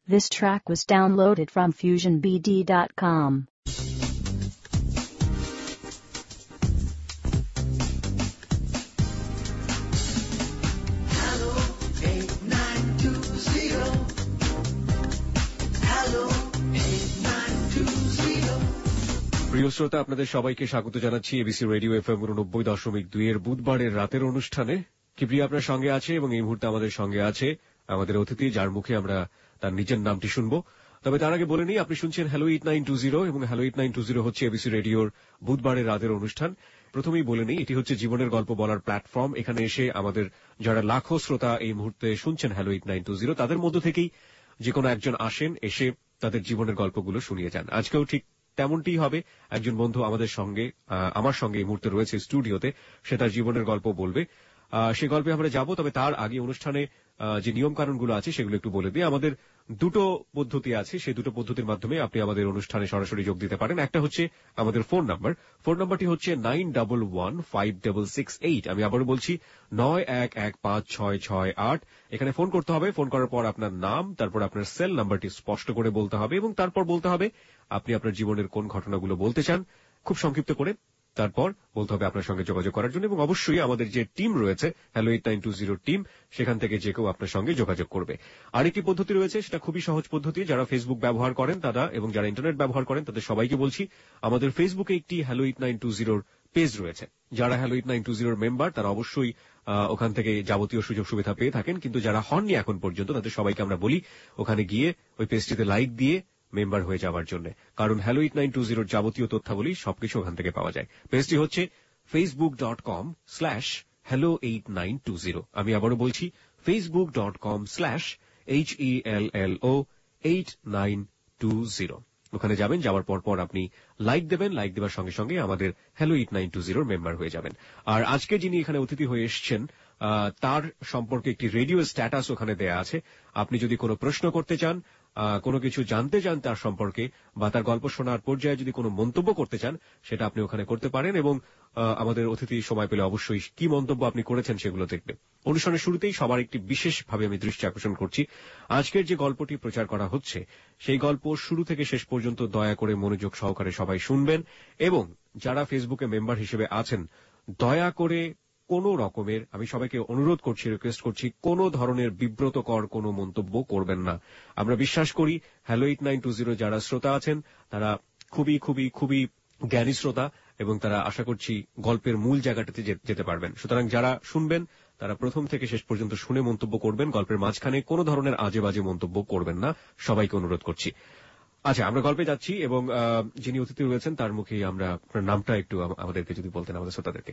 This track was downloaded from FusionBD.com. প্রিয় শ্রোতা, আপনাদের সবাইকে স্বাগত জানাচ্ছি এবিসি রেডিও এফএম 90.2 এর বুধবারের রাতের অনুষ্ঠানে। কিপ্রিয়া আপনার সঙ্গে আছে এবং এই মুহূর্তে আমাদের সঙ্গে আছে আমাদের অতিথি, যার মুখে আমরা তার নিজের নামটি শুনব। তবে তার আগে বলে নিই, আপনি শুনছেন হ্যালো 8920 এবং হ্যালো 8920 হচ্ছে এবিসি রেডিওর বুধবারের রাতের অনুষ্ঠান। প্রথমেই বলে নিই, এটি হচ্ছে জীবনের গল্প বলার প্ল্যাটফর্ম। এখানে এসে আমাদের যারা লাখো শ্রোতা এই মুহূর্তে শুনছেন হ্যালো 8920, তাদের মধ্য থেকেই যে কোনো একজন আসেন, এসে তাদের জীবনের গল্পগুলো শুনিয়ে যান। আজকেও ঠিক তেমনটিই হবে। একজন বন্ধু আমাদের সঙ্গে, আমার সঙ্গে এই মুহূর্তে রয়েছে স্টুডিওতে, সে তার জীবনের গল্প বলবে। সে গল্পে আমরা যাব, তবে তার আগে অনুষ্ঠানে যে নিয়ম কানুনগুলো আছে সেগুলো একটু বলে দিই। আমাদের দুটো পদ্ধতি আছে, সেই দুটো পদ্ধতির মাধ্যমে আপনি আমাদের অনুষ্ঠানে সরাসরি যোগ দিতে পারেন। একটা হচ্ছে আমাদের ফোন নাম্বারটি হচ্ছে 91115668। আমি আবারও বলছি 91156668। এখানে ফোন করতে হবে। ফোন করার পর আপনার নাম, তারপর আপনার সেল নাম্বারটি স্পষ্ট করে বলতে হবে এবং তারপর বলতে হবে আপনি আপনার জীবনের কোন ঘটনাগুলো বলতে চান, খুব সংক্ষিপ্ত করে। তারপর বলতে হবে আপনার সঙ্গে যোগাযোগ করার জন্য, এবং অবশ্যই আমাদের যে টিম রয়েছে হ্যালো 8920 টিম, সেখান থেকে যে কেউ আপনার সঙ্গে যোগাযোগ করবে। আরেকটি পদ্ধতি রয়েছে, সেটা খুবই সহজ পদ্ধতি। যারা ফেসবুক ব্যবহার করেন তারা এবং যারা ইন্টারনেট ব্যবহার করেন তাদের সবাইকে বলছি, আমাদের ফেসবুকে একটি হ্যালো 8920 পেজ রয়েছে। যারা হ্যালো 8920 মেম্বার তারা অবশ্যই ওখান থেকে যাবতীয় সুযোগ সুবিধা পেয়ে থাকেন, কিন্তু যারা হননি এখন পর্যন্ত তাদের সবাইকে আমরা বলি ওখানে গিয়ে ওই পেজটিতে লাইক দিয়ে মেম্বার হয়ে যাওয়ার জন্য। কারণ হ্যালো 8920 যাবতীয় তথ্যাবলী সবকিছু ওখান থেকে পাওয়া যায়। পেজটি হচ্ছে facebook.com/hello8920। আমি আবারও বলছি facebook.com/HELLO8920। ওখানে যাবেন, যাওয়ার পর আপনি লাইক দেবেন। লাইক দেওয়ার সঙ্গে সঙ্গে আমাদের হ্যালো 8920 মেম্বার হয়ে যাবেন। আর আজকে যিনি এখানে অতিথি হয়ে এসছেন, তার সম্পর্কে একটি রেডিও স্ট্যাটাস ওখানে দেয়া আছে। আপনি যদি কোনো প্রশ্ন করতে চান, কোনো কিছু জানতে চান তার সম্পর্কে, বা তার গল্প শোনার পর্যায়ে যদি কোনো মন্তব্য করতে চান, সেটা আপনি ওখানে করতে পারেন। এবং আমাদের অতিথি সময় পেলে অবশ্যই কি মন্তব্য আপনি করেছেন সেগুলো দেখবে। অনুষ্ঠানের শুরুতেই সবার একটি বিশেষভাবে আমি দৃষ্টি আকর্ষণ করছি। আজকের যে গল্পটি প্রচার করা হচ্ছে সেই গল্প শুরু থেকে শেষ পর্যন্ত দয়া করে মনোযোগ সহকারে সবাই শুনবেন, এবং যারা ফেসবুকে মেম্বার হিসেবে আছেন দয়া করে কোনো রকমের, আমি সবাইকে অনুরোধ করছি, রিকোয়েস্ট করছি, কোনো ধরনের বিব্রতকর কোনো মন্তব্য করবেন না। আমরা বিশ্বাস করি হ্যালো 8920 যারা শ্রোতা আছেন তারা খুবই খুবই খুবই জ্ঞানী শ্রোতা, এবং তারা আশা করছি গল্পের মূল জায়গাটাতে যেতে পারবেন। সুতরাং যারা শুনবেন তারা প্রথম থেকে শেষ পর্যন্ত শুনে মন্তব্য করবেন। গল্পের মাঝখানে কোনো ধরনের আজে বাজে মন্তব্য করবেন না, সবাইকে অনুরোধ করছি। আচ্ছা, আমরা গল্পে যাচ্ছি, এবং যিনি অতিথি রয়েছেন তার মুখেই আমরা আপনার নামটা একটু আমাদেরকে যদি বলতেন, আমাদের শ্রোতাদেরকে।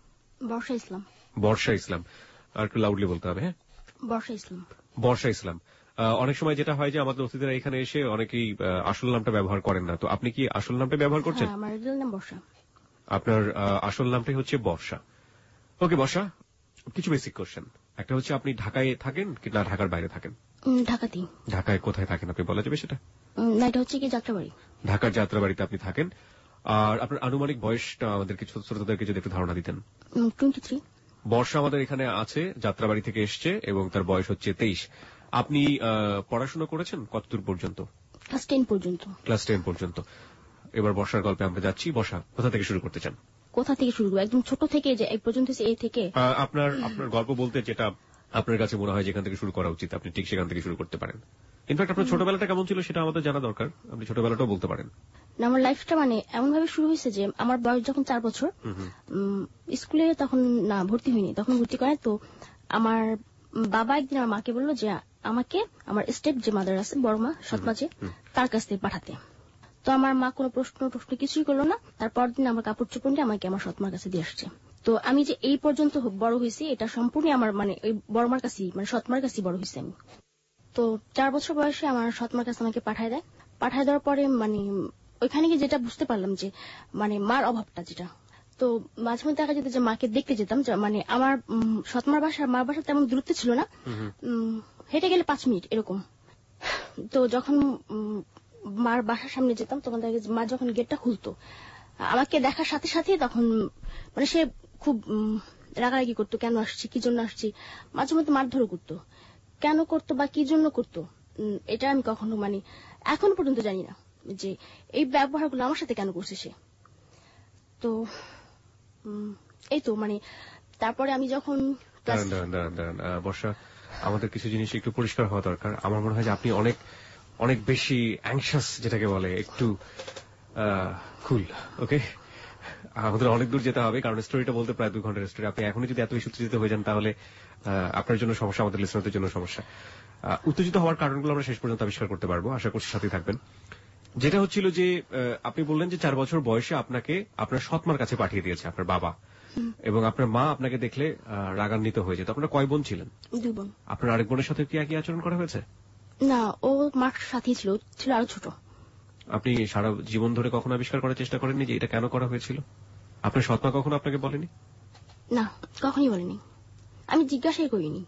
বর্ষা ইসলাম। আর একটু লাউডলি বলতে হবে। হ্যাঁ, বর্ষা ইসলাম। অনেক সময় যেটা হয় যে আমাদের অতিথিরা এখানে এসে অনেকেই আসল নামটা ব্যবহার করেন না, তো আপনি কি আসল নামটা ব্যবহার করছেন? আমার রিয়েল নাম বর্ষা। আপনার আসল নামটাই হচ্ছে বর্ষা। ওকে বর্ষা, কিছু বেসিক কোশ্চেন। একটা হচ্ছে, আপনি ঢাকায় থাকেন কি না ঢাকার বাইরে থাকেন? ঢাকাতেই। ঢাকায় কোথায় থাকেন আপনি বলা যাবে সেটা? না, এটা হচ্ছে কি যাত্রাবাড়ি। ঢাকার যাত্রাবাড়িতে আপনি থাকেন। আর আপনার আনুমানিক বয়সটা আমাদেরকে ছোটদেরকে যদি একটু ধারণা দিতেন। 23। বর্ষা আমাদের এখানে আছে, যাত্রাবাড়ি থেকে এসছে, এবং তার বয়স হচ্ছে 23। আপনি পড়াশোনা করেছেন কতদূর পর্যন্ত? ক্লাস 10 পর্যন্ত। ক্লাস 10 পর্যন্ত। এবার বর্ষার গল্পে আমরা যাচ্ছি। বর্ষা, কোথা থেকে শুরু করতে চান? কোথা থেকে শুরু করব? একদম ছোট থেকে যে এই পর্যন্ত, এই থেকে আপনার গল্প বলতে যেটা আপনার কাছে মনে হয় যেখান থেকে শুরু করা উচিত, আপনি ঠিক সেখান থেকে শুরু করতে পারেন। ইনফ্যাক্ট আপনার ছোটবেলাটা কেমন ছিল সেটা আমাদের জানা দরকার, আপনি ছোটবেলাটাও বলতে পারেন। আমার লাইফটা এমন ভাবে শুরু হয়েছে যে আমার বয়স যখন 4 বছর, স্কুলে তখন না ভর্তি হয়নি, তখন ভর্তি করে। তো আমার বাবা একদিন আমার মাকে বললো যে আমাকে আমার স্টেপ যে মাদার আছে, বড় মা, সৎমা যে, তার কাছ থেকে পাঠাতে। তো আমার মা কোনো প্রশ্ন কিছুই করলো না। তারপর দিন আমার কাপড় চোপড় নিয়ে আমাকে আমার সৎমার কাছে দিয়ে আসছে। তো আমি যে এই পর্যন্ত বড় হয়েছি এটা সম্পূর্ণ আমার ওই বড়মার কাছে, সৎমার কাছে বড় হয়েছি আমি। তো 4 বছর বয়সে আমার সৎমার কাছে আমাকে পাঠায় দেয়। পাঠায় দেওয়ার পরে ওইখানে গিয়ে যেটা বুঝতে পারলাম যে মার অভাবটা যেটা। তো মাঝে মধ্যে দেখা যেত যে মাকে দেখতে যেতাম, আমার সৎমার বাসা মার বাসা তেমন দূরত্ব ছিল না, হেঁটে গেলে 5 মিনিট এরকম। তো যখন মার বাসার সামনে যেতাম তখন মা যখন গেটটা খুলতো আমাকে দেখার সাথে সাথে তখন সে খুব রাগারাগি করতো, কেন আসছি, কি জন্য আসছি, মাঝে মধ্যে মারধরও করতো। কেন করতো বা কি জন্য করতো এটা আমি কখনো মানে এখনো পর্যন্ত জানি না যে এই ব্যবহারগুলো আমার সাথে কেন করছে সে। তো এই তো মানে তারপরে আমি যখন দাঁড়ান বর্ষা, আমাদের কিছু জিনিস একটু পরিষ্কার হওয়া দরকার। আমার মনে হয় যে আপনি অনেক অনেক বেশি অ্যাংশাস, যেটাকে বলে একটু কুল। ওকে, আমাদের অনেক দূর যেতে হবে, কারণ স্টোরিটা বলতে প্রায় 2 ঘন্টার স্টোরি। আপনি এখনই যদি এত বেশি উত্তেজিত হয়ে যান তাহলে আপনার জন্য সমস্যা, আমাদের লিসনারদের জন্য সমস্যা। উত্তেজিত হওয়ার কারণগুলো আমরা শেষ পর্যন্ত আবিষ্কার করতে পারবো, আশা করছি সাথে থাকবেন। যেটা হচ্ছিল যে আপনি বললেন যে 4 বছর বয়সে আপনাকে আপনার সৎমার কাছে পাঠিয়ে দিয়েছে আপনার বাবা, এবং আপনার মা আপনাকে দেখলে রাগান্বিত হয়ে যেত। আপনারা কয় বোন ছিলেন? 2 বোন। আপনার আরেক বোনের সাথে কি একই আচরণ করা হয়েছে? না, ও মার সাথেই ছিল আরো ছোট। আপনি সারা জীবন ধরে কখনো আবিষ্কার করার চেষ্টা করেননি যে এটা কেন করা হয়েছিল? আপনার সৎমা কখনো আপনাকে বলেনি? না, কখনই বলেনি, আমি জিজ্ঞাসাই করিনি।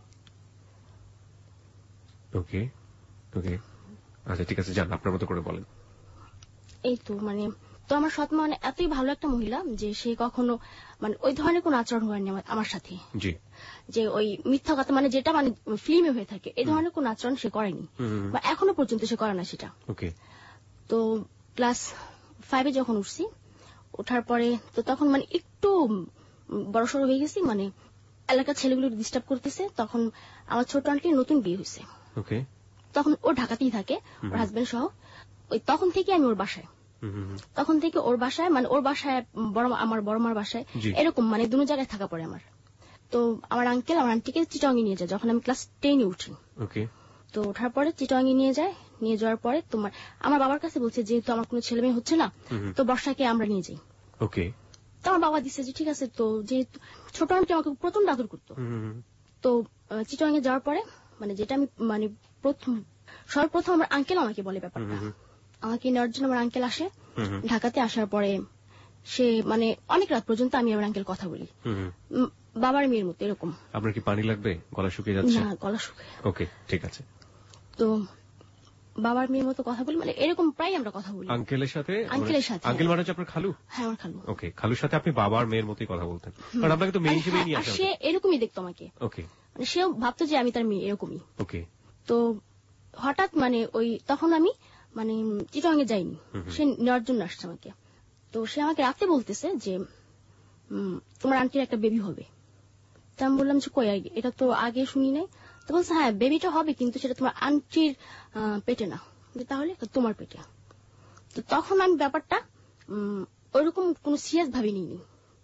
ওকে ওকে, আচ্ছা ঠিক আছে, যান আপনার মতো করে বলেন। এই তো মানে তো আমার সৎমা মানে এতই ভালো একটা মহিলা যে সে কখনো মানে ওই ধরনের কোন আচরণ করেনি আমার সাথে। জি, যে ওই মিথ্যা কথা মানে যেটা মানে ফিল্মে হয়ে থাকে এই ধরনের কোন আচরণ সে করেনি, বা এখনো পর্যন্ত সে করে না সেটা। ওকে। তো ক্লাস 5 যখন উঠছি, ওঠার পরে তো তখন মানে একটু বড়সড় হয়ে গেছি, মানে এলাকার ছেলেগুলো ডিস্টার্ব করতেছে। তখন আমার ছোট আন্টির নতুন বিয়ে হয়েছে। ওকে। তখন ও ঢাকাতেই থাকে ওর হাজবেন্ড সহ। ওই তখন থেকে আমি ওর বাসায়, তখন থেকে ওর বাসায় মানে ওর বাসায় আমার বড় মার বাসায়, এরকম মানে দুটো জায়গায় থাকা পড়ে আমার। তো আমার আঙ্কেল আমার আন্টিকে চিটাগাং নিয়ে যায় যখন আমি ক্লাস 10 উঠি। ওকে। তো ওঠার পরে চিটাগাং নিয়ে যায়, নিয়ে যাওয়ার পরে তোমার আমার বাবার কাছে বলছে যেহেতু আমার কোনো ছেলে মেয়ে হচ্ছে না, তো বর্ষাকে আমরা নিয়ে যাই। ওকে। তো আমার বাবা দিচ্ছে যে ঠিক আছে। তো যেহেতু ছোট আন্টি আমাকে প্রথম আদর করতো, তো চিটাগাং এ যাওয়ার পরে মানে যেটা আমি মানে সর্বপ্রথম আমার আঙ্কেল আমাকে বলে ব্যাপারটা। আমাকে নেওয়ার জন্য আমার আঙ্কেল আসে ঢাকাতে। আসার পরে সে মানে অনেক রাত পর্যন্ত আমি আমার আঙ্কেল কথা বলি, বাবার মেয়ের মতো এরকম। আপনার কি পানি লাগবে? গলা শুকিয়ে যাচ্ছে? না, গলা শুকিয়ে। ওকে, ঠিক আছে। তো বাবার মেয়ের মতো কথা বলি, মানে এরকম প্রায় আমরা কথা বলি আঙ্কেলের সাথে। আঙ্কেল মানে আপনার খালু? হ্যাঁ, আমার খালু। ওকে, খালুর সাথে আপনি বাবার মেয়ের মতোই কথা বলতেন, কারণ আপনাকে তো মেয়ে হিসেবে নিয়ে আসা। সে এরকমই দেখতো আমাকে। ওকে। মানে সেও ভাবতো যে আমি তার মেয়ে এরকমই। ওকে। তো হঠাৎ মানে ওই তখন আমি মানে চিটাগাং এ যাইনি, সে নেওয়ার জন্য আসছে আমাকে। তো সে আমাকে রাতে বলতেছে যে তোমার আন্টির একটা বেবি হবে। তা আমি বললাম যে কই, এটা তো আগে শুনি নাই। তো বলছে হ্যাঁ বেবিটা হবে, কিন্তু সেটা তোমার আন্টির পেটে না। তাহলে তোমার পেটে। তো তখন আমি ব্যাপারটা ওইরকম কোনো সিরিয়াস ভাবে নিইনি,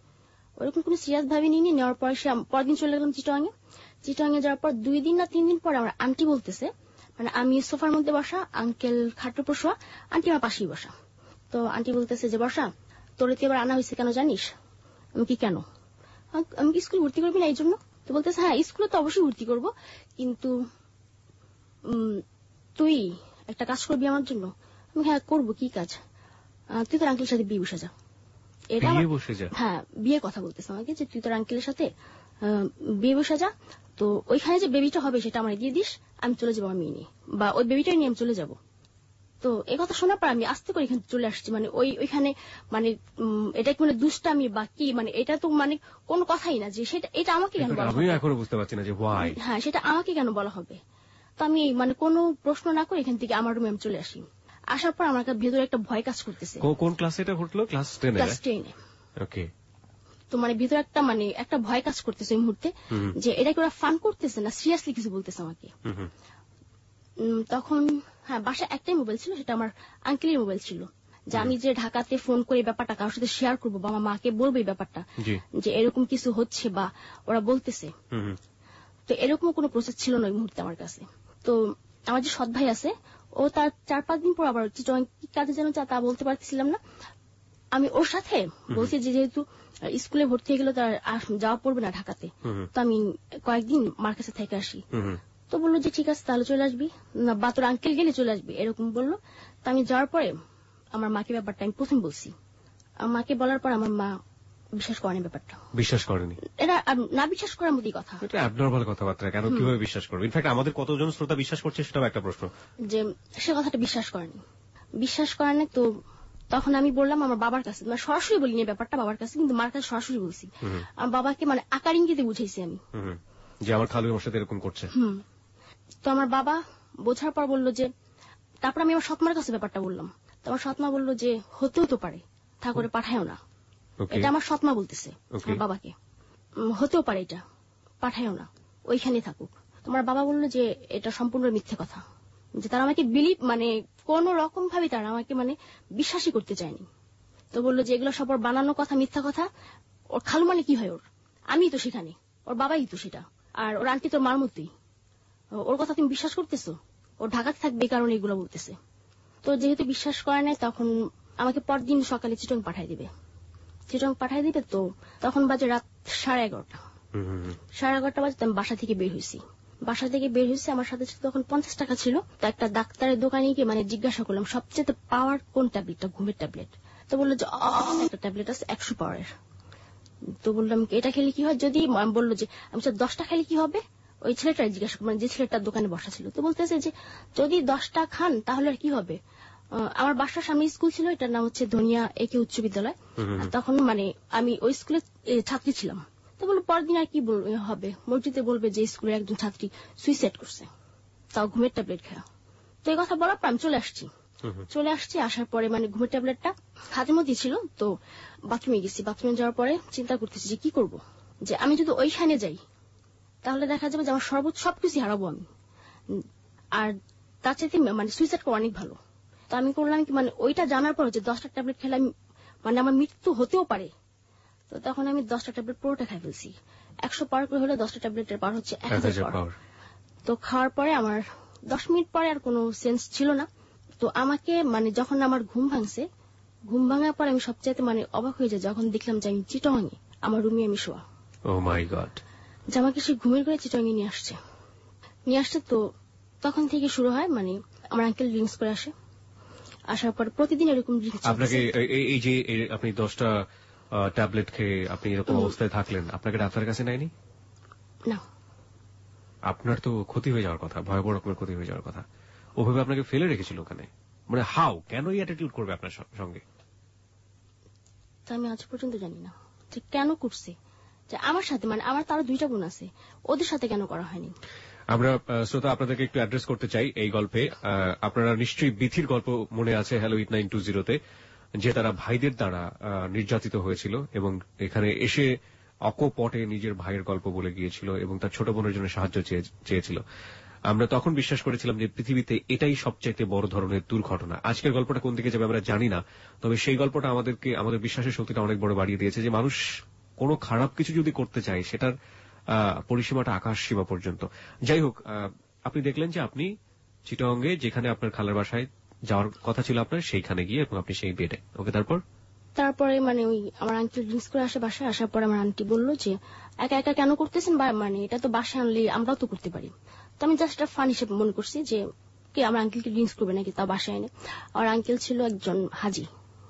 নেওয়ার পর সে পরদিন চলে গেলাম চিটাগাং এ যাওয়ার পর 2 দিন না 3 দিন পর আমার আন্টি বলতেছে, মানে আমি সোফার মধ্যে বসা, আঙ্কেল খাটের উপর শোয়া, আন্টি আমার পাশেই বসা। তো আন্টি বলতেছে যে বর্ষা, তোরে তো এবার আনা হয়েছে কেন জানিস? আমি কি কেন? আমি কি স্কুল ভর্তি করবি না এই জন্য? তো বলতেছে হ্যাঁ স্কুলে তো অবশ্যই ভর্তি করব, কিন্তু তুই একটা কাজ করবি আমার জন্য। আমি হ্যাঁ করবো, কি কাজ? তুই তোর আঙ্কেলের সাথে বিয়ে বসে যা। এটা হ্যাঁ বিয়ে কথা বলতেছে আমাকে যে তুই তোর আঙ্কেলের সাথে বিয়ে বসে যা। তো ওইখানে যে বেবিটা হবে সেটা আমার দিয়ে দিস, আমি চলে যাবো আমার মেয়ে নিয়ে, বা ওই বেবিটা নিয়ে আমি চলে যাবো। তো এই কথা শোনার পর আমি আস্তে করে এখানে চলে আসছি। মানে ওইখানে মানে এটা কি মানে দুষ্টামি বা কি, মানে এটা তো মানে কোনো কথাই না যে সেটা, এটা আমাকে কেন বলা হবে? আমি এখনো বুঝতে পারছি না যে হোয়াই। হ্যাঁ, সেটা আমাকে কেন বলা হবে? তো আমি মানে কোনো প্রশ্ন না করে এখান থেকে আমার রুমে আমি চলে আসি। আসার পর আমার ভেতরে একটা ভয় কাজ করতেছে। কোন ক্লাসে এটা ঘটলো? ক্লাস 10 এ? ক্লাস 10 এ। ওকে। তো মানে ভিতরে একটা ভয় কাজ করতেছে এই মুহূর্তে যে এটা কি ওরা ফান করতেছে না সিরিয়াসলি কিছু বলতেছে আমাকে। তখন হ্যাঁ বাসায় একটাই মোবাইল ছিল, সেটা আমার আঙ্কেলের মোবাইল ছিল, যে আমি যে ঢাকাতে ফোন করে ব্যাপারটা কারোর সাথে শেয়ার করবো বা আমার মাকে বলবো এই ব্যাপারটা যে এরকম কিছু হচ্ছে বা ওরা বলতেছে। তো এরকম কোনো প্রসেস ছিল না ওই মুহূর্তে আমার কাছে। তো আমার যে সৎ ভাই আছে, ও তার 4-5 দিন পর আবার কি কাজে যেন তা বলতে পারতেছিলাম না, আমি ওর সাথে বলছি যে যেহেতু স্কুলে ভর্তি হয়ে গেল তার যাওয়া পড়বে না ঢাকাতে, তো আমি কয়েকদিন মার কাছে থেকে আসি। তো বললো যে ঠিক আছে তাহলে চলে আসবি না, বা তোর আঙ্কেল গেলে চলে আসবি, এরকম বললো। তো আমি যাওয়ার পরে আমার মাকে ব্যাপারটা আমি প্রথম বলছি। মাকে বলার পর আমার মা বিশ্বাস করেনি ব্যাপারটা। বিশ্বাস করেনি? এটা না বিশ্বাস করার মতোই কথা, এটা অ্যাবনরমাল কথাবার্তা। কেন কিভাবে বিশ্বাস করবে? ইনফ্যাক্ট আমাদের কতজন শ্রোতা বিশ্বাস করছে সেটাও একটা প্রশ্ন। যে সে কথাটা বিশ্বাস করেনি। তো তখন আমি বললাম আমার বাবার কাছে, মানে সরাসরি বলিনি ব্যাপারটা বাবার কাছে, কিন্তু মার কাছে সরাসরি বলছি। আমার বাবাকে মানে আকার ইঙ্গিতে বুঝাইছি আমি যে আমার খালু আমার সাথে এরকম করছে। তো আমার বাবা বোঝার পর বললো যে, তারপর আমি আমার সৎমার কাছে ব্যাপারটা বললাম। তো আমার সৎমা বললো যে হতেও তো পারে, ঠাকুরে পাঠায়ও না। এটা আমার সৎমা বলতেছে আমার বাবাকে, হতেও পারে, এটা পাঠায়ও না, ওইখানে থাকুক। তোমার বাবা বললো যে এটা সম্পূর্ণ মিথ্যে কথা, যে তারা আমাকে বিলিভ মানে কোন রকম ভাবে তারা আমাকে মানে বিশ্বাসই করতে চায়নি। তো বললো যে এগুলো সব ওর বানানো কথা, মিথ্যা কথা। ওর খালু মানে কি হয়, ওর আমি তো সেখানে, ওর বাবাই তো সেটা, আর ওর আন্টি তোর মার মতোই, ওর কথা তুমি বিশ্বাস করতেছো? ও ঢাকাতে থাকবে এই কারণে এগুলো বলতেছে। তো যেহেতু বিশ্বাস করে নাই, তখন আমাকে পরদিন সকালে চিটং পাঠাই দিবে। তো তখন বাজে রাত 11:30। 11:30 বাজে আমি বাসা থেকে বের হয়েছি। আমার সাথে তখন 50 টাকা ছিল। তো একটা ডাক্তারের দোকানে গিয়ে মানে জিজ্ঞাসা করলাম সবচেয়ে পাওয়ার কোন ট্যাবলেটটা, ঘুমের ট্যাবলেট। তো বললো যে একটা ট্যাবলেট আছে 100 পাওয়ারের। তো বললাম এটা খেলে কি হয়, যদি বললো যে আমি 10টা খেলে কি হবে। ওই ছেলেটা জিজ্ঞাসা মানে যে ছেলেটার দোকানে বসা ছিল, তো বলতেছে যে যদি 10টা খান তাহলে আর কি হবে। আমার বাসার সামনে স্কুল ছিল, এটার নাম হচ্ছে ধনিয়া একে উচ্চ বিদ্যালয়। তখন মানে আমি ওই স্কুলে ছাত্রী ছিলাম। তো বললো পরদিন আর কি হবে, মসজিদে বলবে যে স্কুলের একজন ছাত্রী সুইসাইড করছে, তাও ঘুমের ট্যাবলেট খাওয়া। তো এই কথা বলার পর আমি চলে আসছি। আসার পরে মানে ঘুমের ট্যাবলেটটা হাতের মধ্যে ছিল। তো বাথরুমে গেছি। বাথরুমে যাওয়ার পরে চিন্তা করতেছি যে কি করব, যে আমি যদি ওইখানে যাই তাহলে দেখা যাবে যে আমার সর্বোচ্চ সবকিছু হারাবো আমি, আর তার চাইতে মানে সুইসাইড করা অনেক ভালো। তো আমি করলাম কি, মানে ওইটা জানার পর যে 10টা ট্যাবলেট খেলে আমি মানে আমার মৃত্যু হতেও পারে। তো তখন আমি 10টা ট্যাবলেট পুরোটা খাই ফেলছি। 100 পাওয়ার করে হলে 10টা ট্যাবলেটের পাওয়ার হচ্ছে 1000 পাওয়ার। তো খাওয়ার পরে আমার 10 মিনিট পরে আর কোনো সেন্স ছিল না। তো আমাকে মানে যখন আমার ঘুম ভাঙার পর আমি সবচাইতে মানে অবাক হয়ে যাই যখন দেখলাম যে আমি চিটংয়ে আমার রুমে আমি শোয়া। Oh my god. যে আমাকে সে ঘুমের ঘরে চিটংয়ে নিয়ে আসছে। তো তখন থেকে শুরু হয় মানে আমার আঙ্কেল ড্রিঙ্কস করে আসার পর প্রতিদিন এরকম ড্রিঙ্কস। আপনাকে এই যে আপনি 10টা ট্যাবলেট খেয়ে আপনি এরকম অবস্থায় থাকলেন, আপনাকে ডাক্তারের কাছে নেয়নি? না। আপনার তো ক্ষতি হয়ে যাওয়ার কথা, ভয়াবহ রকমের ক্ষতি হয়ে যাওয়ার কথা। ওভাবে আপনাকে ফেলে রেখেছিল ওখানে, মানে কেন এই অ্যাটিটিউড করবে আপনার সঙ্গে? তা আমি আজ পর্যন্ত জানি না যে কেন করছে, যে আমার সাথে মানে আমার তারও 2টা বোন আছে, ওদের সাথে কেন করা হয়নি। আমরা শ্রোতা আপনাদেরকে একটু অ্যাড্রেস করতে চাই এই গল্পে। আপনারা নিশ্চয়ই বিথির গল্প মনে আছে হ্যালো 8920-তে, যে তারা ভাইদের দ্বারা নির্যাতিত হয়েছিল এবং এখানে এসে অকপটে নিজের ভাইয়ের গল্প বলে গিয়েছিল এবং তার ছোট বোনের জন্য সাহায্য চেয়েছিল। আমরা তখন বিশ্বাস করেছিলাম যে পৃথিবীতে এটাই সবচাইতে বড় ধরনের দুর্ঘটনা। আজকের গল্পটা কোন দিকে যাবে আমরা জানি না, তবে সেই গল্পটা আমাদের বিশ্বাসের শক্তিটা অনেক বড় বাড়িয়ে দিয়েছে, যে মানুষ কোনো খারাপ কিছু যদি করতে চায় সেটার পরিসীমাটা আকাশ সীমা পর্যন্ত। যাই হোক, আপনি দেখলেন যে আপনি চিটাগংয়ে যেখানে আপনার খালার বাসায় যাওয়ার কথা ছিল আপনার, সেইখানে গিয়ে এবং আপনি সেই বেডে। ওকে, তারপরে মানে ওই আমার আন্টি ড্রিঙ্কস করে বাসায় আসার পর আমার আন্টি বললো যে একা একা কেন করতেছেন, বা মানে এটা তো বাসায় আনলে আমরাও তো করতে পারি। তো আমি জাস্ট ফান হিসেবে মনে করছি যে কি আমার আঙ্কেলকে ড্রিঙ্কস করবে নাকি, তা বাসায় এনে। আমার আঙ্কেল ছিল একজন হাজি,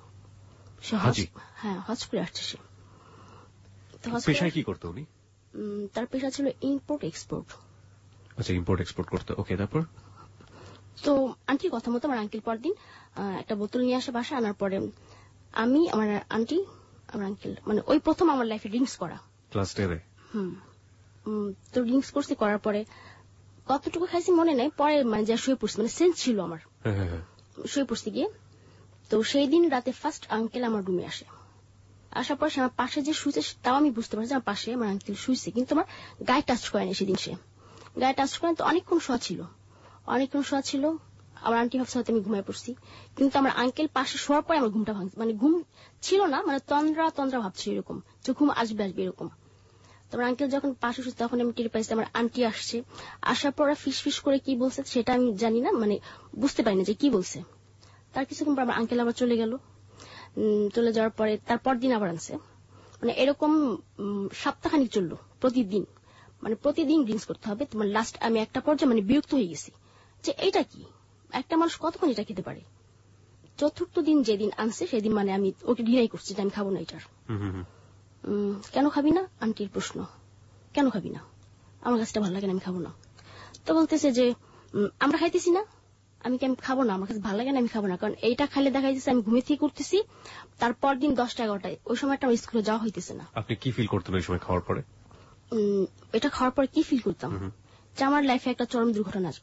হ্যাঁ হজ করে আসছে সে। পেশায় কি করতো উনি? তার পেশা ছিল ইম্পোর্ট এক্সপোর্ট। আচ্ছা, ইম্পোর্ট এক্সপোর্ট করতো। ওকে, তারপর? তো আন্টির কথা মতো আমার আঙ্কেল পরদিন একটা বোতল নিয়ে আসে বাসায়। আনার পরে আমি, আমার আন্টি, আমার আঙ্কেল মানে ওই প্রথম আমার লাইফে ড্রিঙ্কস করা, ক্লাস 10-এ। তো ড্রিঙ্কস করছি, করার পরে কতটুকু খাইছি মনে নেই। পরে মানে যা শুয়ে পড়ছি, মানে সেন্স ছিল আমার, শুয়ে পড়ছি গিয়ে। তো সেই দিন রাতে ফার্স্ট আঙ্কেল আমার রুমে আসার পর আমার পাশে যে শুয়েছে, তাও আমি বুঝতে পারছি আমার পাশে আমার আঙ্কেল শুয়েছে, কিন্তু আমার গায়ে টাচ করেনি সেদিন। সে গায়ে টাচ করেন। তো অনেকক্ষণ শোয়া ছিল। আমার আন্টি ভাবছে হয়তো আমি ঘুমায় পড়ছি, কিন্তু আমার আঙ্কেল পাশে শোয়ার পরে আমার ঘুমটা ভাঙছে। মানে ঘুম ছিল না, মানে তন্দ্রা ভাবছি এরকম, যে ঘুম আসবে এরকম। তোমার আঙ্কেল যখন পাশে শুচ্ছে তখন আমি টের পাইছি আমার আন্টি আসছে। আসার পর ফিস করে কি বলছে সেটা আমি জানি না, মানে বুঝতে পারি না যে কি বলছে। তার কিছুক্ষণ পর আমার আঙ্কেল আবার চলে গেল। চলে যাওয়ার পরে তারপর দিন আবার আনছে। মানে এরকম সপ্তাহখানিক চললো, প্রতিদিন ড্রিঙ্কস করতে হবে। তোমার লাস্ট আমি একটা পর্যায়ে মানে বিরক্ত হয়ে গেছি যে এইটা কি, একটা মানুষ কতক্ষণ এটা খেতে পারে। চতুর্থ দিন যেদিন আনছে সেদিন মানে আমি ওকে ডিনাই করছি যে আমি খাবো না এটার। কেন খাবি না? আন্টির প্রশ্ন, কেন খাবি না? আমার কাছে ভালো লাগে না, আমি খাবো না। তো বলতেছে যে আমরা খাইতেছি না, আমি খাবো না, আমার কাছে ভালো লাগে না, আমি খাবো না, কারণ এইটা খাইলে দেখা যাচ্ছে আমি ঘুমে থেকে করতেছি। তারপর দিন 10টা-11টায় ওই সময়টা আমার স্কুলে যাওয়া হইতেছে না। আপনি কি ফিল করতেন ওই সময় খাওয়ার পরে? এটা খাওয়ার পরে কি ফিল করতাম, যে আমার লাইফে একটা চরম দুর্ঘটনা আসবে।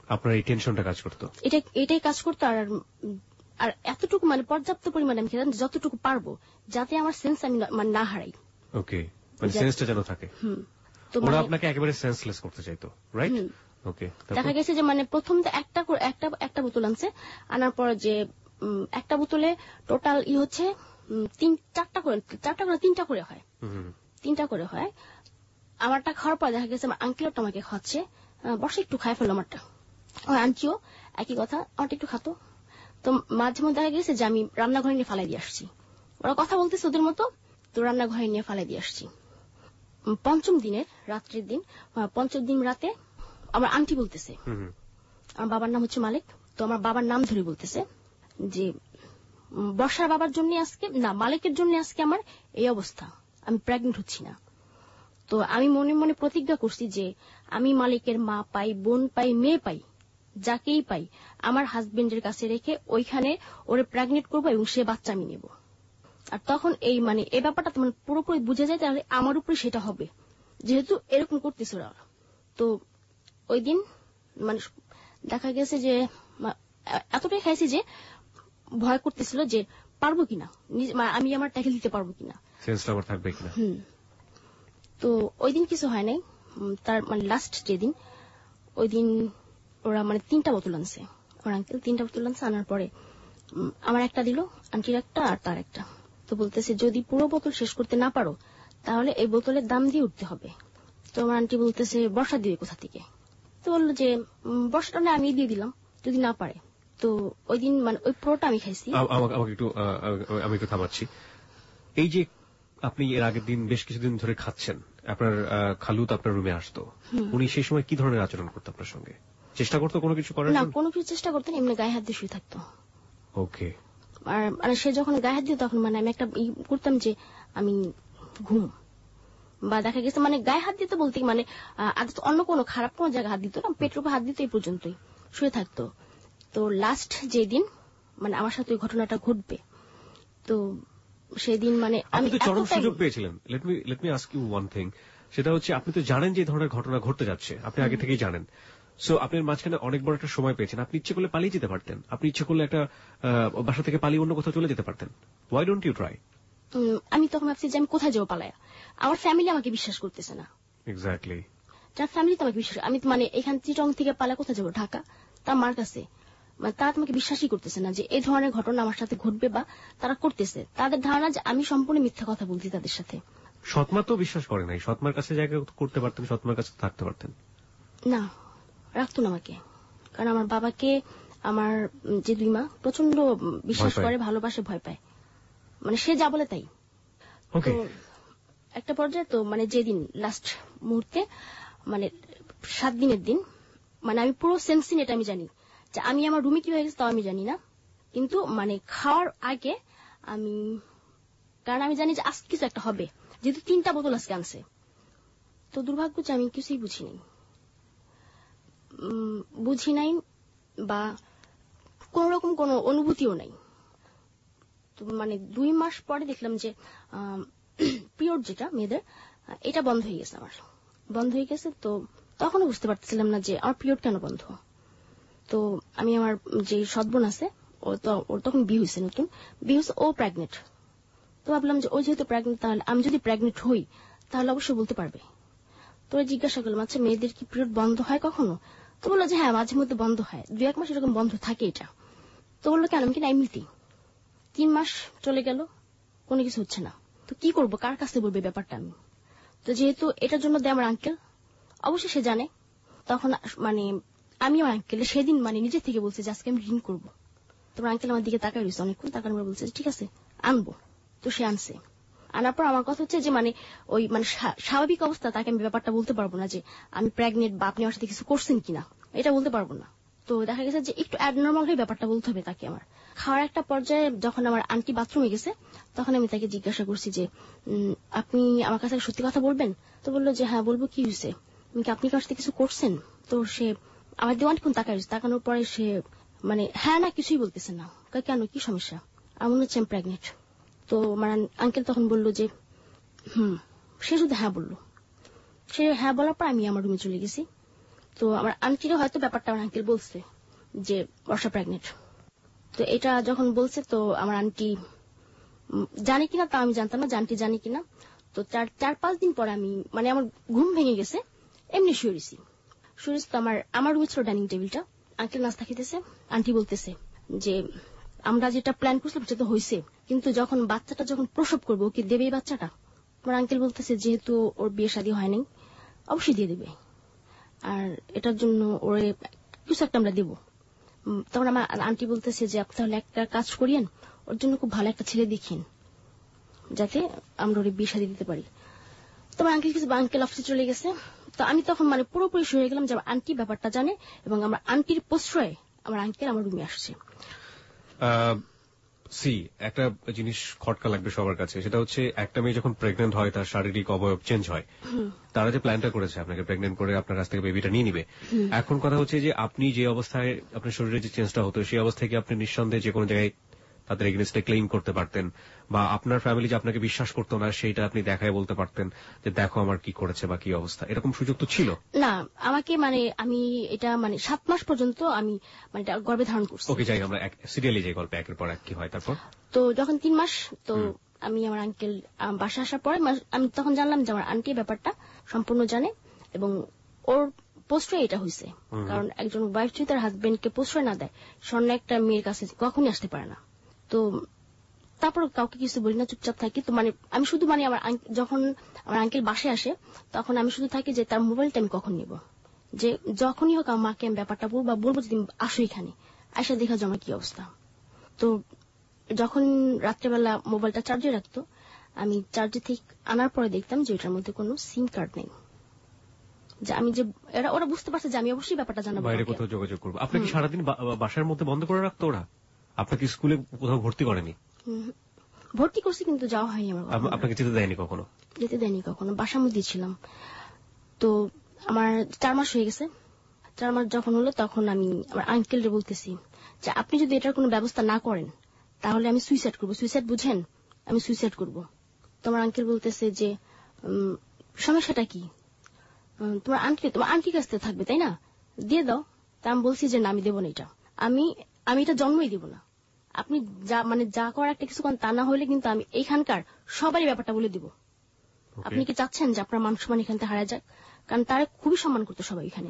আপনার এই টেনশনটা কাজ করতো? এটাই কাজ করতো। আর এতটুকু মানে পর্যাপ্ত পরিমাণে আমি খেতাম যতটুকু পারবো, যাতে আমার সেন্স আমি মানে না হারাই। ওকে, মানে সেন্সটা যেন থাকে। তো ওরা আপনাকে একেবারে সেন্সলেস করতে চাইতো, রাইট? ওকে। দেখা গেছে যে মানে প্রথম তো একটা বোতল আনছে, আনার পর যে একটা বোতলে টোটাল হচ্ছে 3-4টা করে 3টা করে হয়। 3টা করে হয়। আমারটা খাওয়ার পর দেখা গেছে আমার আঙ্কেলটা আমাকে খাচ্ছে, বসে একটু খাই ফেললো আমারটা। আমার আন্টিও একই কথা, আমারটা একটু খাতো। তো মাঝে মধ্যে দেখা গেছে যে আমি রান্নাঘরে নিয়ে ফালাই দিয়ে আসছি। ওরা কথা বলতেছে ওদের মতো, তো রান্নাঘরে নিয়ে ফালাই দিয়ে আসছি। পঞ্চম দিনের রাত্রের দিন, পঞ্চম দিন রাতে আমার আন্টি বলতেছে, আমার বাবার নাম হচ্ছে মালিক, তো আমার বাবার নাম ধরে বলতেছে যে বর্ষার বাবার জন্য আজকে না, মালিকের জন্য আজকে আমার এই অবস্থা, আমি প্রেগনেন্ট হচ্ছি না। তো আমি মনে মনে প্রতিজ্ঞা করছি যে আমি মালিকের মা পাই, বোন পাই, মেয়ে পাই, যাকেই পাই আমার হাজবেন্ডের কাছে রেখে ওইখানে ওরে প্রেগনেন্ট করবো এবং সে বাচ্চা আমি নেব। আর তখন এই মানে এই ব্যাপারটা তোমার পুরোপুরি বুঝে যায়, তাহলে আমার উপরে সেটা হবে, যেহেতু এরকম করতেছে ওরা। তো ওই দিন মানে দেখা গেছে যে এতটাই খাইছি যে ভয় করতেছিল যে পারবো কিনা, আমি আমার ট্যাকেল দিতে পারবো কিনা, সেন্সটা আমার থাকবে কিনা। তো ওই দিন কিছু হয় নাই। তার মানে লাস্ট যেদিন, ওই দিন ওরা মানে 3টা বোতল আনছে, ওর আঙ্কেল 3টা বোতল আনছে। আনার পরে আমার একটা দিল, আন্টির একটা আর তার একটা। তো বলতেছে যদি পুরো বোতল শেষ করতে না পারো তাহলে এই বোতলের দাম দিয়ে উঠতে হবে। তো আমার আন্টি বলতেছে বর্ষা দিবে কোথা থেকে? তো বললো যে বর্ষাটা না আমি দিয়ে দিলাম যদি না পারে। তো ওই দিন মানে ওই পুরোটা আমি খাইছি। আমি একটু থামাচ্ছি। এই যে আপনি এর আগের দিন বেশ কিছুদিন ধরে খাচ্ছেন, আপনার খালু তো আপনার রুমে আসতো, উনি সেই সময় কি ধরনের আচরণ করতো আপনার সঙ্গে? চেষ্টা করতো কোনো কিছু করার? না, কোনো কিছু চেষ্টা করতেন, এমনি গায়ে হাত দিয়ে শুয়ে থাকতো। ওকে। আর মানে সে যখন গায়ে হাত দিত তখন মানে আমি একটা করতাম যে আমি ঘুম, বা দেখা গেছে মানে গায়ে হাত দিতে বলতে মানে অন্য কোনো খারাপ কোনো জায়গায় হাত দিত না, পেটের উপর হাত দিত, এই পর্যন্তই শুয়ে থাকতো। তো লাস্ট যেদিন মানে আমার সাথে ওই ঘটনাটা ঘটবে, তো সেদিন মানে আমি চরম সুযোগ পেয়েছিলেন। Let me ask you one thing, সেটা হচ্ছে আপনি তো জানেন যে এই ধরনের ঘটনা ঘটতে যাচ্ছে, আপনি আগে থেকেই জানেন। সো আপনার মাঝখানে অনেক বড় একটা সময় পেয়েছেন, আপনি ইচ্ছে করলে পালিয়ে যেতে পারতেন, আপনি ইচ্ছে করলে একটা বাসা থেকে পালিয়ে অন্য কোথাও চলে যেতে পারতেন। Why don't you try? আমি তখন ভাবছি যে আমি কোথায় যাবো পালায়া, আমার ফ্যামিলি আমাকে বিশ্বাস করতেছে না। এক্স্যাক্টলি, যার ফ্যামিলি তো আমাকে বিশ্বাস, আমি মানে এখান চিটং থেকে পালায় কোথায় যাবো, ঢাকা, তার মার কাছে, মানে তারা তোমাকে বিশ্বাসই করতেছে না যে এই ধরনের ঘটনা আমার সাথে ঘটবে, বা তারা করতেছে, তাদের ধারণা যে আমি সম্পূর্ণ মিথ্যা কথা বলছি তাদের সাথে। সৎমা তো বিশ্বাস করে নাই, সৎমার কাছে জায়গা করতে পারতেন, সৎমার কাছে থাকতে পারতেন না, রাখতো না আমাকে। কারণ আমার বাবাকে আমার যে 2 মা প্রচন্ড বিশ্বাস করে, ভালোবাসে, ভয় পায়, মানে সে যা বলে তাই। তো একটা পর্যায়ে তো মানে যেদিন লাস্ট মুহূর্তে মানে 7 দিনের দিন, মানে আমি পুরো সেন্সিন, এটা আমি জানি যে আমি আমার রুমে কি হয়ে গেছে তাও আমি জানি না, কিন্তু মানে খাওয়ার আগে আমি, কারণ আমি জানি যে আজকে কিছু একটা হবে, যেহেতু 3টা বোতল আজকে আনছে। তো দুর্ভাগ্য যে আমি কিছুই বুঝি নাই বা কোন রকম কোন অনুভূতিও নাই। তো মানে 2 মাস পরে দেখলাম যে পিরিয়ড যেটা মেয়েদের, এটা বন্ধ হয়ে গেছে, আমার বন্ধ হয়ে গেছে। তো তখনও বুঝতে পারতেছিলাম না যে আমার পিরিয়ড কেন বন্ধ। তো আমি আমার যে সৎবোন আছে, ওর তখন বিয়ে হয়েছে, নতুন বিয়ে হয়েছে, ও প্রেগনেন্ট। তো ভাবলাম যে ও যেহেতু প্রেগনেন্ট, তাহলে আমি যদি প্রেগনেন্ট হই তাহলে অবশ্যই বলতে পারবে। তো জিজ্ঞাসা করলাম আচ্ছা মেয়েদের কি পিরিয়ড বন্ধ হয় কখনো? তো বললো যে হ্যাঁ মাঝে মধ্যে বন্ধ হয়, 2-1 মাস এরকম বন্ধ থাকে এটা। তো বললো কেন? আমি কিনা এমনিতেই। 3 মাস চলে গেল, কোনো কিছু হচ্ছে না। তো কি করব, কার কাছে বলবে ব্যাপারটা আমি? তো যেহেতু এটার জন্য দেয় আমার আঙ্কেল, অবশ্যই সে জানে। তখন মানে আমি আমার আঙ্কেল সেদিন মানে নিজে থেকে বলছে যে আজকে আমি ড্রিঙ্ক করবো। তোমার আঙ্কেল আমার দিকে তাকায় রয়েছে অনেকক্ষণ, তাকার পর বলছে ঠিক আছে আনবো। তো সে আনছে। আনার পর আমার কথা হচ্ছে যে মানে ওই মানে স্বাভাবিক অবস্থা তাকে আমি ব্যাপারটা বলতে পারবো না যে আমি প্রেগনেন্ট বা আপনি আমার সাথে কিছু করছেন কিনা, এটা বলতে পারবো না। তো দেখা গেছে যে একটু অ্যাবনর্মাল হয়ে ব্যাপারটা বলতে হবে তাকে। আমার খাওয়ার একটা পর্যায়ে যখন আমার আন্টি বাথরুমে গেছে, তখন আমি তাকে জিজ্ঞাসা করছি যে আপনি আমার কাছে সত্যি কথা বলবেন? তো বললো যে হ্যাঁ বলবো, কি হয়েছে, আপনি কার সাথে কিছু করছেন? তো সে আমার দিয়ে অনেকক্ষণ তাকায়, তাকানোর পরে সে মানে হ্যাঁ না কিছুই বলতেছে না। কেন, কি সমস্যা? আমার মনে হচ্ছে আমি প্রেগনেন্ট। তো আমার আঙ্কেল তখন বললো যে সে শুধু হ্যাঁ বললো। সে হ্যাঁ বলার পর আমি আমার রুমে চলে গেছি। তো আমার আন্টিরও হয়তো ব্যাপারটা আমার আঙ্কেল বলছে যে বর্ষা প্রেগনেন্ট। তো এটা যখন বলছে তো আমার আন্টি জানে কিনা তা আমি জানতাম না, আন্টি জানে কিনা। তো 4-5 দিন পর আমি মানে আমার ঘুম ভেঙে গেছে, এমনি শুয়েছি। তো আমার রুমে ছিল ডাইনিং টেবিলটা, আঙ্কেল নাস্তা খেতেছে, আন্টি বলতেছে যে আমরা যেটা প্ল্যান করছিলাম সেটা তো হয়েছে, কিন্তু যখন বাচ্চাটা যখন প্রসব করবে ওকে দেবে এই বাচ্চাটা? আমার আঙ্কেল বলতেছে যেহেতু ওর বিয়ে শাদী হয় নাই অবশ্যই দিয়ে দেবে, আর এটার জন্য ওর কিছু একটা আমরা দেবো। তখন আমার আন্টি বলতেছে যে আপনি তাহলে একটা কাজ করিয়েন, ওর জন্য খুব ভালো একটা ছেলে দেখিন যাতে আমরা ওর বিয়ে শাদী দিতে পারি। তোমার আঙ্কেল কিছু আঙ্কেল অফিসে চলে গেছে। তো আমি তখন মানে পুরোপুরি শুয়ে গেলাম যে আমার আন্টি ব্যাপারটা জানে এবং আমার আন্টির প্রশ্রয়ে আমার আঙ্কেল আমার রুমে আসছে। একটা জিনিস খটকা লাগবে সবার কাছে, সেটা হচ্ছে একটা মেয়ে যখন প্রেগনেন্ট হয় তার শারীরিক অবয়ব চেঞ্জ হয়। তারা যে প্ল্যানটা করেছে আপনাকে প্রেগনেন্ট করে আপনার কাছ থেকে বেবিটা নিয়ে নিবে, এখন কথা হচ্ছে যে আপনি যে অবস্থায় আপনার শরীরে যে চেঞ্জটা হতো সেই অবস্থায় কি আপনি নিঃসন্দেহে যে কোনো জায়গায় তাদের এগেইনস্টে ক্লেইম করতে পারতেন, বা আপনার ফ্যামিলি যে আপনাকে বিশ্বাস করতো না সেইটা আপনি দেখায় বলতে পারতেন যে দেখো আমার কি করেছে বা কি অবস্থা, এরকম সুযোগ তো ছিল না? আমাকে মানে আমি এটা মানে 7 মাস পর্যন্ত আমি মানে গর্ভে ধারণ করছি। ওকে, যাই আমরা সিরিয়ালি যাই গল্পে, একের পর এক কি হয় তারপর। তো যখন 3 মাস, তো আমি আমার আঙ্কেল বাসা আসার পরে আমি তখন জানলাম যে আমার আন্টি ব্যাপারটা সম্পূর্ণ জানে এবং ওর প্রশ্রয় এটা হয়েছে। কারণ একজন ওয়াইফ যদি তার হাজবেন্ডকে প্রশ্রয় না দেয়, স্বর্ণ একটা মেয়ের কাছে কখনই আসতে পারে না। তো তারপর কাউকে কিছু বলি না, চুপচাপ থাকি। তো মানে আমি শুধু মানে যখন আমার আঙ্কেল বাসায় আসে তখন আমি শুধু থাকি যে তার মোবাইলটা আমি কখন নিব, যে যখনই হোক আমার মাকে আমি ব্যাপারটা বলবো, বা বলবো যে তুমি আসো এখানে, আসা দেখা যাও আমার কি অবস্থা। তো যখন রাত্রেবেলা মোবাইলটা চার্জে রাখতো, আমি চার্জে থেকে আনার পরে দেখতাম যে ওটার মধ্যে কোনো সিম কার্ড নেই। যে আমি যে ওরা বুঝতে পারছে যে আমি অবশ্যই ব্যাপারটা জানাবো, বাইরে কোথাও যোগাযোগ করবো। আপনাকে সারাদিন বাসার মধ্যে বন্ধ করে রাখতো ওরা? আপনাকে স্কুলে কোথাও ভর্তি করেনি? ভর্তি করছি কিন্তু যাওয়া হয়নি আমার। আপনাকে যেতে দেয়নি কখনো? যেতে দেয়নি কখনো, বাসার মধ্যে ছিলাম। তো আমার 4 মাস হয়ে গেছে। 4 মাস যখন হলো তখন আমি আমার আঙ্কেলরে বলতেছি যে আপনি যদি এটার কোনো ব্যবস্থা না করেন তাহলে আমি সুইসাইড করবো। সুইসাইড বুঝেন? আমি সুইসাইড করবো। তোমার আঙ্কেল বলতেছে যে সমস্যাটা কি, তোমার আন্টির কাছ থেকে থাকবে তাই না, দিয়ে দাও। তা আমি বলছি যে না, আমি দেবো না, এটা আমি এটা জন্মই দেবো না। আপনি যা করার একটা কিছু তা না হলে কিন্তু আমি এইখানকার সবারই ব্যাপারটা বলে দিব। আপনি কি চাচ্ছেন যে আপনার মান সম্মান এখান থেকে হারায় যাক? কারণ তারা খুবই সম্মান করতো সবাই এখানে।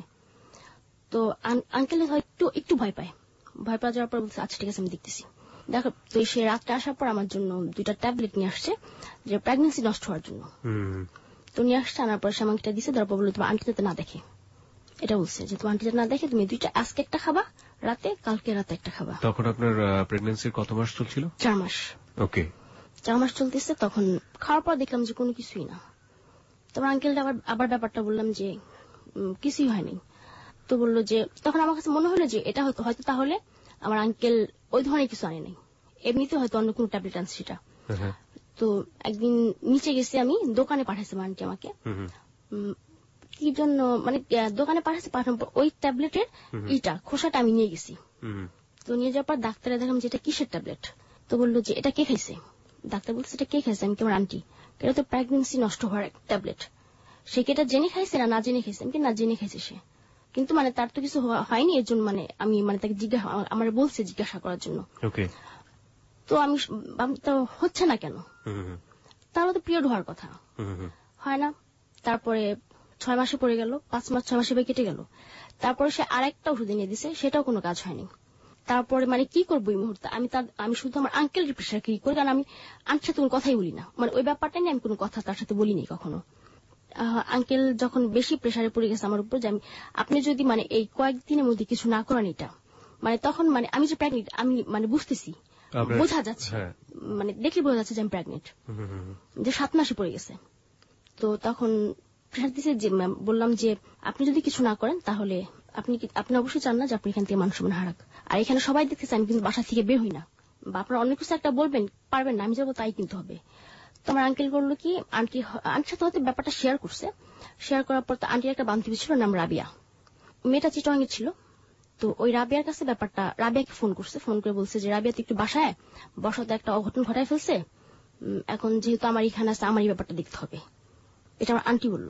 তো আঙ্কেল হয়তো একটু ভয় পায় যাওয়ার পর বলছে আচ্ছা ঠিক আছে আমি দেখতেছি। দেখো, তো সে রাত্রে আসার পর আমার জন্য 2টা ট্যাবলেট নিয়ে আসছে যে প্রেগন্যান্সি নষ্ট হওয়ার জন্য। তো নিয়ে আসছে, আনার পর সে আমাকে এটা দিচ্ছে, তারপর বললো তোমার আন্টি যাতে না দেখে। এটা বলছে যে তোমার আন্টি যাতে না দেখে, তুমি 2টা আজকে একটা খাবা রাতে, কালকে রাতে একটা খাবা। তখন আপনার প্রেগন্যান্সির কত মাস চলছিল? 4 মাস। ওকে, 4 মাস চলতেছে। তখন খাওয়ার পর দেখলাম যে কোনো কিছুই না। তোমার আঙ্কেলটা আবার ব্যাপারটা বললাম যে কিছুই হয়নি। তো বললো যে তখন আমার কাছে মনে হলো যে এটা হয়তো তাহলে আমার আঙ্কেল ওই ধরনের কিছু আনে নাই, এমনিতে হয়তো অন্য কোনো ট্যাবলেট আনছে সেটা। তো একদিন নিচে গেছি আমি, দোকানে পাঠাইছে আন্টি আমাকে, কি জন্য মানে দোকানে পাঠানোর পর ওই ট্যাবলেটের খোসাটা আমি নিয়ে গেছি। তো নিয়ে যাওয়ার পর ডাক্তারে দেখলাম যে এটা কিসের ট্যাবলেট। তো বললো যে এটা কে খাইছে। ডাক্তার বলছে এটা কে খাইছে। আমি কি আমার আন্টি, এটা তো প্রেগন্যান্সি নষ্ট হওয়ার ট্যাবলেট। সে কি এটা জেনে খাইছে না জেনে খাইছে? আমি কি না জেনে খাইছে সে, কিন্তু মানে তার তো কিছু হয়নি, এর জন্য মানে আমি তাকে আমার বলছে জিজ্ঞাসা করার জন্য। তো আমি তো হচ্ছে না কেন, তার মতো পিরিয়ড হওয়ার কথা হয় না। তারপরে 6 মাসে পড়ে গেল, 5 মাস 6 মাসে কেটে গেল। তারপরে সে আরেকটা ওষুধ এনে দিছে, সেটাও কোনো কাজ হয়নি। তারপরে মানে কি করবো এই মুহূর্তে, আমি শুধু আমার আঙ্কেলের প্রেশার কি করি, কারণ আমি আন্টির সাথে কোনো কথাই বলি না, মানে ওই ব্যাপারটা নিয়ে আমি কোনো কথা তার সাথে বলিনি কখনো। আঙ্কেল যখন বেশি প্রেশারে পড়ে গেছে আমার উপর যে আপনি যদি মানে এই কয়েকদিনের মধ্যে কিছু না করেন এটা, মানে তখন মানে আমি যে প্রেগনেন্ট আমি মানে বুঝতেছি, বোঝা যাচ্ছে, মানে দেখলে বোঝা যাচ্ছে যে আমি প্রেগনেন্ট, যে 7 মাসে পড়ে গেছে। তো তখন প্রেশার দিছে যে বললাম যে আপনি যদি কিছু না করেন তাহলে আপনি অবশ্যই চান না যে আপনি এখান থেকে মান সম্মান হারাক, আর এখানে সবাই দেখতেছে আমি কিন্তু বাসা থেকে বের হই না, বা আপনারা অনেক কিছু একটা বলবেন পারবেন না, আমি যাবো তাই কিন্তু হবে। তোমার আঙ্কেল বললো কি আন্টির সাথে হয়তো ব্যাপারটা শেয়ার করছে। শেয়ার করার পর তো আন্টির একটা বান্ধবী ছিল, নাম রাবিয়া, মেয়েটা চিটং এ ছিল। তো ওই রাবিয়ার কাছে ব্যাপারটা, রাবিয়াকে ফোন করছে, ফোন করে বলছে যে রাবিয়া তো একটু বাসায় বসাতে একটা অঘটন ঘটায় ফেলছে, এখন যেহেতু আমার এখানে আছে আমার এই ব্যাপারটা দেখতে হবে, এটা আমার আন্টি বললো।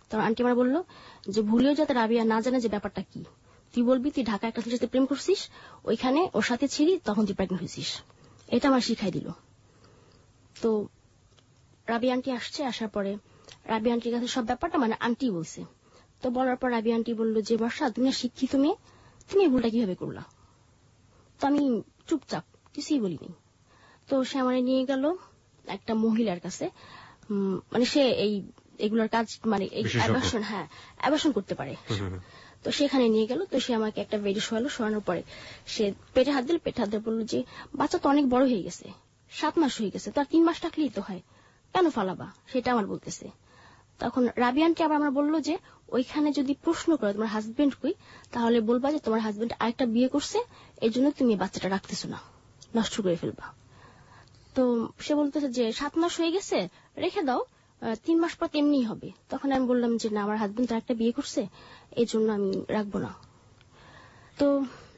তখন আন্টি আমার বললো যে ভুলেও যাতে রাবিয়া না জানে যে ব্যাপারটা কি, তুই বলবি তুই ঢাকা একটা ছেলের সাথে প্রেম করছিস, ওইখানে ওর সাথে ছিলি, তখন তুই প্রেগনেন্ট হয়েছিস। এটা আমার শিখাই দিল। তো রাবি আন্টি আসছে, আসার পরে রাবি আন্টির কাছে সব ব্যাপারটা মানে আন্টি বলছে। তো বলার পর রাবি আন্টি বললো যে বর্ষা তুমি শিক্ষিত মেয়ে, তুমি এই ভুলটা কিভাবে করলা? তো আমি চুপচাপ কিছুই বলিনি। তো সে আমার নিয়ে গেল একটা মহিলার কাছে, মানে সে এগুলোর কাজ মানে অ্যাবর্শন করতে পারে। তো সেখানে নিয়ে গেল। তো সে আমাকে একটা বেডে শোয়ালো, শোয়ানোর পরে সে পেটে হাত দিল, পেটে হাত দিয়ে বললো যে বাচ্চা তো অনেক বড় হয়ে গেছে, 7 মাস হয়ে গেছে, তো আর 3 মাস থাকলেই তো হয়, কেন ফালাবা? সেটা আমার বলতেছে। তখন রাবি আন্টি আবার আমার বললো যে ওইখানে যদি প্রশ্ন করো তোমার হাজবেন্ড কই, তাহলে বলবা যে তোমার হাজবেন্ড আরেকটা বিয়ে করছে, এই জন্য তুমি বাচ্চাটা রাখতেছো না, নষ্ট করে ফেলবা। তো সে বলতেছে যে 7 মাস হয়ে গেছে, রেখে দাও, 3 মাস পর তেমনি হবে। তখন আমি বললাম যে না, আমার হাজবেন্ড তো একটা বিয়ে করছে, এই জন্য আমি রাখবো না। তো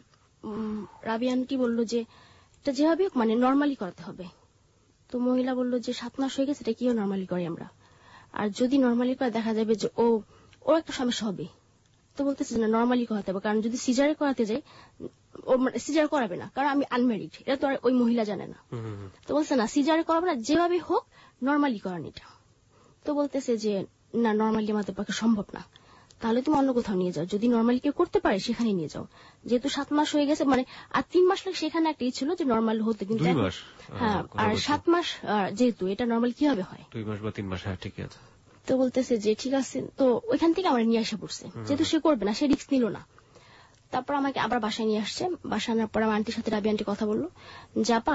রাবি আন্টি বললো যে এটা যেভাবে মানে নর্মালি করাতে হবে। তো মহিলা বললো যে 7 মাস হয়ে গেছে, এটা কিও নর্মালি করি আমরা, আর যদি নর্মালি করে দেখা যাবে যে ওর একটা সমস্যা হবে। তো বলতেছে না, নর্মালি করাতে হবে, কারণ যদি সিজারে করাতে যাই ও সিজার করাবে না, কারণ আমি আনম্যারিড, এটা তো আর ওই মহিলা জানে না। তো বলছে না, সিজারে করাবে না, যেভাবে হোক নর্মালি করান এটা। তো বলতেছে যে না, নর্মালি আমাদের পক্ষে সম্ভব না, তাহলে তুমি অন্য কোথাও নিয়ে যাও, যদি নর্মালি কেউ করতে পারে সেখানে নিয়ে যাও। যেহেতু 7 মাস হয়ে গেছে, মানে আর 3 মাস লাগে, সেখানে একটা ছিল যে নর্মাল হতে, কিন্তু হ্যাঁ, আর 7 মাস যেহেতু এটা নর্মাল কিভাবে হয়, 2 মাস বা 3 মাস। হ্যাঁ, ঠিক আছে। তো বলতেছে যে ঠিক আছে। তো ওইখান থেকে আমার নিয়ে আসা পড়ছে, যেহেতু সে করবে না, সে রিস্ক নিল না। তারপর আমাকে আবার বাসায় নিয়ে আসছে। বাসায় আনার পর আমার আন্টির সাথে রাবি আন্টি কথা বললো যে আপা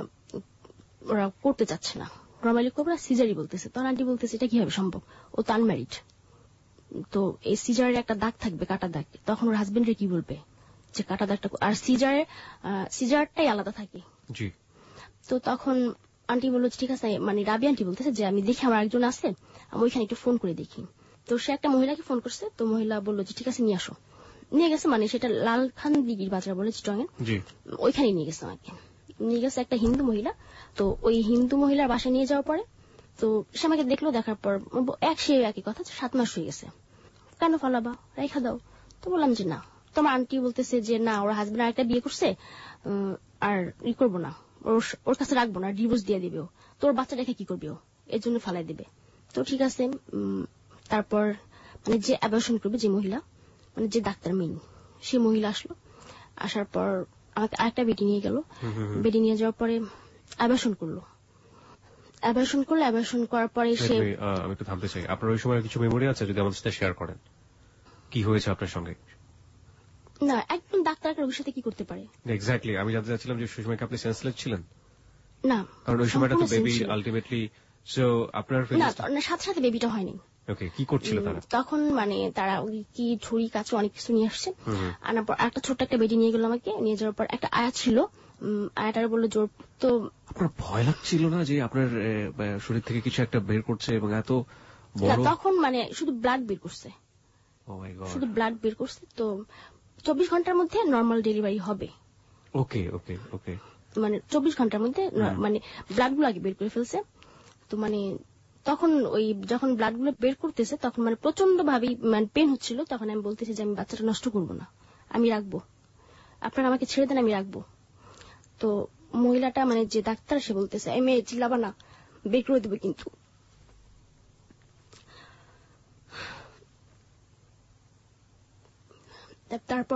ওরা করতে চাচ্ছে না, নর্মালি করবে না, সিজারই বলতেছে। তখন আন্টি বলতেছে এটা কিভাবে সম্ভব, ও তো আনম্যারিড, তো এই সিজারের একটা দাগ থাকবে, কাটা দাগ, তখন ওর হাজবেন্ডের কি বলবে যে কাটা দাগটা, আর সিজারটাই আলাদা থাকে। তো তখন আন্টি বললো ঠিক আছে, মানে রাবি আন্টি বলতেছে যে আমি দেখি আমার একজন আছে, আমি ওইখানে একটু ফোন করে দেখি। তো সে একটা মহিলাকে ফোন করছে। তো মহিলা বললো যে ঠিক আছে নিয়ে আসো। নিয়ে গেছে, মানে সেটা লালখান দিঘির বাজার বলে চিটং এর, ওইখানে নিয়ে গেছে আমাকে। নিয়ে গেছে একটা হিন্দু মহিলা। তো ওই হিন্দু মহিলার বাসায় নিয়ে যাওয়ার পরে তো সে আমাকে দেখলো, দেখার পর একই কথা, 7 মাস হয়ে গেছে, কেন ফলাবা, রেখা দাও। তো বললাম যে না। তোমার আন্টি বলতেছে যে না, ওর হাজবেন্ড আরেকটা বিয়ে করছে, আর করবো না, ওর কাছে রাখবো না, ডিভোর্স দিয়ে দিবে, তোর বাচ্চা রেখে কি করবে, এর জন্য ফালাই দিবে। তো ঠিক আছে। তারপর মানে যে অ্যাবর্শন করবে, যে মহিলা, মানে যে ডাক্তার মেইন, সে মহিলা আসলো। আসার পর আমাকে আরেকটা বেডি নিয়ে গেল। বেডি নিয়ে যাওয়ার পরে অ্যাবর্শন করলো। অ্যাবর্শন করার পরে সে, আমি একটু থামতে চাই, আপনার ওই সময় কিছু মেমোরি আছে যদি আমাদের সাথে শেয়ার করেন, কি হয়েছে আপনার সঙ্গে? না, একদম ডাক্তার রোগীর সাথে কি করতে পারে এক্স্যাক্টলি, আমি জানতে চাচ্ছিলাম যে সেই সময় কি আপনি সেন্সলেস ছিলেন? না, কারণ ওই সময়টা তো বেবি আলটিমেটলি, সো আপনার না, সাথে সাথে বেবিটা হয়নি। ওকে, কি করছিল তারা তখন? মানে তারা কি ছুরি কাছে অনেক কিছু নিয়ে আসছে। আনার পর একটা ছোট্ট একটা বেডি নিয়ে গেল আমাকে। নিয়ে যাওয়ার পর একটা আয়া ছিল, আয়াটার বললো জোর। তো আপনার ভয় লাগছিল না যে আপনার শরীর থেকে কিছু একটা বের করছে এবং এত বড়? তখন মানে শুধু ব্লাড বের করছে, শুধু ব্লাড বের করছে। তো 24 ঘন্টার মধ্যে নর্মাল ডেলিভারি হবে। ওকে ওকে ওকে, মানে 24 ঘন্টার মধ্যে মানে ব্লাড গুলো আগে বের করে ফেলছে। তো মানে তখন ওই যখন ব্লাড গুলো বের করতেছে তখন মানে প্রচন্ড ভাবে মানে পেন হচ্ছিল। তখন আমি বলতেছি যে আমি বাচ্চাটা নষ্ট করবো না, আমি রাখবো, আপনারা আমাকে ছেড়ে দেন, আমি রাখবো। তো মহিলাটা মানে যে ডাক্তার, সে বলতেছে এই মেয়ে চিল্লাবা না, বের করে দেবে কিন্তু। তারপর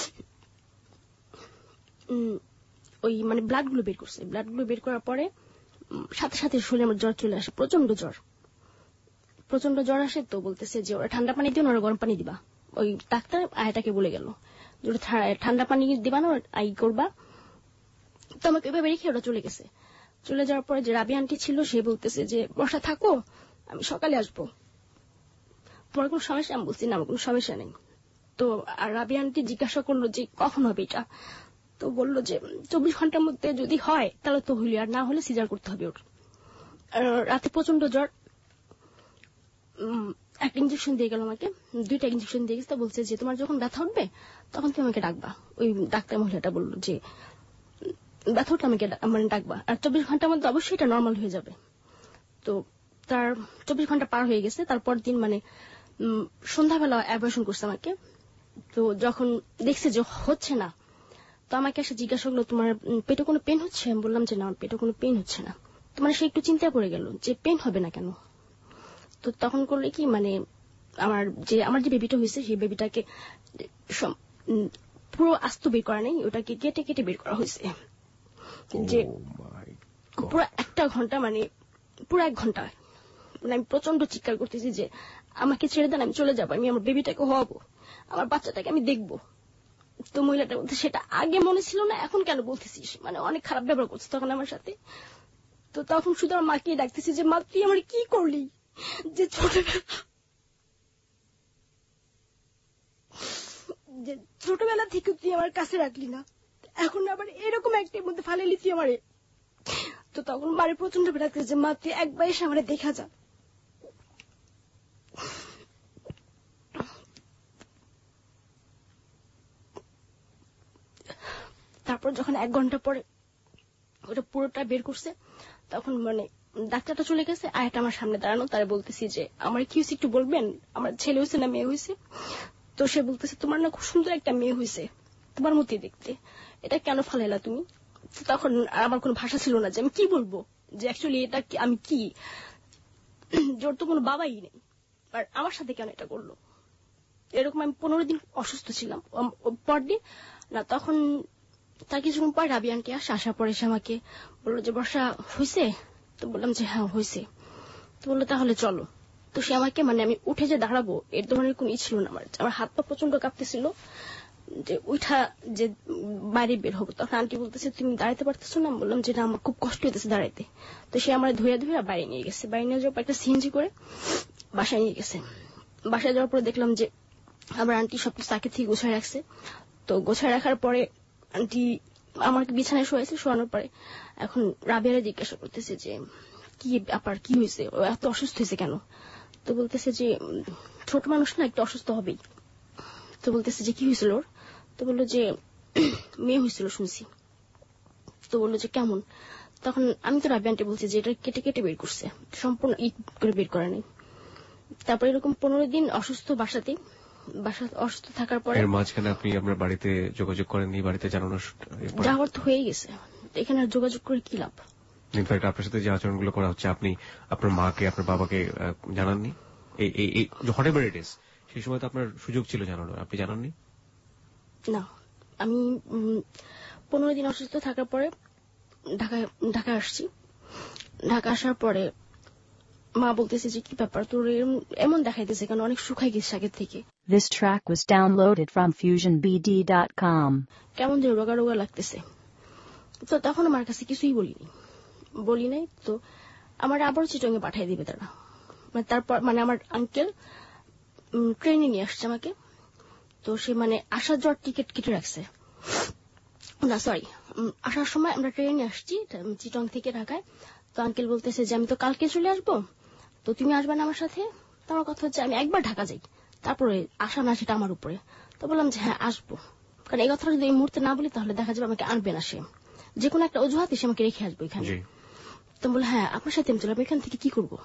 ওই মানে ব্লাড গুলো বের করছে। ব্লাড গুলো বের করার পরে সাথে সাথে শরীরে আমার জ্বর চলে আসে, প্রচন্ড জ্বর আসে। তো বলতেছে যে ওরা ঠান্ডা পানি দিও না, ওরা গরম পানি দিবা। ওই ডাক্তার আয়াটাকে বলে গেল ঠান্ডা পানি দিবা না, আই করবা। তো আমাকে এভাবে রেখে ওরা চলে গেছে। চলে যাওয়ার পরে যে রাবি আন্টি ছিল, সে বলতেছে যে বসা থাকো, আমি সকালে আসবো, তোমার কোনো সমস্যা? আমি বলছি না, আমার কোনো সমস্যা নেই। তো রাবি আন্টি জিজ্ঞাসা করলো যে কখন হবে এটা। তো বললো যে 24 ঘন্টার মধ্যে যদি হয় তাহলে তো হইলি, আর না হলে সিজার করতে হবে ওর। রাতে প্রচন্ড জ্বর, একটা ইঞ্জেকশন দিয়ে গেল আমাকে, 2টা ইঞ্জেকশন দিয়ে গেছে। বলছে যে তোমার যখন ব্যথা উঠবে তখন তুমি আমাকে ডাকবা। ওই ডাক্তার মহিলাটা বললো যে ব্যথা উঠলে আমাকে মানে ডাকবা, আর 24 ঘন্টার মধ্যে অবশ্যই এটা নর্মাল হয়ে যাবে। তো তার 24 ঘন্টা পার হয়ে গেছে। তারপর দিন মানে সন্ধ্যাবেলা অ্যাবর্শন করছে আমাকে। তো যখন দেখছে যে হচ্ছে না, তো আমাকে এসে জিজ্ঞাসা করলো তোমার পেটে কোনো পেন হচ্ছে? আমি বললাম যে না, আমার পেটে কোনো পেন হচ্ছে না। তো মানে সে একটু চিন্তায় পড়ে গেল যে পেন হবে না কেন। তো তখন করলে কি মানে আমার যে বেবিটা হয়েছে সেই বেবিটাকে পুরো আস্ত বের করা নেই, ওটাকে কেটে কেটে বের করা হয়েছে। যে পুরো একটা ঘন্টা মানে পুরো 1 ঘন্টা মানে আমি প্রচন্ড চিৎকার করতেছি যে আমাকে ছেড়ে দেন, আমি চলে যাবো, আমি আমার বেবিটাকে হওয়াবো, আমার বাচ্চাটাকে আমি দেখবো। তো মহিলাটা বলতে সেটা আগে মনে ছিল না, এখন কেন বলতেছিস, মানে অনেক খারাপ ব্যবহার করছে তখন আমার সাথে। তো তখন শুধু আমার মাকে ডাকতেছি যে মা তুই আমার কি করলি, যে ছোটবেলা থেকে তুই আমার কাছে রাখলি না, এখন আবার এরকম একটার মধ্যে ফালাইলি তুই আমারে। তো তখন মারে প্রচন্ড ডাকতেছে যে মা তুই একবার এসে আমারে দেখা যা। তারপর যখন 1 ঘন্টা পরে ওটা পুরোটা বের করছে, তখন মানে ডাক্তারটা চলে গেছে, আর একটা আমার সামনে দাঁড়ানো, তারা বলতেছি যে আমার কি হয়েছে একটু বলবেন, আমার ছেলে হয়েছে না মেয়ে হয়েছে? তো সে বলতেছে তোমার না খুব সুন্দর একটা মেয়ে হয়েছে, তোমার মতোই দেখতে, এটা কেন ফালাইলা তুমি? তখন আমার কোনো ভাষা ছিল না যে আমি কি বলবো, যে অ্যাকচুয়ালি এটা আমি কি, জোর তো কোনো বাবাই নেই, আর আমার সাথে কেন এটা করলো। এরকম আমি 15 দিন অসুস্থ ছিলাম। পরদিন না, তখন তার কিছুক্ষণ পর রাবি আন্টি আসার পরে এসে আমাকে বললো যে বর্ষা হয়েছে? তো বললাম যে হ্যাঁ হয়েছে। তো বললো তাহলে চলো। তো সে আমাকে মানে আমি উঠে যে দাঁড়াবো এর ধরনের কোন ই ছিল না আমার হাত পা প্রচন্ড কাঁপতেছিল যে উঠা যে বাইরে বের হবো। তখন আন্টি বলতেছে তুমি দাঁড়াতে পারতেছো না? বললাম যে না, আমার খুব কষ্ট হইতেছে দাঁড়াইতে। তো সে আমার ধুয়ে ধুয়ে বাইরে নিয়ে গেছে, বাইরে নিয়ে যাওয়ার পর একটা সিএনজি করে বাসায় নিয়ে গেছে। বাসায় যাওয়ার পরে দেখলাম যে আমার আন্টি সবকিছু আগে থেকে গোছায় রাখছে। তো গোছায় রাখার পরে আন্টি আমাকে বিছানায় শোয়াইছে, শোয়ানোর পরে এখন রাবিয়ারে জিজ্ঞাসা করতেছে যে কি ব্যাপার, কি হয়েছে, ও এত অসুস্থ হয়েছে কেন? তো বলতেছে যে ছোট মানুষ না, একটু অসুস্থ হবেই। তো বলতেছে যে কি হয়েছিল ওর? তো বললো যে মেয়ে হয়েছিল শুনছি। তো বললো যে কেমন? তখন আমি তো রাবি আন্টি বলছি যে এটা কেটে কেটে বের করছে, সম্পূর্ণ ই করে বের করা নেই। তারপর এরকম 15 দিন অসুস্থ, বাসাতেই অসুস্থ থাকার পরে এর মাঝখানে আপনি আপনার বাড়িতে যোগাযোগ করেননি? বাড়িতে জানানো যাওয়ার তো হয়ে গেছে, এখানে আর যোগাযোগ করে কি লাভ? ইনফ্যাক্ট আপনার সাথে যে আচরণগুলো করা হচ্ছে, আপনি আপনার মাকে আপনার বাবাকে জানাননি? এই হোয়াটএভার ইট ইজ, সেই সময় তো আপনার সুযোগ ছিল জানানোর, আপনি জানাননি? না, আমি 15 দিন অসুস্থ থাকার পরে ঢাকা আসছি। ঢাকা আসার পরে মা বলতেছে যে কি ব্যাপার তোর এমন দেখাইতেছে কেন, অনেক শুকাই গেছে আগের থেকে। This track was downloaded from FusionBD.com. কেমন যেন রোগা রোগা লাগতেছে। তো তখন আমার কাছে কিছুই বলি নাই। তো আমার আবার চিটংয়ে পাঠিয়ে দিবে তারা। তারপর মানে আমার আঙ্কেল ট্রেনে নিয়ে আসছে আমাকে। তো সে মানে আসার যাওয়ার টিকিট কেটে রাখছে না, সরি, আসার সময় আমরা ট্রেনে আসছি চিটং থেকে ঢাকায়। তো আঙ্কেল বলতেছে যে আমি তো কালকে চলে আসবো, তো তুমি আসবে না আমার সাথে? তো আমার কথা হচ্ছে আমি একবার ঢাকা যাই, তারপরে আসা না সেটা আমার উপরে। তো বললাম যে হ্যাঁ আসবো, কারণ এই কথাটা যদি এই মুহূর্তে না বলি তাহলে দেখা যাবে আমাকে আনবে না সে, যে কোনো একটা অজুহাতে সে আমাকে রেখে আসবো এখানে। তো বলে হ্যাঁ আপনার সাথে আমি চলে, আমি এখান থেকে কি করবো?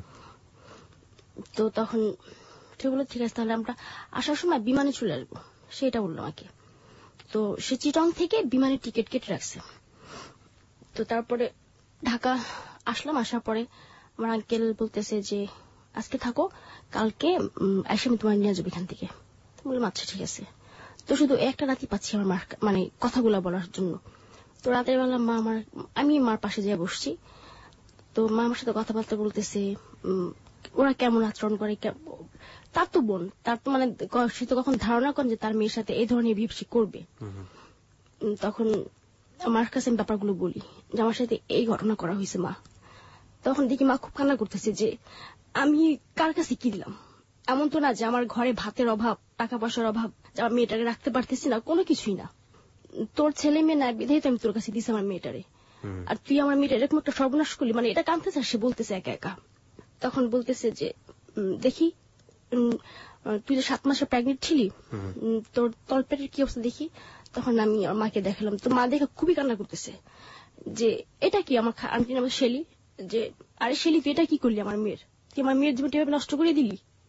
তো তখন সে বললো ঠিক আছে তাহলে আমরা আসার সময় বিমানে চলে আসবো, সেটা বললো আমাকে। তো সে চিটং থেকে বিমানের টিকিট কেটে রাখছে। তো তারপরে ঢাকা আসলাম। আসার পরে আমার আঙ্কেল বলতেছে যে আজকে থাকো, কালকে এসে আমি তোমার নিয়ে যাবো এখান থেকে। বললাম আচ্ছা ঠিক আছে। তো শুধু একটা রাতই পাচ্ছি আমার মার মানে কথাগুলো বলার জন্য। তো রাতের বেলা আমি মার পাশে যেয়ে বসছি। তো মা আমার সাথে কথাবার্তা বলতেছে, ওরা কেমন আচরণ করে, তার তো বোন, তার তো মানে সে তো কখন ধারণা করেন যে তার মেয়ের সাথে এই ধরনের বিহেভ করবে। তখন আমার কাছে আমি ব্যাপারগুলো বলি যে আমার সাথে এই ঘটনা করা হয়েছে মা। তখন দেখি মা খুব কান্না করতেছে যে আমি কার কাছে কি দিলাম, এমন তো না যে আমার ঘরে ভাতের অভাব, টাকা পয়সার অভাব, যে আমার মেয়েটাকে রাখতে পারতেছি না, কোনো কিছুই না। তোর ছেলে মেয়ে না বিধাই তো আমি তোর কাছে দিছি আমার মেয়েটারে, আর তুই আমার মেয়েটা এরকম একটা সর্বনাশ করলি, মানে এটা কাঁদতে চাস, সে বলতেছে একা একা। তখন বলতেছে যে দেখি তুই যে 7 মাসে প্রেগনেন্ট ছিলি, তোর তলপেটের কি অবস্থা দেখি। তখন আমি আমার মাকে দেখালাম। তো মা দেখে খুবই কান্না করতেছে যে এটা কি, আমার আন্টি নাম শেলি, যে আরে শেলি তুই এটা কি করলি আমার মেয়ের, তুই আমার মেয়ের জীবনটা এভাবে নষ্ট করে দিলি।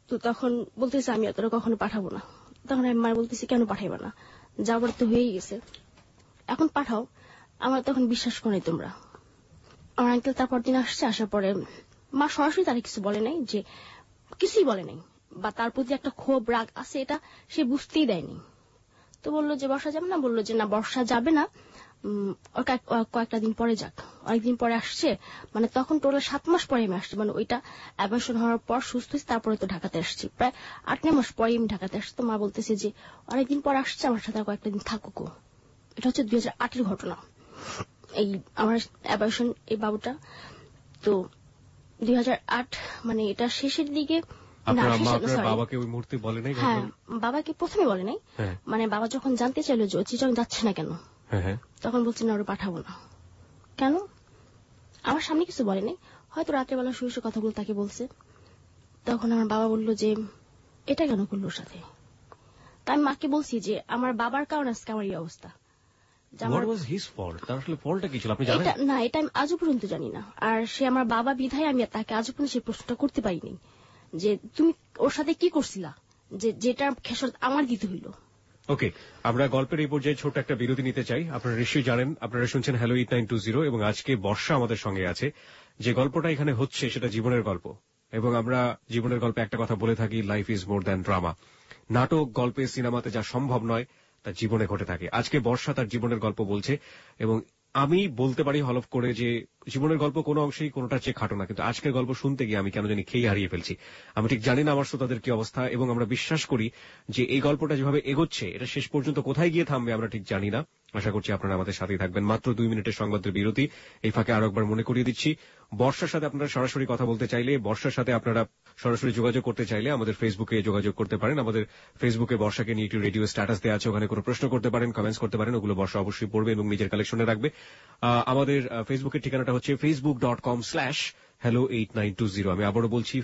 তো তখন বলতেছে আমি তোরা কখনো পাঠাবো না। তখন আমি মার বলতেছি কেন পাঠাইবা না, যাবার তো হয়েই গেছে, এখন পাঠাও। আমার তখন বিশ্বাস করে তোমরা। আমার আঙ্কেল তারপর দিন আসছে, আসার পরে মা সরাসরি তারা কিছু বলে নাই, যে কিছুই বলে নাই, বা তার প্রতি একটা ক্ষোভ রাগ আছে এটা সে বুঝতেই দেয়নি। তো বললো যে বর্ষা যাবে না, বললো যে না বর্ষা যাবে না, কয়েকটা দিন পরে যাক। অনেকদিন পরে আসছে, মানে তখন টোটাল 7 মাস পরে আমি আসছি, মানে ওইটা অ্যাবর্শন হওয়ার পর সুস্থ হয়েছে, তারপরে তো ঢাকাতে আসছি, প্রায় 8-9 মাস পরে আমি ঢাকাতে আসছি। তো মা বলতেছে যে অনেকদিন পর আসছে, আমার সাথে কয়েকটা দিন থাকুক। এটা হচ্ছে 2008-এর ঘটনা, এই আমার অ্যাবর্শন এই বাবুটা। তো 2008 মানে এটা শেষের দিকে। বাবাকে ওই মুহূর্তে বলে নাই? হ্যাঁ, বাবাকে প্রথমে বলে নাই, মানে বাবা যখন জানতে চাইলো যে চিটং যাচ্ছে না কেন, তখন বলছে না ওরা পাঠাবো না। কেন? আমার সামনে কিছু বলে নাই, হয়তো রাতের বেলা শুয়ে শুয়ে কথাগুলো তাকে বলছে। তখন আমার বাবা বলল যে এটা কেন করলো ওর সাথে। তা আমি মাকে বলছি যে আমার বাবার কারণে আজকে আমার এই অবস্থা। না, এটা আমি আজও পর্যন্ত জানি না। আর সে আমার বাবা বিধায় আমি তাকে আজও পর্যন্ত সেই প্রশ্নটা করতে পারিনি যে তুমি ওর সাথে কি করছিলা, যে যেটা খেসারত আমার দিতে হইল। ওকে, আমরা গল্পের এই পর্যায়ে ছোট একটা বিরতি নিতে চাই। আপনারা নিশ্চয়ই জানেন, আপনারা শুনছেন হ্যালো 8920 এবং আজকে বর্ষা আমাদের সঙ্গে আছে। যে গল্পটা এখানে হচ্ছে সেটা জীবনের গল্প, এবং আমরা জীবনের গল্পে একটা কথা বলে থাকি, life is more than drama. নাটক, গল্পে, সিনেমাতে যা সম্ভব নয় তা জীবনে ঘটে থাকে। আজকে বর্ষা তার জীবনের গল্প বলছে, এবং আমি বলতে পারি হলফ করে যে জীবনের গল্প কোনো অংশেই কোনোটার চেয়ে খাটো না, কিন্তু আজকের গল্প শুনতে গিয়ে আমি কেন জানি খেয়ে হারিয়ে ফেলছি। আমি ঠিক জানি না আমার শ্রোতাদের কি অবস্থা, এবং আমরা বিশ্বাস করি যে এই গল্পটা যেভাবে এগোচ্ছে এটা শেষ পর্যন্ত কোথায় গিয়ে থামবে আমরা ঠিক জানি না। আশা করছি আপনারা আমাদের সাথেই থাকবেন। মাত্র 2 মিনিটের সংবাদের বিরতি। এই ফাঁকে আরো একবার মনে করিয়ে দিচ্ছি, বর্ষার সাথে আপনারা সরাসরি কথা বলতে চাইলে, বর্ষার সাথে আপনারা সরাসরি যোগাযোগ করতে চাইলে আমাদের ফেসবুকে যোগাযোগ করতে পারেন। আমাদের ফেসবুকে বর্ষাকে নিয়ে একটি রেডিও স্ট্যাটাস দেওয়া আছে, ওখানে কোনো প্রশ্ন করতে পারেন, কমেন্টস করতে পারেন, ওগুলো বর্ষা অবশ্যই পড়বে এবং নিজের কালেকশনে রাখবে। আমাদের ফেসবুকের ঠিকানাটা হচ্ছে facebook.com/hello8920। আমি আবারও বলছি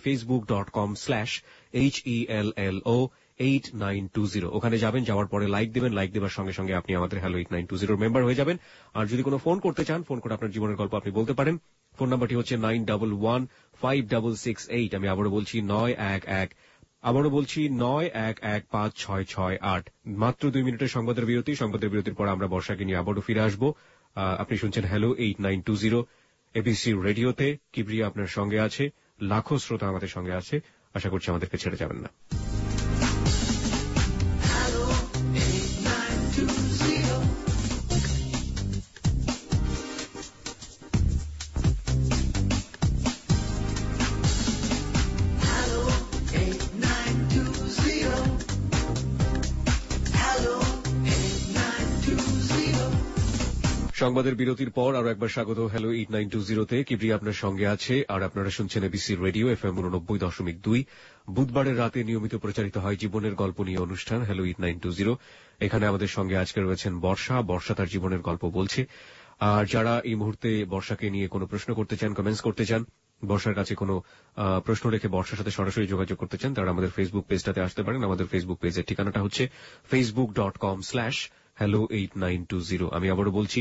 facebook.com/HELLO8920। ওখানে যাবেন, যাওয়ার পরে লাইক দেবেন, লাইক দেওয়ার সঙ্গে সঙ্গে আপনি আমাদের হ্যালো 8920 মেম্বার হয়ে যাবেন। আর যদি কোনো ফোন করতে চান, ফোন করে আপনার জীবনের গল্প আপনি বলতে পারেন। ফোন নাম্বারটি হচ্ছে 91156668। আমি আবারও বলছি 91156668। মাত্র 2 মিনিটের সংবাদের বিরতি। সংবাদের বিরতির পর আমরা বর্ষাকে নিয়ে আবারও ফিরে আসবো। আপনি শুনছেন হ্যালো 8920 এবিসি রেডিওতে। কিবরিয়া আপনার সঙ্গে আছে, লাখো শ্রোতা আমাদের সঙ্গে আছে। আশা করছি আমাদেরকে ছেড়ে যাবেন না। সংবাদের বিরতির পর আরো একবার স্বাগত হ্যালো 8920-তে। কিবরিয়া আপনার সঙ্গে আছে, আর আপনারা শুনছেন এবিসি রেডিও FM 89.2। বুধবারের রাতে নিয়মিত প্রচারিত হয় জীবনের গল্প নিয়ে অনুষ্ঠান হ্যালো 8920। এখানে আমাদের সঙ্গে আজকে রয়েছেন বর্ষা। বর্ষা তার জীবনের গল্প বলছে। আর যারা এই মুহূর্তে বর্ষাকে নিয়ে কোনো প্রশ্ন করতে চান, কমেন্টস করতে চান, বর্ষার কাছে কোনো প্রশ্ন রেখে বর্ষার সাথে সরাসরি যোগাযোগ করতে চান, তারা আমাদের ফেসবুক পেজটাতে আসতে পারেন। আমাদের ফেসবুক পেজের ঠিকানাটা হচ্ছে facebook.com/hello8920। আমি আবারও বলছি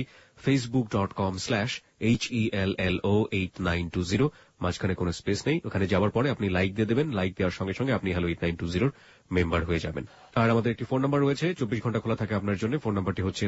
facebook.com/HELLO8920। মাঝখানে কোনো স্পেস নেই। ওখানে যাওয়ার পরে আপনি লাইক দিয়ে দেবেন, লাইক দেওয়ার সঙ্গে সঙ্গে আপনি হ্যালো 8920 মেম্বার হয়ে যাবেন। আর আমাদের একটি ফোন নাম্বার রয়েছে, 24 ঘন্টা খোলা থাকে আপনার জন্য। ফোন নাম্বারটি হচ্ছে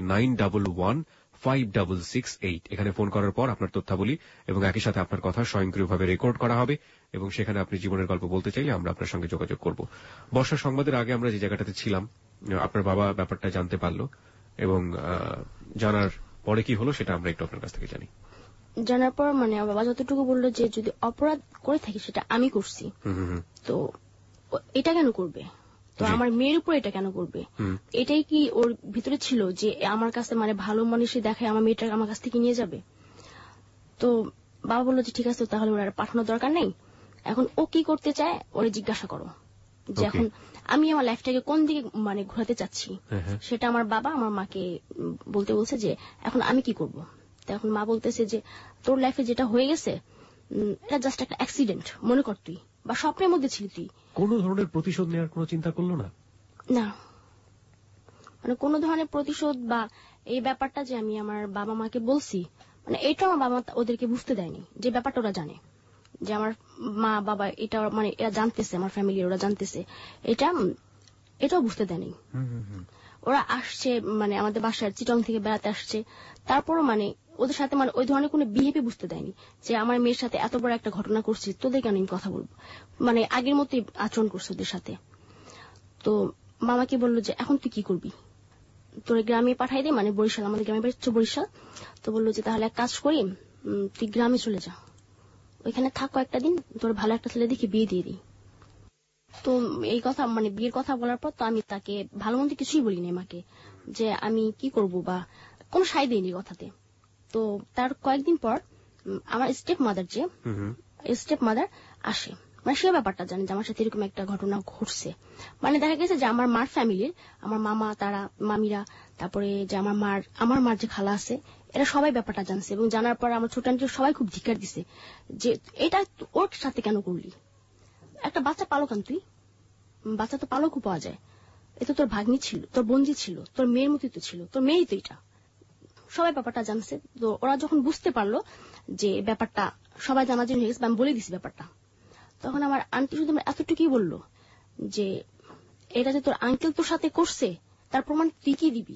91156668। এখানে ফোন করার পর আপনার তথ্যাবলী এবং একই সাথে আপনার কথা স্বয়ংক্রিয়ভাবে রেকর্ড করা হবে, এবং সেখানে আপনি জীবনের গল্প বলতে চাইলে আমরা আপনার সঙ্গে যোগাযোগ করব। বর্ষার সংবাদের আগে আমরা যে জায়গাটাতে ছিলাম, আপনার বাবা ব্যাপারটা জানতে পারলো, এবং জানার পরে কি হলো সেটা আমরা একটু আপনার কাছ থেকে জানি। জানার পর মানে আমার বাবা যতটুকু বললো যে যদি অপরাধ করে থাকি সেটা আমি করছি, তো এটা কেন করবে, তো আমার মেয়ের উপর এটা কেন করবে, এটাই কি ওর ভিতরে ছিল যে আমার কাছে মানে ভালো মানুষই দেখায় আমার মেয়েটা আমার কাছ থেকে নিয়ে যাবে। তো বাবা বললো যে ঠিক আছে, তাহলে ওর আর পাঠানোর দরকার নেই, এখন ও কি করতে চায় ওরে জিজ্ঞাসা করো, যে এখন আমি আমার লাইফটাকে কোন দিকে মানে ঘোরাতে চাচ্ছি সেটা আমার বাবা আমার মাকে বলতে বলছে যে এখন আমি কি করব। তো এখন মা বলতেছে যে তোর লাইফে যেটা হয়ে গেছে এটা জাস্ট একটা অ্যাক্সিডেন্ট মনে কর, তুই বা স্বপ্নের মধ্যে ছিলি, তুই কোন ধরনের প্রতিশোধ নেওয়ার কোনো চিন্তা করলো না? না, মানে কোন ধরনের প্রতিশোধ বা এই ব্যাপারটা যে আমি আমার বাবা মাকে বলছি, মানে এটা আমার বাবা ওদেরকে বুঝতে দেয়নি, যে ব্যাপারটা ওরা জানে যে আমার মা বাবা এটা মানে এরা জানতেছে, আমার ফ্যামিলি ওরা জানতেছে, এটাও বুঝতে দেয়নি। ওরা আসছে মানে আমাদের বাসার চিটং থেকে বেড়াতে আসছে, তারপরও মানে ওদের সাথে মানে ওই ধরনের কোনো বিহেভি বুঝতে দেয়নি যে আমার মেয়ের সাথে এত বড় একটা ঘটনা করছি, তোদের কেন আমি কথা বলবো, মানে আগের মতোই আচরণ করছে ওদের সাথে। তো মামাকে বললো যে এখন তুই কি করবি, তোর গ্রামে পাঠাই দে, মানে বরিশাল, আমাদের গ্রামে বাড়ি হচ্ছে বরিশাল। তো বললো যে তাহলে এক কাজ করি, তুই গ্রামে চলে যা, ওইখানে থাক কয়েকটা দিন, তোর ভালো একটা ছেলে দেখে বিয়ে দিয়ে দিই। তো এই কথা মানে বিয়ের কথা বলার পর তো আমি তাকে ভালো মন্দ কিছুই বলিনি মাকে, যে আমি কি করব বা কোনো সাই দিইনি কথাতে। তো তার কয়েকদিন পর আমার স্টেপ মাদার আসে, মানে সে ব্যাপারটা জানে যে আমার সাথে এরকম একটা ঘটনা ঘটছে। মানে দেখা গেছে যে আমার মার ফ্যামিলির, আমার মামা, তারা মামিরা, তারপরে যে আমার মার যে খালা আছে, এরা সবাই ব্যাপারটা জানছে, এবং জানার পর আমার ছোট আন্টি সবাই খুব ধিক্কার দিছে যে এটা ওর সাথে কেন করলি, একটা বাচ্চা পালকান তুই, বাচ্চা তো পালকও পাওয়া যায়, এটা তোর ভাগ্নি ছিল, তোর বোনজি ছিল, তোর মেয়ের মতোই তো ছিল, তোর মেয়েই তো এটা। সবাই ব্যাপারটা জানছে। তো ওরা যখন বুঝতে পারলো যে ব্যাপারটা সবাই জানাজানি হয়ে গেছে, আমি বলে দিছি ব্যাপারটা, তখন আমার আন্টি শুধু এতটুকুই বললো যে এটা যে তোর আঙ্কেল তোর সাথে করছে তার প্রমাণ তুই কি দিবি,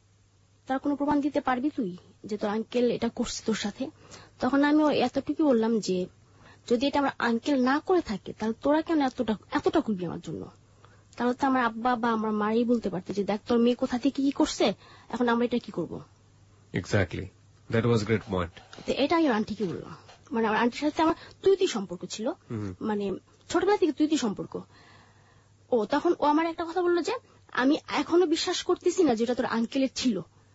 তার কোনো প্রমাণ দিতে পারবি তুই যে তোর আঙ্কেল এটা করছে তোর সাথে? তখন আমি এতটুকু বললাম যে যদি এটা আমার আঙ্কেল না করে থাকে তাহলে তোরা কেন এতটা করবি আমার জন্য? তাহলে তো আমার আব্বা বা আমার মাই বলতে পারতে যে দেখ তোর মেয়ে কোথা থেকে কি করছে, এখন আমরা এটা কি করবো। Exactly, that was great point. তো এটা আমি আন্টিকে বললাম, মানে আমার আন্টির সাথে আমার তুই সম্পর্ক ছিল, মানে ছোটবেলা থেকে তুই সম্পর্ক। ও তখন ও আমার একটা কথা বললো যে আমি এখনো বিশ্বাস করতেছি না যেটা তোর আঙ্কেলের ছিল,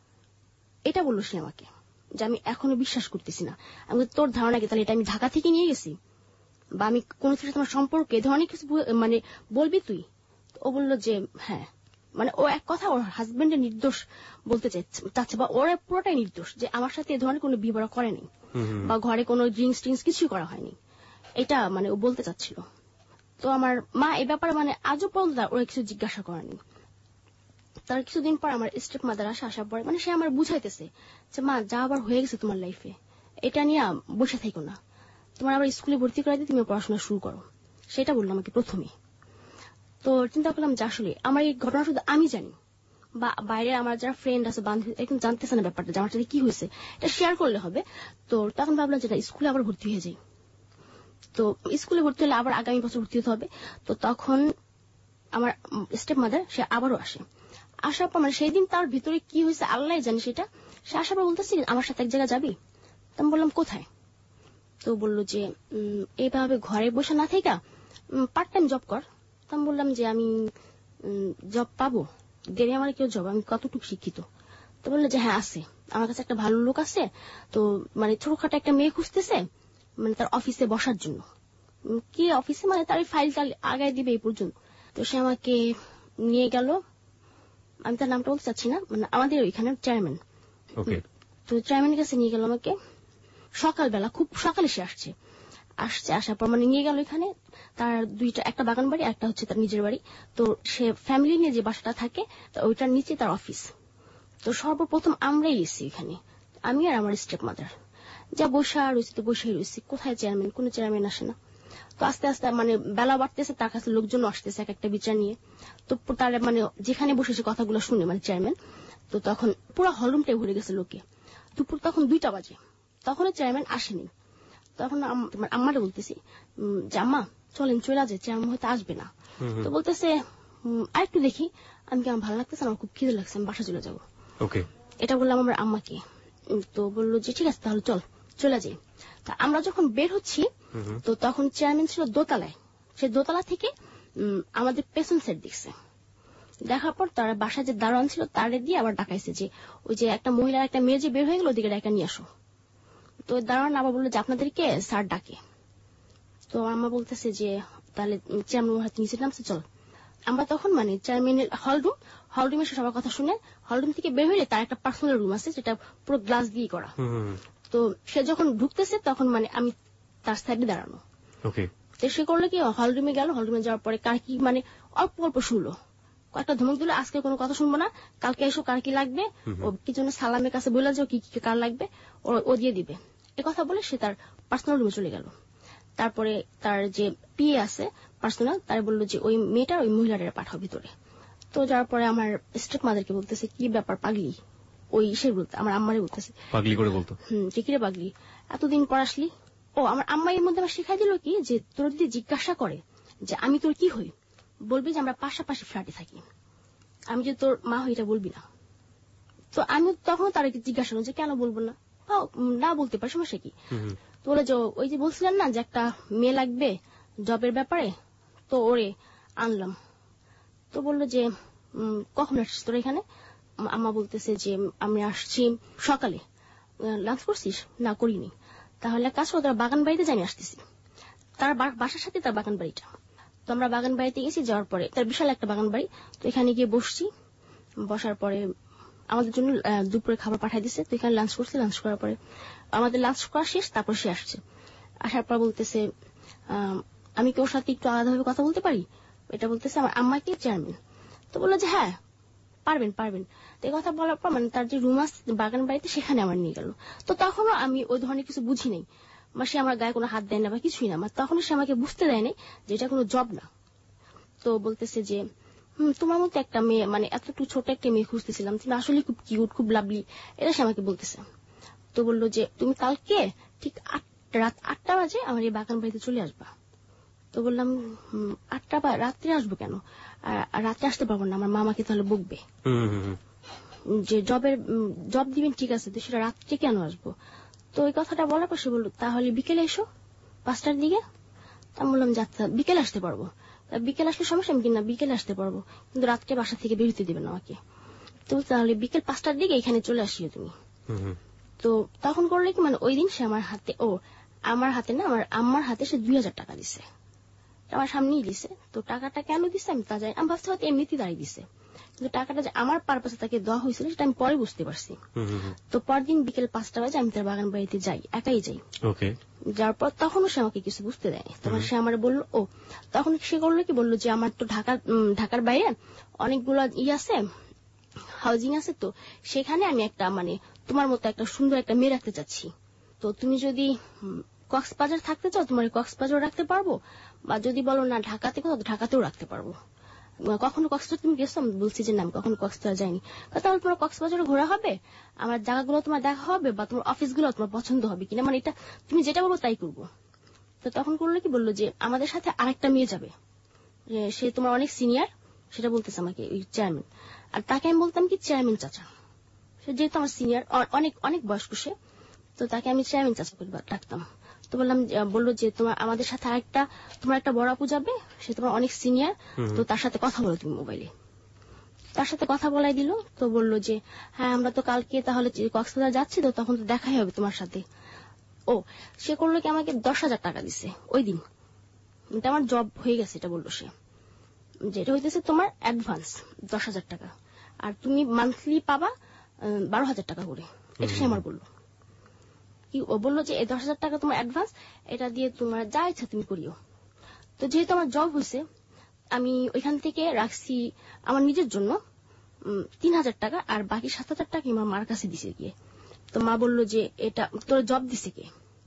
এটা বললো সে আমাকে, যে আমি এখনো বিশ্বাস করতেছি না। আমি তোর ধারণা কি তাহলে এটা আমি ঢাকা থেকে নিয়ে গেছি, বা আমি কোন সাথে তোমার সম্পর্ক এ ধরনের কিছু মানে বলবি তুই? ও বললো যে হ্যাঁ, মানে ও এক কথা ওর হাজবেন্ডের নির্দোষ বলতে চাচ্ছে, বা ওর পুরোটাই নির্দোষ যে আমার সাথে এ ধরনের কোনো বিবরণ করেনি, বা ঘরে কোনো ড্রিঙ্কস কিছুই করা হয়নি, এটা মানে ও বলতে চাচ্ছিল। তো আমার মা এই ব্যাপারে মানে আজও পর্যন্ত ওরা কিছু জিজ্ঞাসা করেনি। তার কিছুদিন পর আমার স্টেপ মাদার আসার পরে মানে সে আমার বুঝাইতেছে যে মা যা আবার হয়ে গেছে তোমার লাইফে, এটা নিয়ে বসে থাকো না, তোমার আবার স্কুলে ভর্তি করে দিয়ে তুমি পড়াশোনা শুরু করো, সেটা বললো আমাকে প্রথমে। তো চিন্তা করলাম যে আসলে আমার এই ঘটনা শুধু আমি জানি, বা বাইরে আমার যারা ফ্রেন্ড আছে বান্ধবী একদম জানতেছে না ব্যাপারটা যে আমার সাথে কি হয়েছে, এটা শেয়ার করলে হবে। তো তখন ভাবলাম যেটা স্কুলে আবার ভর্তি হয়ে যাই, তো স্কুলে ভর্তি হলে আবার আগামী বছর ভর্তি হতে হবে। তো তখন আমার স্টেপ মাদার সে আবারও আসার পর মানে সেই দিন তার ভিতরে কি হয়েছে আল্লাহ জানে সেটা, সে আসার পর বলতেছি আমার সাথে এক জায়গায় যাবি? তো আমি বললাম কোথায়? তো বললো যে এইভাবে ঘরে বসে না থেকে পার্ট টাইম জব কর। তো আমি বললাম যে আমি জব পাবো, দেবে আমার কেউ জব, আমি কতটুকু শিক্ষিত? তো বললো যে হ্যাঁ আছে, আমার কাছে একটা ভালো লোক আছে, তো মানে ছোটখাটো একটা মেয়ে খুঁজতেছে, মানে তার অফিসে বসার জন্য। কি অফিসে, মানে তার ফাইল টাইল আগায় দিবে এই পর্যন্ত। তো সে আমাকে নিয়ে গেল, আমি তার নামটা বলতে চাচ্ছি না, মানে আমাদের ওইখানে চেয়ারম্যান। তো চেয়ারম্যানের কাছে নিয়ে গেল আমাকে সকালবেলা, খুব সকালে সে আসার পর মানে নিয়ে গেল এখানে তার একটা বাগান বাড়ি, একটা হচ্ছে তার নিজের বাড়ি। তো সে ফ্যামিলি নিয়ে যে বাসাটা থাকে ওইটার নিচে তার অফিস। তো সর্বপ্রথম আমরাই এসেছি এখানে, আমি আর আমার স্টেপ মাদার, যা বসে রয়েছি, কোথায় চেয়ারম্যান? কোনো চেয়ারম্যান আসে না। তো আস্তে আস্তে মানে বেলা বাড়তেছে, তার কাছে লোকজন আসতেছে এক একটা বিচার নিয়ে। তো তার মানে যেখানে বসেছে কথাগুলো শুনে মানে চেয়ারম্যান, তো তখন পুরো হলরুমটাই ভরে গেছে লোকে। দুপুর তখন 2টা বাজে, তখনও চেয়ারম্যান আসেনি। তখন আম্মারে বলতেছি যে আম্মা চলেন চলে যায়, চেয়ারম্যান হয়তো আসবে না। তো বলতেছে আরেকটু দেখি, আমি কি আমার ভালো লাগতেছে, আমার খুব খিদে লাগছে, আমি বাসা চলে যাবো। এটা বললাম আমার আম্মাকে। তো বললো যে ঠিক আছে তাহলে চলে যাই। তা আমরা যখন বের হচ্ছি তো তখন চেয়ারম্যান ছিল দোতলায়, সে দোতলা থেকে আমাদের পেছন সাইড দেখছে। দেখার পর তারা বাসায় যে দারোয়ান ছিল তারে দিয়ে আবার ডাকাইছে যে ওই যে একটা মহিলার একটা মেয়ে যে বের হয়ে গেল ওদিকে ডাকা নিয়ে আসো। তো দারোয়ান আবার বললো যে আপনাদেরকে স্যার ডাকে। তো আমার বলতেছে যে তাহলে চেয়ারম্যান হাতে নিচে নামছে, চল। আমরা তখন মানে চেয়ারম্যানের হলরুমে সে সবার কথা শুনে হলরুম থেকে বের হইলে তার একটা পার্সোনাল রুম আছে যেটা পুরো গ্লাস দিয়ে করা। তো সে যখন ঢুকতেছে তখন মানে আমি তার সাইডে দাঁড়ানো। তো সে করলো কি হলরুমে গেল, হলরুমে যাওয়ার পরে কার কি মানে অল্প অল্প শুনলো, কয়েকটা ধমক দিল, আজকে কোনো কথা শুনবো না, কালকে এসো, কার কি লাগবে ও কি জন্য সালামের কাছে বলে যে কি কি কার লাগবে ও দিয়ে দিবে। এ কথা বলে সে তার পার্সোনাল রুমে চলে গেল। তারপরে তার যে পিএ আছে পার্সোনাল, তার বললো যে ওই মেয়েটার ওই মহিলাটার পাঠাও ভিতরে। তো যাওয়ার পরে আমার স্টেপ মাদারকে বলতেছে, কি ব্যাপার পাগলি, ওই সে বলতে আমার আম্মারে বলতেছে পাগলি করে বলতো, যে কিরে পাগলি এতদিন পর আসলি। ও আমার আম্মা এর মধ্যে আমার শিখাই দিল কি, যে তোর যদি জিজ্ঞাসা করে যে আমি তোর কি হই, বলবি যে আমরা পাশাপাশি ফ্ল্যাটে থাকি, আমি যদি তোর মা হই এটা বলবি না। তো আমি তখন তার জিজ্ঞাসা করলাম যে কেন বলবো না, না বলতে পারি, সমস্যা কি। তো বলে যে ওই যে বলছিলেন না যে একটা মেয়ে লাগবে জবের ব্যাপারে, তো ওরে আনলাম। তো বললো যে কখন আসছিস তোর এখানে। আম্মা বলতেছে যে আমি আসছি সকালে। লাঞ্চ করছিস? না করিনি। তাহলে কাজ করো, তোরা বাগান বাড়িতে জানি আসতেছি। তার বাসার সাথে তার বাগান বাড়িটা। তো আমরা বাগান বাড়িতে গেছি, যাওয়ার পরে তার বিশাল একটা বাগান বাড়ি। তো এখানে গিয়ে বসছি, বসার পরে আমাদের জন্য দুপুরে খাবার পাঠিয়ে দিচ্ছে। তো এখানে লাঞ্চ করছি, লাঞ্চ করার পরে আমাদের লাঞ্চ করা শেষ, তারপর সে আসছে। আসার পর বলতেছে আমি কি ওর সাথে একটু আলাদাভাবে কথা বলতে পারি, এটা বলতেছে আমার আম্মাকে চেয়ারম্যান। তো বললো যে হ্যাঁ পারবেন পারবেন। তো এই কথা বলার পর মানে তার যে রুম আছে বাগান বাড়িতে, সেখানে আমার নিয়ে গেল। তো তখনও আমি ওই ধরনের কিছু বুঝি নাই, বা সে আমার গায়ে কোনো হাত দেয় না বা কিছুই না, তখনও সে আমাকে বুঝতে দেয় নাই যে এটা কোনো জব না। তো বলতেছে যে তোমার মতো একটা মেয়ে, মানে এতটুকু ছোট একটা মেয়ে খুঁজতেছিলাম, তুমি আসলে খুব কিউট, খুব লাভলি, এটা সে আমাকে বলতেছে। তো বললো যে তুমি কালকে ঠিক রাত 8টা বাজে আমার এই বাগান বাড়িতে চলে আসবা। তো বললাম 8টা বা রাত্রে আসবো কেন, রাত্রে আসতে পারবো না, আমার মামাকে তাহলে বকবে। যে জব দিবেন ঠিক আছে, তো সেটা রাত্রে কেন আসবো। তো ওই কথাটা বলার পর সে বললো তাহলে বিকেলে এসো 5টার দিকে। আমি বললাম যাত্রা বিকেলে আসতে পারবো। বিকেল আসলে সমস্যা, আমি কিনা বিকেলে আসতে পারবো, কিন্তু রাত্রে বাসা থেকে বেরোতে দিবেন আমাকে। তো তাহলে বিকেল 5টার দিকে এখানে চলে আসিও তুমি। তো তখন করলে কি, মানে ওই দিন সে আমার হাতে, আমার হাতে না, আমার আম্মার হাতে সে 2000 টাকা দিছে, আমার সামনেই দিছে। তো টাকাটা কেন দিছে আমি তা জানি, আমি ভাবছি হয়তো এমনিতেই দাঁড়িয়ে দিছে, কিন্তু টাকাটা যে আমার পারপাসে তাকে দেওয়া হয়েছিল সেটা আমি পরে বুঝতে পারছি। তো পরদিন বিকেল 5টা বাজে আমি তার বাগান বাড়িতে যাই, একাই যাই। যার পর তখনও সে আমাকে কিছু বুঝতে দেয়নি। তখন সে আমার বললো তখন সে করলো কি, বললো যে আমার তো ঢাকার বাইরে অনেকগুলো আছে, হাউজিং আছে, তো সেখানে আমি একটা মানে তোমার মতো একটা সুন্দর একটা মেয়ে রাখতে চাচ্ছি। তো তুমি যদি কক্সবাজার থাকতে চাও, তোমার কক্সবাজার রাখতে পারবো, বা যদি বলো না ঢাকাতে কোথাও, ঢাকাতেও রাখতে পারবো। কখনো কক্সবাজার তুমি গেছো? আমি বলছি যে না, আমি কখনো কক্সবাজার যাইনি। তাহলে তোমার কক্সবাজারে ঘোরা হবে, আমার জায়গাগুলো তোমার দেখা হবে, বা তোমার অফিসগুলো তোমার পছন্দ হবে কিনা, মানে এটা তুমি যেটা বলবো তাই করবো। তো তখন করলো কি, বললো যে আমাদের সাথে আরেকটা মেয়ে যাবে, সে তোমার অনেক সিনিয়র, সেটা বলতেছে আমাকে ওই চেয়ারম্যান। আর তাকে আমি বলতাম কি চেয়ারম্যান চাচা, সে যেহেতু আমার সিনিয়র, অনেক অনেক বয়স্ক সে, তো তাকে আমি চেয়ারম্যান চাচা করে ডাকতাম। তো বললো যে তোমার আমাদের সাথে আরেকটা তোমার একটা বড় আপু যাবে, সে তোমার অনেক সিনিয়র, তো তার সাথে কথা বলো তুমি মোবাইলে। তার সাথে কথা বলাই দিল। তো বললো যে হ্যাঁ আমরা তো কালকে তাহলে কক্সবাজার যাচ্ছি, তো তখন তো দেখাই হবে তোমার সাথে। সে করলো কি, আমাকে 10,000 টাকা দিছে ওই দিন, এটা আমার জব হয়ে গেছে, এটা বললো সে, যেটা হইতেছে তোমার অ্যাডভান্স 10,000 টাকা, আর তুমি মান্থলি পাবা 12,000 টাকা করে, এটা সে আমার বললো। কি ও বললো যে এই 10,000 টাকা তোমার অ্যাডভান্স, এটা দিয়ে তোমার যা ইচ্ছা তুমি করিও। তো যেহেতু আমার জব হয়েছে, আমি ওইখান থেকে রাখছি আমার নিজের জন্য 3,000 টাকা, আর বাকি 7,000 টাকা আমার মার কাছে দিছে গিয়ে। তো মা বললো যে এটা তোর জব দিছে কে।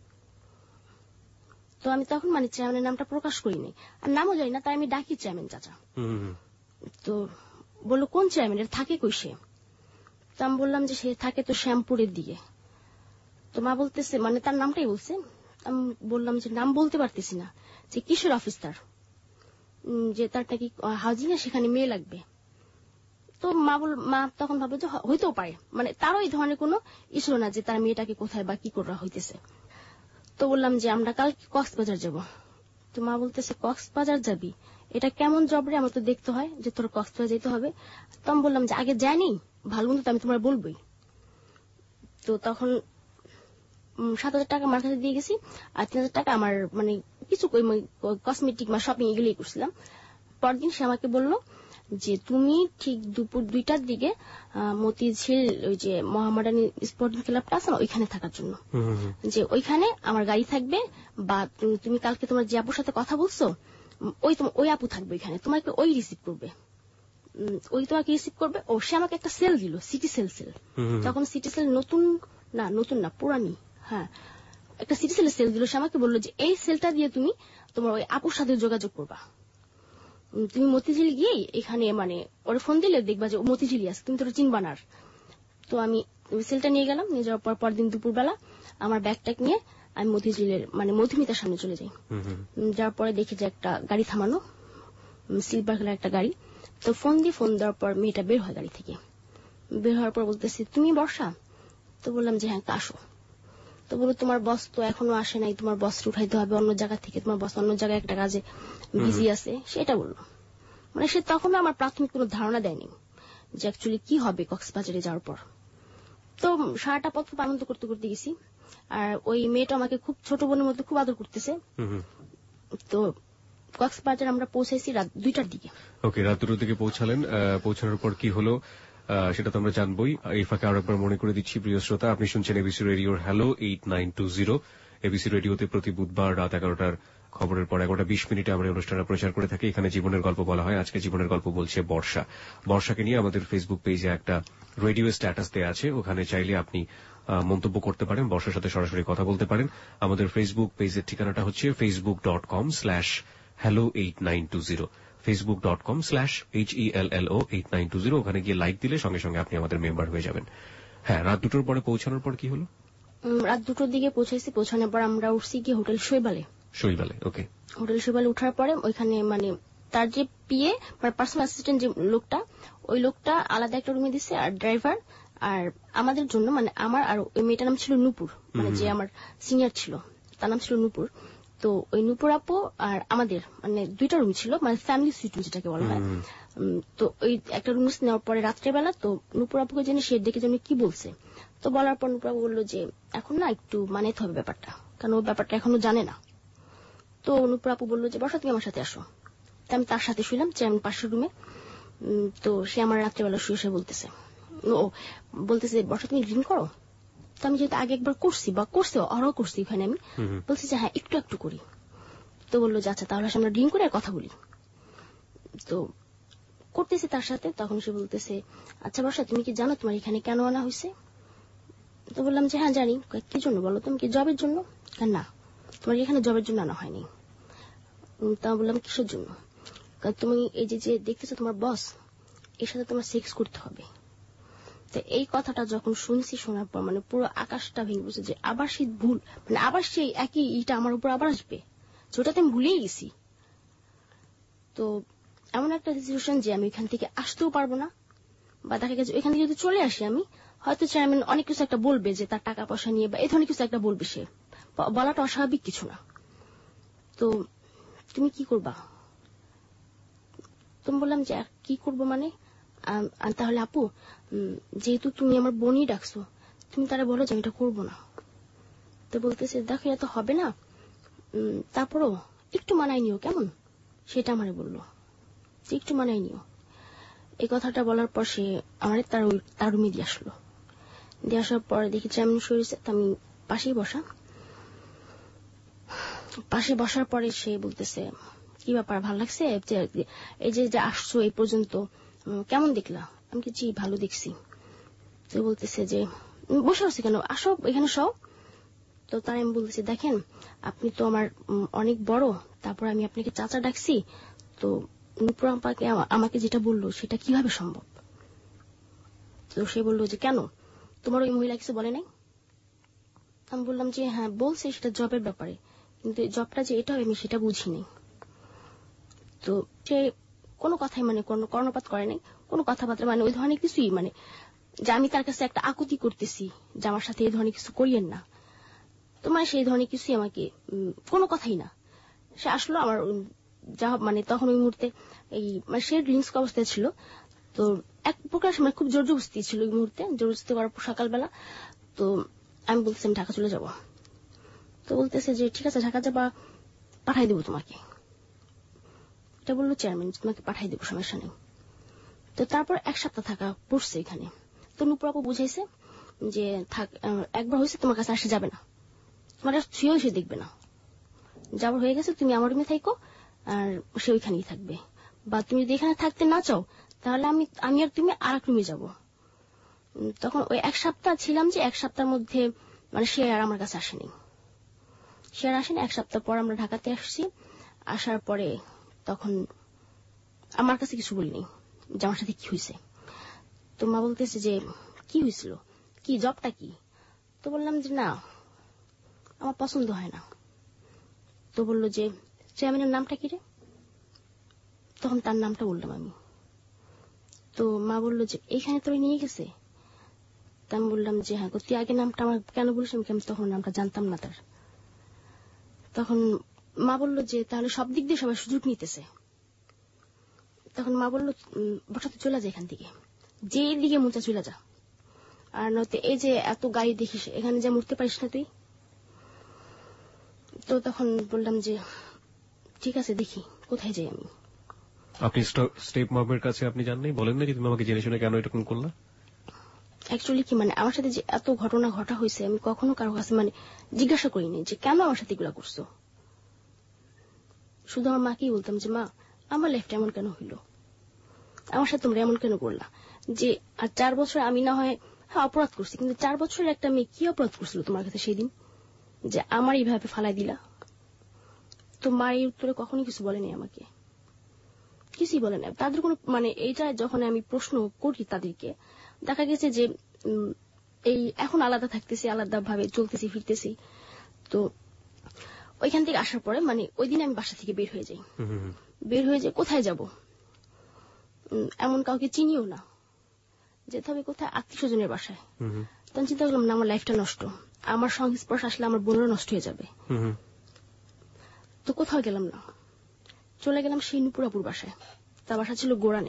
তো আমি তখন মানে চেয়ারম্যানের নামটা প্রকাশ করিনি, আর নামও জানি না, তাই আমি ডাকি চেয়ারম্যান চাচা। তো বললো কোন চেয়ারম্যান, এটা থাকে কই সে। তো আমি বললাম যে সে থাকে তো শ্যামপুরের দিকে। তো মা বলতেছে, মানে তার নামটাই বলছে। আমি বললাম যে নাম বলতে পারতেছি না, যে কিশোর অফিস তার, যে তার নাকি হাউজিং এ সেখানে মেয়ে লাগবে। তো মা তখন ভাবলো যে হইতেও পারে, মানে তারও এই ধরনের কোনো ইস্যু না যে তার মেয়েটাকে কোথায় বা কি করা হইতেছে। তো বললাম যে আমরা কাল কক্সবাজার যাব। তো মা বলতেছে কক্সবাজার যাবি, এটা কেমন জব রে, আমার তো দেখতে হয় যে তোর কক্সবাজার যেতে হবে। তো আমি বললাম যে আগে যাইনি, ভালো মন্দ তো আমি তোমার বলবোই। তো তখন 7,000 টাকা আমার কাছে দিয়ে গেছি, আর 3,000 টাকা আমার মানে কিছু কসমেটিক বা শপিং এগুলোই করছিলাম। পরদিন সে আমাকে বললো যে তুমি ঠিক দুপুর 2টার দিকে মতিঝিল ওই যে মোহামেডান স্পোর্টিং ক্লাবটা আছে না, ওইখানে থাকার জন্য, যে ওইখানে আমার গাড়ি থাকবে, বা তুমি কালকে তোমার যে আপুর সাথে কথা বলছো ওই আপু থাকবে ওইখানে, তোমাকে ওই রিসিভ করবে, ওই তোমাকে রিসিভ করবে। সে আমাকে একটা সেল দিল, সিটি সেল। তখন সিটি সেল নতুন না পুরানি, হ্যাঁ একটা সিটি সেলের সেল দিল, সে আমাকে বললো যে এই সেলটা দিয়ে তুমি তোমার ওই আপুর সাথে যোগাযোগ করবা, তুমি মতিঝিল গিয়ে এখানে মানে ওরা ফোন দিলে দেখবা যে ও মতিঝিলি আছে, তুমি তো চিনবা না। তো আমি সেলটা নিয়ে গেলাম, নিয়ে যাওয়ার পর পরদিন দুপুরবেলা আমার ব্যাগটাক নিয়ে আমি মতিঝিলের মানে মধুমিতার সামনে চলে যাই। যাওয়ার পরে দেখি যে একটা গাড়ি থামানো, সিলভার কালার একটা গাড়ি। তো ফোন দেওয়ার পর মেয়েটা বের হয় গাড়ি থেকে। বের হওয়ার পর বলতেছি তুমি বর্ষা? তো বললাম যে হ্যাঁ আসো। তো বললো তোমার বস তো এখনো আসে নাই, তোমার বস উঠাইতে হবে অন্য জায়গা থেকে, তোমার বস অন্য জায়গায় একটা কাজে বিজি আছে, সেটা বললো। মানে সে তখনও আমার প্রাথমিক কোনো ধারণা দেয়নি যে অ্যাকচুয়ালি কি হবে কক্সবাজারে যাওয়ার পর। তো সারাটা পথ খুব আনন্দ করতে করতে গেছি। আর ওই মেয়েটা আমাকে খুব ছোট বোনের মধ্যে খুব আদর করতেছে। তো কক্সবাজার আমরা পৌঁছাইছি রাত 2টার দিকে। ওকে, রাত 2টার দিকে পৌঁছালেন। পৌঁছানোর পর কি হলো সেটা তো আমরা জানবই। এই ফাঁকে আরো একবার মনে করে দিচ্ছি প্রিয় শ্রোতা, আপনি শুনছেন এবিসি রেডিওর হ্যালো 8920। এবিসি রেডিওতে প্রতি বুধবার রাত 11টার খবরের পর 11:20 আমরা অনুষ্ঠানটা প্রচার করে থাকি। এখানে জীবনের গল্প বলা হয়। আজকে জীবনের গল্প বলছে বর্ষা। বর্ষাকে নিয়ে আমাদের ফেসবুক পেজে একটা রেডিও স্ট্যাটাস দেয়া আছে, ওখানে চাইলে আপনি মন্তব্য করতে পারেন, বর্ষার সাথে সরাসরি কথা বলতে পারেন। আমাদের ফেসবুক পেজের ঠিকানাটা হচ্ছে facebook.com/hello8920, facebook.com/HELLO8920। ওখানে গিয়ে লাইক দিলে সঙ্গে সঙ্গে আপনি আমাদের মেম্বার হয়ে যাবেন। হ্যাঁ, রাত 2টোর পরে পৌঁছানোর পর কি হলো? রাত 2টোর দিকে পৌঁছাইছি। পৌঁছানোর পর আমরা উঠছি গিয়ে হোটেল শৈবালে। ওকে। হোটেল শৈবালে উঠার পরে ওইখানে মানে তার যে পিএ মানে পার্সোনাল অ্যাসিস্ট্যান্ট যে লোকটা, ওই লোকটা আলাদা একটা রুমে দিচ্ছে, আর ড্রাইভার আর আমাদের জন্য মানে আমার আর ওই মেয়েটার নাম ছিল নূপুর, মানে যে আমার সিনিয়র ছিল তার নাম ছিল নূপুর। তো ওই নূপুর আপু আর আমাদের মানে 2টা রুম ছিল, মানে ফ্যামিলি সুইট যেটাকে বলা হয়। তো ওই একটা রুম নেওয়ার পরে রাত্রেবেলা তো নূপুর আপুকে জেনে সে ডেকে জন্য কি বলছে। তো বলার পর নূপুর আপু বললো যে এখন না একটু মানাতে হবে ব্যাপারটা, কারণ ও ব্যাপারটা এখনো জানে না। তো নূপুর আপু বললো যে বর্ষা তুমি আমার সাথে আসো। তো আমি তার সাথে শুইলাম চেয়ারম্যান পাশের রুমে। তো সে আমার রাত্রেবেলা শুয়ে বলতেছে বর্ষা তুমি ড্রিঙ্ক করো? তো আমি যেহেতু আগে একবার করছি বা আরও করছি ওখানে, আমি বলছি যে হ্যাঁ একটু একটু করি। তো বললো যে আচ্ছা তাহলে আমরা ড্রিঙ্ক করে আর কথা বলি। তো করতেছি তার সাথে, তখন সে বলতেছে আচ্ছা বর্ষা তুমি কি জানো তোমার এখানে কেন আনা হয়েছে? তো বললাম যে হ্যাঁ জানি। কি জন্য বলো? তুমি কি জবের জন্য? না, তোমার এখানে জবের জন্য আনা হয়নি। তা বললাম কিসের জন্য? তুমি এই যে দেখতেছো তোমার বস, এর সাথে তোমার সেক্স করতে হবে। তো এই কথাটা যখন শুনছি, শোনার পর মানে পুরো আকাশটা ভেঙে পড়ছে যে আবার সেই ভুল, মানে আবার সেই একই ইটা আমার উপর আবার আসবে, যেটাতে আমি ভুলেই গেছি। তো এমন একটা সিচুয়েশন যে আমি এখান থেকে আসতেও পারবো না, বা দেখা গেছে এখান থেকে যদি চলে আসি আমি, হয়তো চেয়ারম্যান অনেক কিছু একটা বলবে যে তার টাকা পয়সা নিয়ে বা এই ধরনের কিছু একটা বলবে, সে বলাটা অস্বাভাবিক কিছু না। তো তুমি কি করবা? তুমি বললাম যে কি করবো মানে, তাহলে আপু যেহেতু তুমি আমার বোনই ডাকছো, তুমি তারা বলো যে আমি এটা করবো না। তো বলতেছে দেখো এটা তো হবে না, তারপরও একটু মানায় নিও কেমন, সেটা আমারে বললো যে একটু মানায় নিও। এই কথাটা বলার পর সে আমার তার রুমে দিয়ে আসলো। দিয়ে আসার পরে দেখি চেয়ারম্যান শুয়েছে, আমি পাশে বসার পরে সে বলতেছে কি ব্যাপার, ভালো লাগছে এই যে আসছো এই পর্যন্ত, কেমন দেখলা? আমি কি জি ভালো দেখছি। তো বলতেছে যে বসে আছি কেন, আসো এখানে সব। তো তাই আমি বলতেছি দেখেন আপনি তো আমার অনেক বড়, তারপর আমি আপনাকে চাচা ডাকছি, তো নূপুর আপাকে আমাকে যেটা বললো সেটা কিভাবে সম্ভব? তো সে বললো যে কেন, তোমার ওই মহিলা কিছু বলে নাই? আমি বললাম যে হ্যাঁ বলছে, সেটা জবের ব্যাপারে, কিন্তু জবটা যে এটা আমি সেটা বুঝিনি। তো সে কোনো কথাই মানে কোনো কর্ণপাত করে নাই, কোনো কথাবার্তা মানে ওই ধরনের কিছুই, মানে যে আমি তার কাছে একটা আকুতি করতেছি যে আমার সাথে এই ধরনের কিছু করিয়েন না, তো মানে সেই ধরনের কিছুই আমাকে কোনো কথাই না। সে আসলো আমার যা মানে তখন ওই মুহূর্তে এই মানে সে ড্রিঙ্কস অবস্থায় ছিল, তো এক প্রকার মানে খুব জোর জবরদস্তি ছিল ওই মুহূর্তে, জবরদস্তি করার পর সকালবেলা। তো আমি বলতেছি আমি ঢাকা চলে যাব। তো বলতেছে যে ঠিক আছে ঢাকা যাবা, পাঠাই দেবো তোমাকে। এটা বললো চেয়ারম্যান, তোমাকে পাঠাই দেবো, সমস্যা নেই। তো তারপর 1 সপ্তাহ থাকা পড়ছে এখানে। তো নূপুর আপু বুঝাইছে যে থাক, একবার হয়েছে তোমার কাছে আসে যাবে না, তোমার ছুঁয়েও সে দেখবে না, যাবার হয়ে গেছে তুমি আমার রুমে থাকো আর সে ওইখানেই থাকবে, বা তুমি যদি এখানে থাকতে না চাও তাহলে আমি আর তুমি আর এক রুমে যাবো। তখন ওই 1 সপ্তাহ ছিলাম, যে 1 সপ্তাহের মধ্যে মানে সে আর আমার কাছে আসেনি। সে আর আসেনি। 1 সপ্তাহ পর আমরা ঢাকাতে আসছি। আসার পরে তখন আমার কাছে কিছু বলিনি যে আমার সাথে কি হয়েছে। তো মা বলতেছে যে কি হয়েছিল, কি জবটা কি? তো বললাম যে না, আমার পছন্দ হয় না। তো বললো যে চেয়ারম্যানের নামটা কি রে? তখন তার নামটা বললাম আমি। তো মা বললো যে এইখানে তোরে নিয়ে গেছে। তা আমি বললাম যে হ্যাঁ। তুই আগে নামটা আমার কেন বলিস? আমি তখন নামটা জানতাম না তার। তখন মা বললো যে তাহলে সব দিক দিয়ে সবাই সুযোগ নিতেছে। তখন মা বললো বসাতে চলে যা এখান থেকে, যে দিকে মুচা চলে যা, আর নয়তো এই যে এত গাড়ি দেখিস এখানে যা মরতে পারিস না তুই। তো তখন বললাম যে ঠিক আছে দেখি কোথায় যাই আমি। আপনি স্টেপ মমের কাছে আপনি জান নাই, বলেন না যে তুমি আমাকে জেনে শুনে কেন এরকম করলা? অ্যাকচুয়ালি কি মানে আমার সাথে যে এত ঘটনা ঘটা হয়েছে আমি কখনো কারো কাছে মানে জিজ্ঞাসা করিনি যে কেন আমার সাথে এগুলা করছো। শুধু আমার মাকেই বলতাম যে মা আমার লাইফটা এমন কেন হইলো, আমার সাথে তোমরা এমন কেন করলা। যে আর 4 বছর আমি না হয় হ্যাঁ অপরাধ করছি, কিন্তু 4 বছরের একটা মেয়ে কি অপরাধ করছিল তোমার কাছে সেই দিন যে আমার এইভাবে ফালাই দিলা? তো মা এই উত্তরে কখনোই কিছু বলেনি আমাকে, কিছুই বলে না তাদের কোনো মানে এইটা। যখন আমি প্রশ্ন করি তাদেরকে, দেখা গেছে যে এই এখন আলাদা থাকতেছি, আলাদা ভাবে চলতেছি ফিরতেছি। তো ওইখান থেকে আসার পরে মানে ওই দিন আমি বাসা থেকে বের হয়ে যাই। বের হয়ে যাই কোথায় যাব, এমন কাউকে চিনিও না, যেতে হবে কোথায় আত্মীয় স্বজনের বাসায়। তখন চিন্তা করলাম না আমার লাইফটা নষ্ট, আমার সংস্পর্শ আসলে আমার বোনেরও নষ্ট হয়ে যাবে। তো কোথাও গেলাম না, চলে গেলাম সেই নুপুরাপুর বাসায়। তার বাসা ছিল গোড়ানে।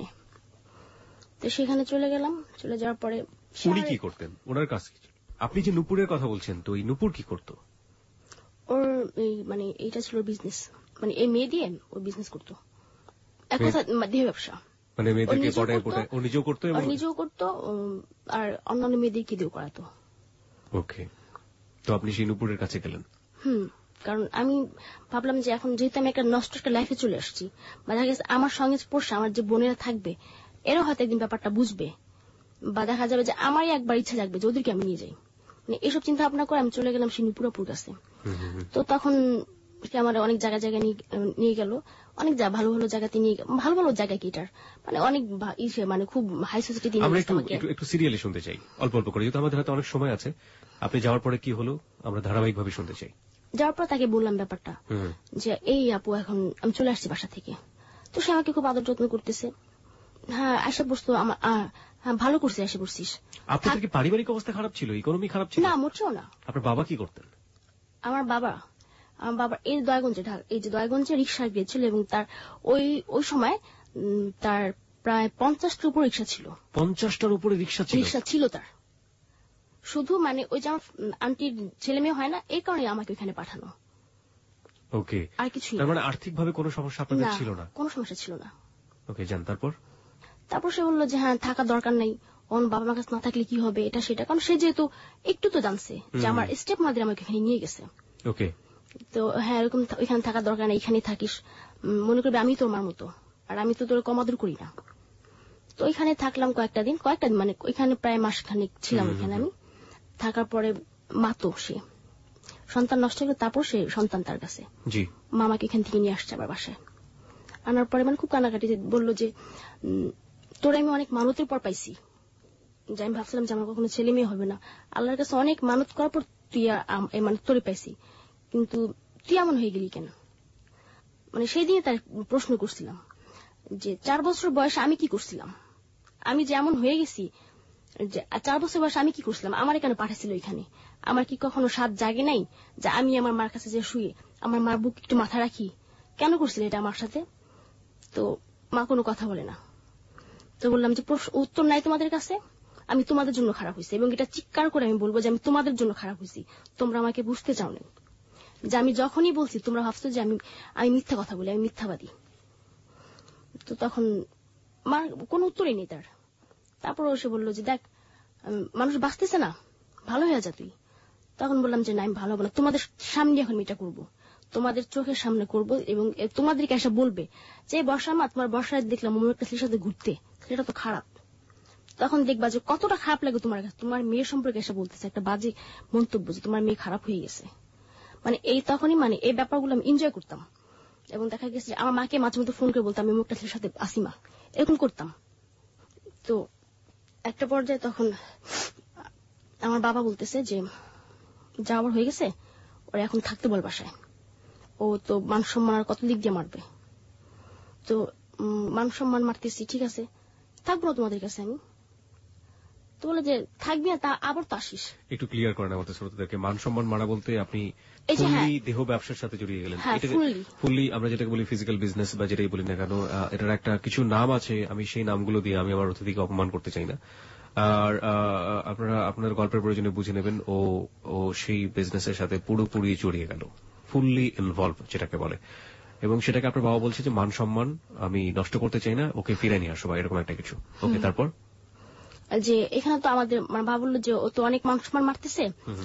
তো সেখানে চলে গেলাম। চলে যাওয়ার পরে উনি কি করতেন, ওনার কাজ কি? আপনি যে নুপুরের কথা বলছেন, তো এই নুপুর কি করতো? ওর মানে এইটা ছিল বিজনেস, মানে এই মেয়ে দিয়ে ও বিজনেস করতো, এক কথা দেহ ব্যবসা। মানে মেয়েদেরকে পটায় পটায় ও নিজেও করতো এবং নিজেও করতো আর অন্যান্য মেয়েদেরকে দিয়েও করাতো। ওকে, তো আপনি সেই নুপুরের কাছে গেলেন? কারণ আমি ভাবলাম যে এখন যেহেতু আমি একটা নষ্ট একটা লাইফে চলে আসছি, বা দেখা গেছে আমার সঙ্গে পড়ছে আমার যে বোনেরা থাকবে এরাও হয়তো একদিন ব্যাপারটা বুঝবে, বা দেখা যাবে যে আমারই একবার ইচ্ছা থাকবে যে ওদেরকে আমি নিয়ে যাই। মানে এসব চিন্তা ভাবনা করে আমি চলে গেলাম সেই নুপুরাপুর কাছে। তো তখন আমার অনেক জায়গায় জায়গায় নিয়ে গেল, অনেক ভালো ভালো জায়গাতে নিয়ে, ভালো ভালো জায়গা কি এটার মানে অনেক মানে খুব হাই সোসাইটি। আমরা একটু সিরিয়ালি শুনতে চাই, অল্প অল্প করে, যেহেতু আমাদের হাতে অনেক সময় আছে। আপনি যাওয়ার পরে কি হলো আমরা ধারাবাহিকভাবে শুনতে চাই। যাওয়ার পর তাকে বললাম ব্যাপারটা যে এই আপু এখন আমি চলে আসছি বাসা থেকে। তো সে আমাকে খুব আদর যত্ন করতেছে। হ্যাঁ আসে বসতো, হ্যাঁ ভালো করছে এসে বসছিস। আপনাদের কি পারিবারিক অবস্থা খারাপ ছিল, ইকোনমি খারাপ ছিল? না মোটেও না। আপনার বাবা কি করতেন? আমার বাবা এই দয়াগঞ্জে রিক্সা গিয়েছিল এবং তার ওই সময় তার প্রায় 50টার উপর রিক্সা ছিল। 50টার উপরে রিক্সা ছিল তার। শুধু মানে ওই যে আন্টির ছেলে মেয়ে হয় না, এই কারণে আমাকে ওখানে পাঠানো। ওকে, আর কিছু তার মানে আর্থিক ভাবে কোনো সমস্যা আপনাদের ছিল না? কোনো সমস্যা ছিল না। ওকে, জান। তারপর সে বললো যে হ্যাঁ থাকা দরকার নাই, ওর বাবা মার কাছে না থাকলে কি হবে এটা সেটা, কারণ সে যেহেতু একটু তো জানছে যে আমার স্টেপ মাদের আমাকে এখানে নিয়ে গেছে। ওকে, তো হ্যাঁ এরকম এখানে থাকার দরকার নেই, এখানে থাকিস, মনে করবি আমি তোর মার মতো, আর আমি তো তোর কমাদর করি না। তো ওইখানে থাকলাম কয়েকটা দিন মানে ওইখানে প্রায় মাসখানেক ছিলাম ওইখানে আমি। থাকার পরে মাতো সে সন্তান নষ্ট হলো, তারপর সে সন্তান তার কাছে মামাকে এখান থেকে নিয়ে আসছে আবার বাসায়। আনার পরে মানে খুব কান্নাকাটি বললো যে তোরা আমি অনেক মানতের পর পাইছি, যে আমি ভাবছিলাম যে আমার কখনো ছেলে মেয়ে হবে না, আল্লাহর কাছে অনেক মানত করার পর তুই মানে তোরে পাইছি, কিন্তু তুই এমন হয়ে গেলি কেন? মানে সেই দিনে তার প্রশ্ন করছিলাম যে 4 বছর বয়সে আমি কি করছিলাম, আমি যেমন হয়ে গেছি, যে 4 বছর বয়সে আমি কি করছিলাম, আমার কেন পাঠাচ্ছিল এখানে? আমার কি কখনো সাত জাগে নাই যে আমি আমার মার কাছে যে শুয়ে আমার মার বুক একটু মাথা রাখি? কেন করছিল এটা আমার সাথে? তো মা কোনো কথা বলে না। তো বললাম যে উত্তর নাই তোমাদের কাছে, আমি তোমাদের জন্য খারাপ হয়েছি, এবং এটা চিৎকার করে আমি বলবো যে আমি তোমাদের জন্য খারাপ হয়েছি, তোমরা আমাকে বুঝতে চাও না। যে আমি যখনই বলছি তোমরা ভাবছো যে আমি মিথ্যা কথা বলি, আমি মিথ্যাবাদী। তো তখন মার কোনো উত্তরই নেই তার। তারপর সে বললো যে দেখ মানুষ বাঁচতেছে না, ভালো হয়ে যা তুই। তখন বললাম যে না আমি ভালো হবো না, তোমাদের সামনে এখন এটা করবো, তোমাদের চোখের সামনে করব, এবং তোমাদেরকে এসে বলবে যে বর্ষা মা তোমার বর্ষায় দেখলাম অন্য একটা ছেলের সাথে ঘুরতে, সেটা তো খারাপ। তখন দেখবা যে কতটা খারাপ লাগে তোমার কাছে, তোমার মেয়ের সম্পর্কে এসে বলতেছে একটা বাজে মন্তব্য যে তোমার মেয়ে খারাপ হয়ে গেছে। মানে এই তখনই মানে এই ব্যাপারগুলো আমি এনজয় করতাম। এবং দেখা গেছে যে আমার মাকে মাঝে মধ্যে ফোন করে বলতাম আমি মুখটা ছেলের সাথে আসি মা, এরকম করতাম। তো একটা পর্যায়ে তখন আমার বাবা বলতেছে যে যাওয়ার হয়ে গেছে, ওরা এখন থাকতে বল বাসায়, ও তো মান সম্মান আর কত দিক দিয়ে মারবে। তো মান সম্মান মারতেছি, ঠিক আছে থাকবো না তোমাদের কাছে আমি। তো বলে যে থাকবি না, তা আবার তো আসিস। একটু ক্লিয়ার করেন আমাদের শ্রোতাদেরকে, মান সম্মান মারা বলতে আপনি ফুললি দেহ ব্যবসার সাথে জড়িয়ে গেলেন। ফুললি আমরা যেটাকে বলি ফিজিক্যাল বিজনেস বা যেটাই বলি না কেন, এটার একটা কিছু নাম আছে, আমি সেই নামগুলো দিয়ে আমি আমার অতিথিকে অপমান করতে চাই না। আর আপনারা আপনার গল্পের প্রয়োজনে বুঝে নেবেন ও সেই বিজনেসের সাথে পুরোপুরি জড়িয়ে গেল, ফুললি ইনভলভ যেটাকে বলে। এবং সেটাকে আপনার বাবা বলছে যে মান সম্মান আমি নষ্ট করতে চাই না, ওকে ফিরে নিয়ে আসো বা এরকম একটা কিছু। ওকে, তারপর যে এখানে তো আমাদের বাবা বললো যে ও তো অনেক মান সম্মান মারতেছে,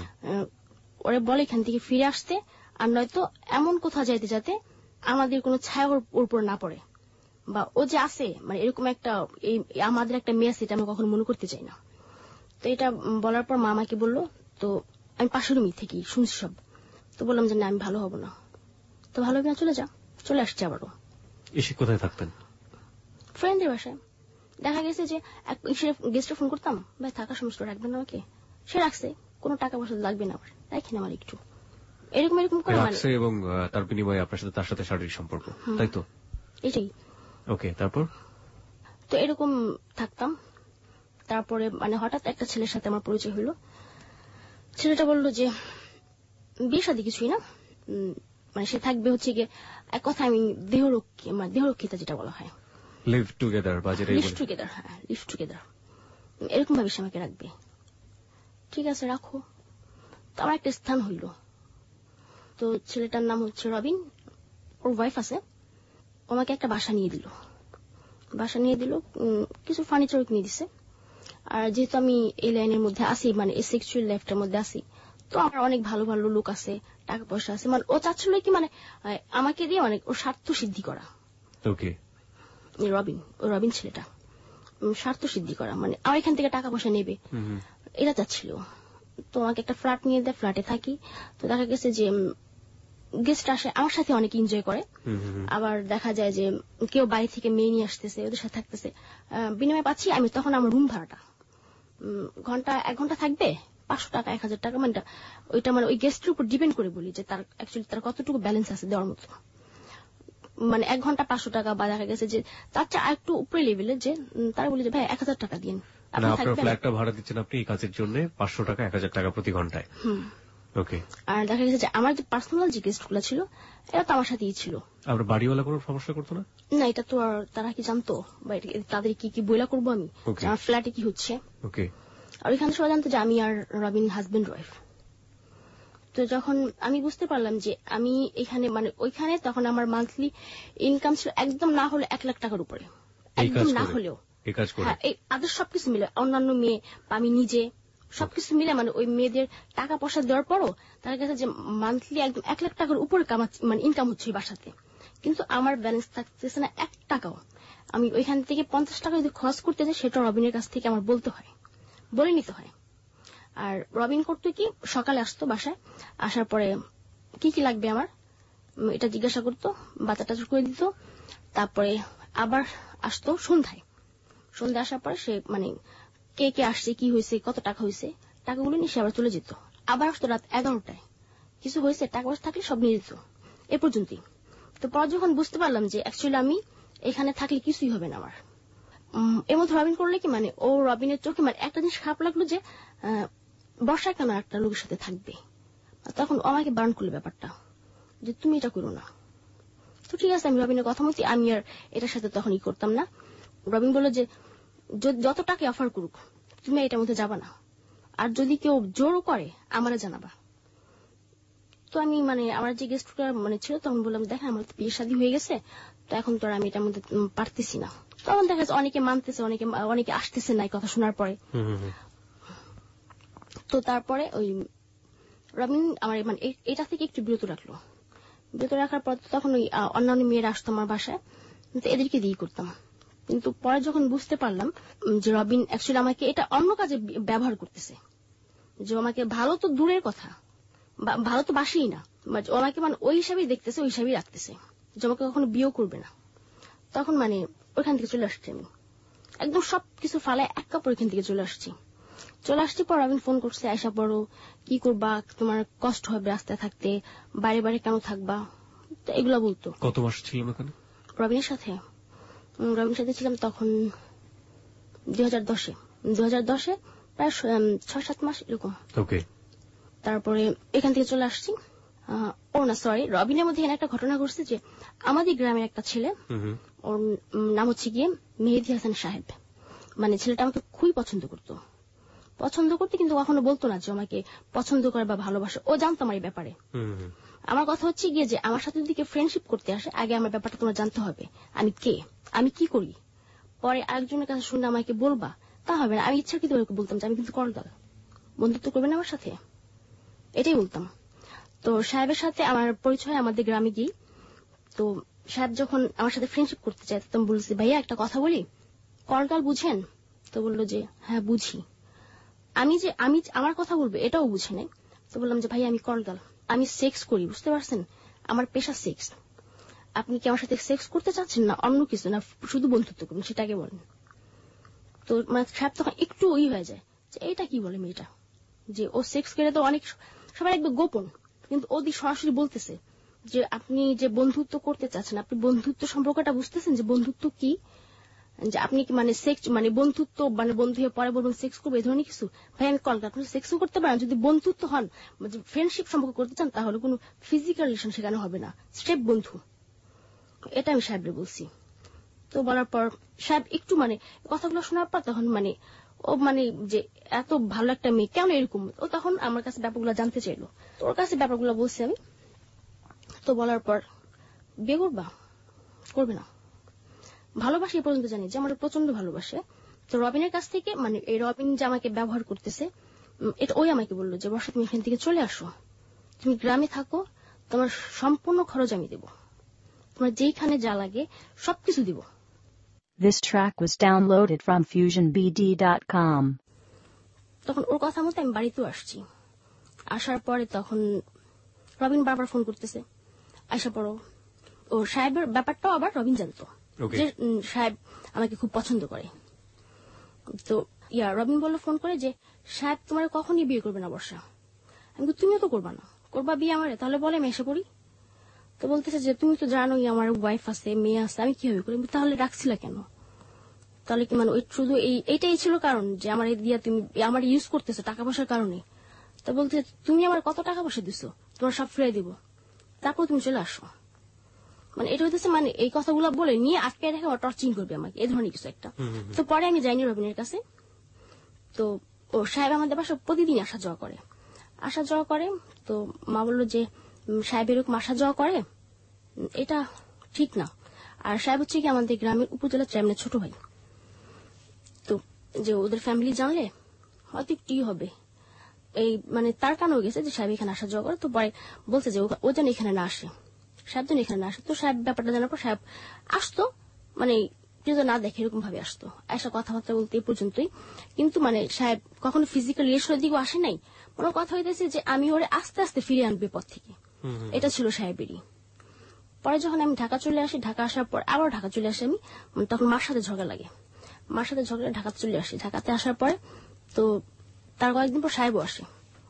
ওরা বলে এখান থেকে ফিরে আসতে, আর নয়তো এমন কোথাও যাইতে যাতে আমাদের কোনো ছায়া ওর উপর না পড়ে, বা ও যে আছে মানে এরকম একটা আমাদের একটা মেয়ে আছে, এটা আমি কখনো মনে করতে চাই না। তো এটা বলার পর মা আমাকে বললো, তো আমি পাশের রুমই থেকে শুনছি সব। তো বললাম যে না আমি ভালো হব না। তো ভালো হবে না, চলে যা। চলে আসছে আবারও। এসে কোথায় থাকতেন? ফ্রেন্ডের বাসায়। দেখা গেছে যে গেস্টে ফোন করতাম, ভাই থাকার সমস্যা রাখবেন না আমাকে, সে রাখছে, কোনো টাকা পয়সা লাগবে না, আমার রাখেন আমার একটু, এরকম এরকম করে রাখছে। এবং তার বিনিময়ে আপনার সাথে তার সাথে শারীরিক সম্পর্ক, তাই তো? এটাই। ওকে, তারপর? তো এরকম থাকতাম। তারপরে মানে হঠাৎ একটা ছেলের সাথে আমার পরিচয় হলো। ছেলেটা বললো যে বিয়ে শাদী কিছুই না, মানে সে থাকবে হচ্ছে গিয়ে এক কথা আমি দেহরক্ষী, মানে দেহরক্ষিতা যেটা বলা হয়, লিভ টুগেদার বা যেটা লিভ টুগেদার, হ্যাঁ লিভ টুগেদার, এরকম ভাবে সে আমাকে রাখবে। ঠিক আছে রাখো। তো আমার একটা স্থান হইল। তো ছেলেটার নাম হচ্ছে রবিন, ওর ওয়াইফ আছে, আমাকে একটা বাসা নিয়ে দিল। বাসা নিয়ে দিল, কিছু ফার্নিচার নিয়ে দিছে। আর যেহেতু আমি এই লাইনের মধ্যে আসি, মানে এই সেক্সুয়াল লাইফটার মধ্যে আসি, তো আমার অনেক ভালো ভালো লোক আছে, টাকা পয়সা আছে, মানে ও চাচ্ছিল কি মানে আমাকে দিয়ে মানে ওর স্বার্থ সিদ্ধি করা। ওকে, রবিন ছেলেটা স্বার্থ সিদ্ধি করা, মানে আমার এখান থেকে টাকা পয়সা নেবে, এটা চাচ্ছিল। তো আমাকে একটা ফ্ল্যাট নিয়ে দেয়, ফ্ল্যাটে থাকি। তো দেখা গেছে যে গেস্ট আসে, আমার সাথে অনেক এনজয় করে। আবার দেখা যায় যে কেউ বাড়ি থেকে মেয়ে নিয়ে আসতেছে, ওদের সাথে থাকতেছে, বিনিময়ে পাচ্ছি আমি তখন আমার রুম ভাড়াটা। ঘন্টা 1 ঘন্টা থাকবে 500 টাকা 1000 টাকা, মানে ওইটা মানে ওই গেস্টের উপর ডিপেন্ড করে বলি যে তার অ্যাকচুয়ালি তার কতটুকু ব্যালেন্স আছে দেওয়ার মতো। মানে 1 ঘন্টা 500 টাকা, বা দেখা গেছে যে তার চেয়ে আরেকটু উপরে লেভেলে যে তারা বলি যে ভাই 1000 টাকা দিন, আপনার ফ্ল্যাটটা ভাড়া দিচ্ছেন আপনি এই কাজের জন্য 500 টাকা 1000 টাকা প্রতি ঘন্টায়। ওকে। আর দেখা গেছে যে আমার যে পার্সোনাল যে গেস্ট গুলো ছিল এরা তো আমার সাথেই ছিল। আপনার বাড়িওয়ালা কোনো সমস্যা করতো না? না, এটা তো আর তারা কি জানতো, বা তাদের কি কি বইলা করবো আমি আমার ফ্ল্যাটে কি হচ্ছে। ওকে। আর ওইখানে সবাই জানতো যে আমি আর রবিন হাজবেন্ড ওয়াইফ। তো যখন আমি বুঝতে পারলাম যে আমি এখানে মানে ওইখানে, তখন আমার মান্থলি ইনকাম ছিল একদম না হলে 1 লাখ টাকার উপরে, একদম না হলেও। হ্যাঁ, এই আদার সবকিছু মিলে, অন্যান্য মেয়ে বা আমি নিজে সবকিছু মিলে, মানে ওই মেয়েদের টাকা পয়সা দেওয়ার পরও তার কাছে যে মান্থলি একদম 1 লাখ টাকার উপরে মানে ইনকাম হচ্ছে ওই বাসাতে, কিন্তু আমার ব্যালেন্স থাকতেছে না 1 টাকাও। আমি ওইখান থেকে 50 টাকা যদি খরচ করতে যাই, সেটা রবিনের কাছ থেকে আমার বলে নিতে হয়। আর রবিন করতো কি, সকালে আসতো বাসায়, আসার পরে কি কি লাগবে আমার এটা জিজ্ঞাসা করতো, বাচ্চাটা করে দিত। তারপরে আবার আসতো সন্ধ্যায় আসার পরে সে মানে কে কে আসছে, কি হয়েছে, কত টাকা হয়েছে, টাকাগুলো নিয়ে সে আবার চলে যেত। আবার আসতো রাত 11টায়, কিছু হয়েছে, টাকা পয়সা থাকলে সব নিয়ে যেত, এ পর্যন্তই। তো পর যখন বুঝতে পারলাম যে অ্যাকচুয়ালি আমি এখানে থাকলে কিছুই হবে না আমার, এর মধ্যে রবিন করলে কি মানে ও রবিনের চোখে মানে একটা জিনিস খারাপ লাগলো যে বর্ষা কেন একটা লোকের সাথে থাকবে। তখন আমাকে বারণ করলো ব্যাপারটা যে তুমি এটা করো না। তো ঠিক আছে, আমি রবিনের কথা মতো আমি আর এটার সাথে তখনই করতাম না। রবিন বলল যে যত টাকা অফার করুক তুমি এটার মধ্যে যাবা না, আর যদি কেউ জোরও করে আমারে জানাবা। তো আমি মানে আমার যে গেস্টটা মানে ছিল তখন বললাম দেখেন আমার তো বিয়ে শাদী হয়ে গেছে, তো এখন তো আমি এটার মধ্যে পারতেছি না। তখন দেখা যাচ্ছে অনেকে মানতেছে, অনেকে আসতেছে না এই কথা শোনার পরে। তো তারপরে ওই রবিন আমার মানে এটা থেকে একটু বিরত রাখার পর তখন ওই অন্যান্য মেয়েরা আসতো আমার বাসায়, কিন্তু এদেরকে দিয়ে করতাম। কিন্তু পরে যখন বুঝতে পারলাম যে রবিন অ্যাকচুয়ালি আমাকে এটা অন্য কাজে ব্যবহার করতেছে, যে আমাকে ভালো তো দূরের কথা, ভালো তো বাসেই না, ও আমাকে মানে ওই হিসাবেই দেখতেছে, ওই হিসাবেই রাখতেছে, যে আমাকে কখনো বিয়েও করবে না। তখন মানে ওইখান থেকে চলে আসছি আমি, একদম সবকিছু ফালায় এক কাপড় ওইখান থেকে চলে আসছি। পর রবিন ফোন করছে, আয়সা পড়ো, কি করবা, তোমার কষ্ট হবে রাস্তায় থাকতে, বাইরে বাইরে কেন থাকবা, তো এগুলা বলতো। কত মাস ছিলেন ওখানে রবিনের সাথে? রবিনের সাথে ছিলাম তখন 2010-এ প্রায় 6-7 মাস এরকম। ওকে। তারপরে এখান থেকে চলে আসছি। ও না, সরি, রবিনের মধ্যে এখানে একটা ঘটনা ঘটছে যে আমাদের গ্রামের একটা ছেলে, ওর নাম হচ্ছে গিয়ে মেহেদী হাসান সাহেব। মানে ছেলেটা আমাকে খুবই পছন্দ করতো, কিন্তু কখনো বলতো না যে আমাকে পছন্দ করে বা ভালোবাসে। ও জানতো আমার এই ব্যাপারে। আমার কথা হচ্ছে গিয়ে যে আমার সাথে যদি কেউ ফ্রেন্ডশিপ করতে আসে, আগে আমার ব্যাপারটা তোমার জানতে হবে, আমি কে, আমি কি করি। পরে আরেকজনের কাছে শুনে আমাকে বলবা, তা হবে না। আমি ইচ্ছাকৃত বলতাম যে আমি কিন্তু করদাল, বন্ধুত্ব করবে না আমার সাথে, এটাই বলতাম। তো সাহেবের সাথে আমার পরিচয় আমাদের গ্রামে গিয়ে। তো সাহেব যখন আমার সাথে ফ্রেন্ডশিপ করতে চায়, তখন বলছি, ভাইয়া একটা কথা বলি, করদাল বুঝেন? তো বললো যে হ্যাঁ বুঝি। আমি আমার কথা বলবো এটাও বুঝে নাই। তো বললাম যে ভাই আমি করদাল, আমি সেক্স করি, বুঝতে পারছেন, আমার পেশা সেক্স। আপনি কি আমার সাথে সেক্স করতে চাচ্ছেন, না অন্য কিছু, না শুধু বন্ধুত্ব করুন, সেটাকে বলেন। তো মানে সাহেব তখন একটু ওই হয়ে যায় যে এটা কি বলে মেয়েটা, যে ও সেক্স করে। তো অনেক সবাই একদম গোপন, কিন্তু ওদি সরাসরি বলতেছে যে আপনি যে বন্ধুত্ব করতে চাচ্ছেন, আপনি বন্ধুত্ব সম্পর্কটা বুঝতেছেন যে বন্ধুত্ব কি, যে আপনি কি মানে সেক্স মানে বন্ধুত্ব মানে বন্ধু হয়ে পরে বলবেন সেক্স করবে, এই ধরনের কিছু। ভাই আমি কল, আপনি সেক্সও করতে পারেন, যদি বন্ধুত্ব হন, ফ্রেন্ডশিপ সম্পর্ক করতে চান, তাহলে কোনো ফিজিক্যাল রিলেশন সেখানে হবে না, স্রেফ বন্ধু। এটা আমি সাহেবরে বলছি। তো বলার পর সাহেব একটু মানে কথাগুলো শোনার পর তখন মানে ও মানে যে এত ভালো একটা মেয়ে কেন এরকম, ও তখন আমার কাছে ব্যাপারগুলো জানতে চাইলো। তো ওর কাছে ব্যাপারগুলো বলছি আমি। তো বলার পর বিয়ে করবা, করবে না, ভালোবাসে এ পর্যন্ত জানি যে আমার প্রচন্ড ভালোবাসে। তো রবিনের কাছ থেকে মানে এই রবিন যে আমাকে ব্যবহার করতেছে, এটা ওই আমাকে বললো যে বর্ষা তুমি এখান থেকে চলে আসো, তুমি গ্রামে থাকো, তোমার সম্পূর্ণ খরচ আমি দেবো, তোমার যেইখানে যা লাগে সবকিছু দিব। This track was downloaded from FusionBD.com. তখন ওর কথা মতো আমি বাড়িতেও আসছি। আসার পরে তখন রবিন বারবার ফোন করতেছে, আয়সা পড়ো। ও সাহেবের ব্যাপারটাও আবার রবিন জানতো যে সাহেব আমাকে খুব পছন্দ করে। তো রবিন বললো ফোন করে যে সাহেব তোমার কখনই বিয়ে করবে না বর্ষা। আমি তুমিও তো করবা না, করবা বিয়ে আমারে, তাহলে বলে আমি এসে পড়ি। তো বলতেছে যে তুমি তো জানোই আমার ওয়াইফ আছে, মেয়ে আছে, আমি কিভাবে করি। তাহলে রাখছিলা কেন? তাহলে কি মানে শুধু এইটাই ছিল কারণ যে আমার দিয়া তুমি আমার ইউজ করতেছো টাকা পয়সার কারণে? তো বলতে তুমি আমার কত টাকা পয়সা দিছো, তোমার সব ফিরিয়ে দিব, তারপর তুমি চলে আসো। মানে এটা হইতেছে মানে এই কথাগুলো বলে নিয়ে আটকে রেখে টর্চিং করবে আমাকে, এই ধরনের কিছু একটা। তো পরে আমি যাইনি রবিনের কাছে। তো ও সাহেব আমাদের বাসা প্রতিদিন আসা যাওয়া করে। তো মা বললো যে সাহেব এরকম আসা যাওয়া করে, এটা ঠিক না। আর সাহেব হচ্ছে কি আমাদের গ্রামের উপজেলা চেয়ারম্যানের ছোট ভাই। তো যে ওদের ফ্যামিলি জানলে হয়তো কি হবে, এই মানে তার কারণে গেছে যে সাহেব এখানে আসা যাওয়া করে। তো পরে বলছে যে ও যেন এখানে না আসে, সাহেব যেন এখানে না আসে। তো সাহেব ব্যাপারটা জানার পর সাহেব আসতো, মানে যদি না দেখে এরকম ভাবে আসতো, আসা কথাবার্তা বলতে এই পর্যন্তই। কিন্তু মানে সাহেব কখনো ফিজিক্যাল রিলেশনের দিকেও আসে নাই। ওনার কথা হইতেছে যে আমি ওরে আস্তে আস্তে ফিরে আনবে পথ থেকে, এটা ছিল সাহেবেরই। পরে যখন আমি ঢাকা চলে আসি, ঢাকা আসার পর আবার ঢাকা চলে আসি আমি, তখন মার সাথে ঝগড়া লাগে, ঢাকাতে চলে আসি। ঢাকাতে আসার পরে তো তার কয়েকদিন পর সাহেবও আসে।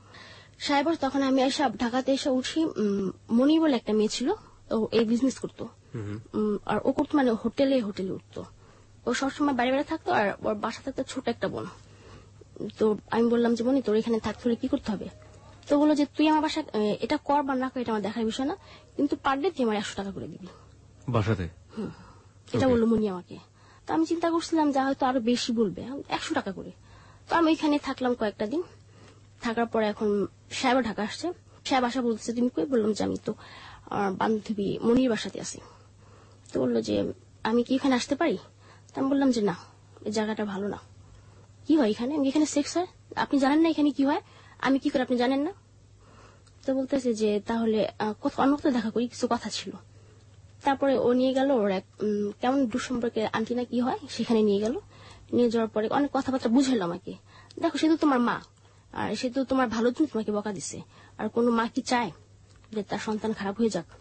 তখন আমি এসে ঢাকাতে এসে উঠি। মনি বলে একটা মেয়ে ছিল, ও এই বিজনেস করতো, আর ও করতো মানে হোটেলে উঠতো। ও সবসময় বাইরে বাইরে থাকতো, আর ওর বাসা থাকতো ছোট একটা বোন। তো আমি বললাম যে মনি তোর এখানে থাকতে হলে কি করতে হবে? তো বললো যে তুই আমার বাসা এটা কর বা না কর এটা আমার দেখার বিষয় না, কিন্তু পার ডে তুই আমার 100 টাকা করে দিবি বাসাতে। এটা বললো মনি আমাকে। তো আমি চিন্তা করছিলাম যা হয়তো আরো বেশি বলবে, 100 টাকা করে। তো আমি এখানে থাকলাম কয়েকটা দিন। থাকার পরে এখন সাহেব ঢাকা আসছে। সাহেব আসা বলতেছে তুমি কই? বললাম যে আমি তো বান্ধবী মনির বাসাতে আছি। তো বললো যে আমি কি এখানে আসতে পারি? তো আমি বললাম যে না, এই জায়গাটা ভালো না। কি হয় এখানে? এখানে সেক্স হয়, আপনি জানেন না এখানে কি হয়, আমি কি করে আপনি জানেন না? তো বলতেছে যে তাহলে অন্য কোথাও দেখা করি, কিছু কথা ছিল। তারপরে ও নিয়ে গেল ওর এক কেমন দুঃসম্পর্কের আন্টি না কি হয়, সেখানে নিয়ে গেল। নিয়ে যাওয়ার পরে অনেক কথাবার্তা বুঝাইলো আমাকে। দেখো সে তো তোমার মা, আর সে তো তোমার ভালোর জন্য তোমাকে বকা দিছে, আর কোনো মা কি চায় যে তার সন্তান খারাপ হয়ে যাক।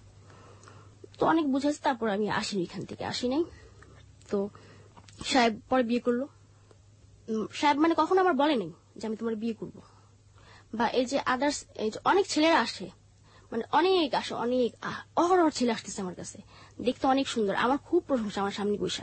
তো অনেক বুঝাইছে, তারপর আমি আসিনি, এখান থেকে আসি নাই। তো সাহেব পরে বিয়ে করলো। সাহেব মানে কখনো আমার বলে নাই যে আমি তোমার বিয়ে করব, বা এই যে আদার্স এই যে অনেক ছেলেরা আসে, মানে অনেক আসে, অনেক অহরহ ছেলে আসতেছে আমার কাছে, দেখতে অনেক সুন্দর, আমার খুব প্রশংসা আমার সামনে বৈশা।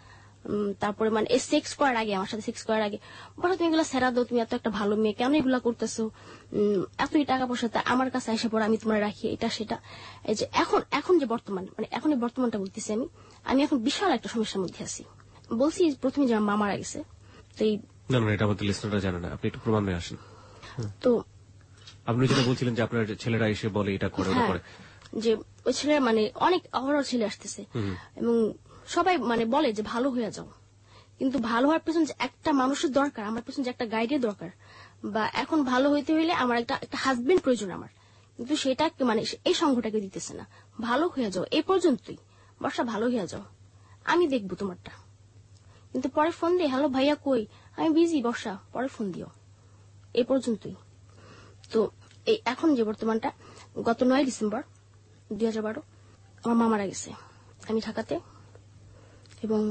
তারপরে মানে এই সেক্স করার আগে, আমার সাথে সেক্স করার আগে বলো তুমি এগুলা সেরা দাও, তুমি এত একটা ভালো মেয়ে, কেন এগুলা করতেছো, এতই টাকা পয়সা আমার কাছে এসে পড়ে, আমি তোমার রাখি, এটা সেটা। এই যে এখন যে বর্তমান, মানে এখন এই বর্তমানটা বলতেছি আমি এখন বিশাল একটা সমস্যার মধ্যে আছি। বলছি প্রথমে যে আমার মা মারা গেছে, তো এই না এটা আমাদের লিসনাররা জানে না, আপনি একটু প্রমাণ নিয়ে আসেন। তো আপনি যেটা বলছিলেন যে আপনার ছেলেরা এসে বলে এটা করে ওটা করে, যে ওই ছেলেরা মানে অনেক অহরহ ছেলে আসতেছে এবং সবাই মানে বলে যে ভালো হয়ে যাও, কিন্তু ভালো হওয়ার পেছনে যে একটা মানুষের দরকার, আমার পেছনে যে একটা গাইডের দরকার, বা এখন ভালো হইতে হইলে আমার একটা হাজবেন্ড প্রয়োজন আমার, কিন্তু সেটা মানে এই সংঘটাকে দিতেছে না। ভালো হয়ে যাও এই পর্যন্তই, বর্ষা ভালো হয়ে যাও, আমি দেখবো তোমারটা। কিন্তু পরে ফোন দিয়ে হ্যালো ভাইয়া কই, আমি বিজি, বর্ষা পরে ফোন দিও, এই পর্যন্তই। তো এই এখন যে বর্তমানটা, গত 9 ডিসেম্বর 2012 আমার মা মারা গেছে, আমি ঢাকাতে। এবং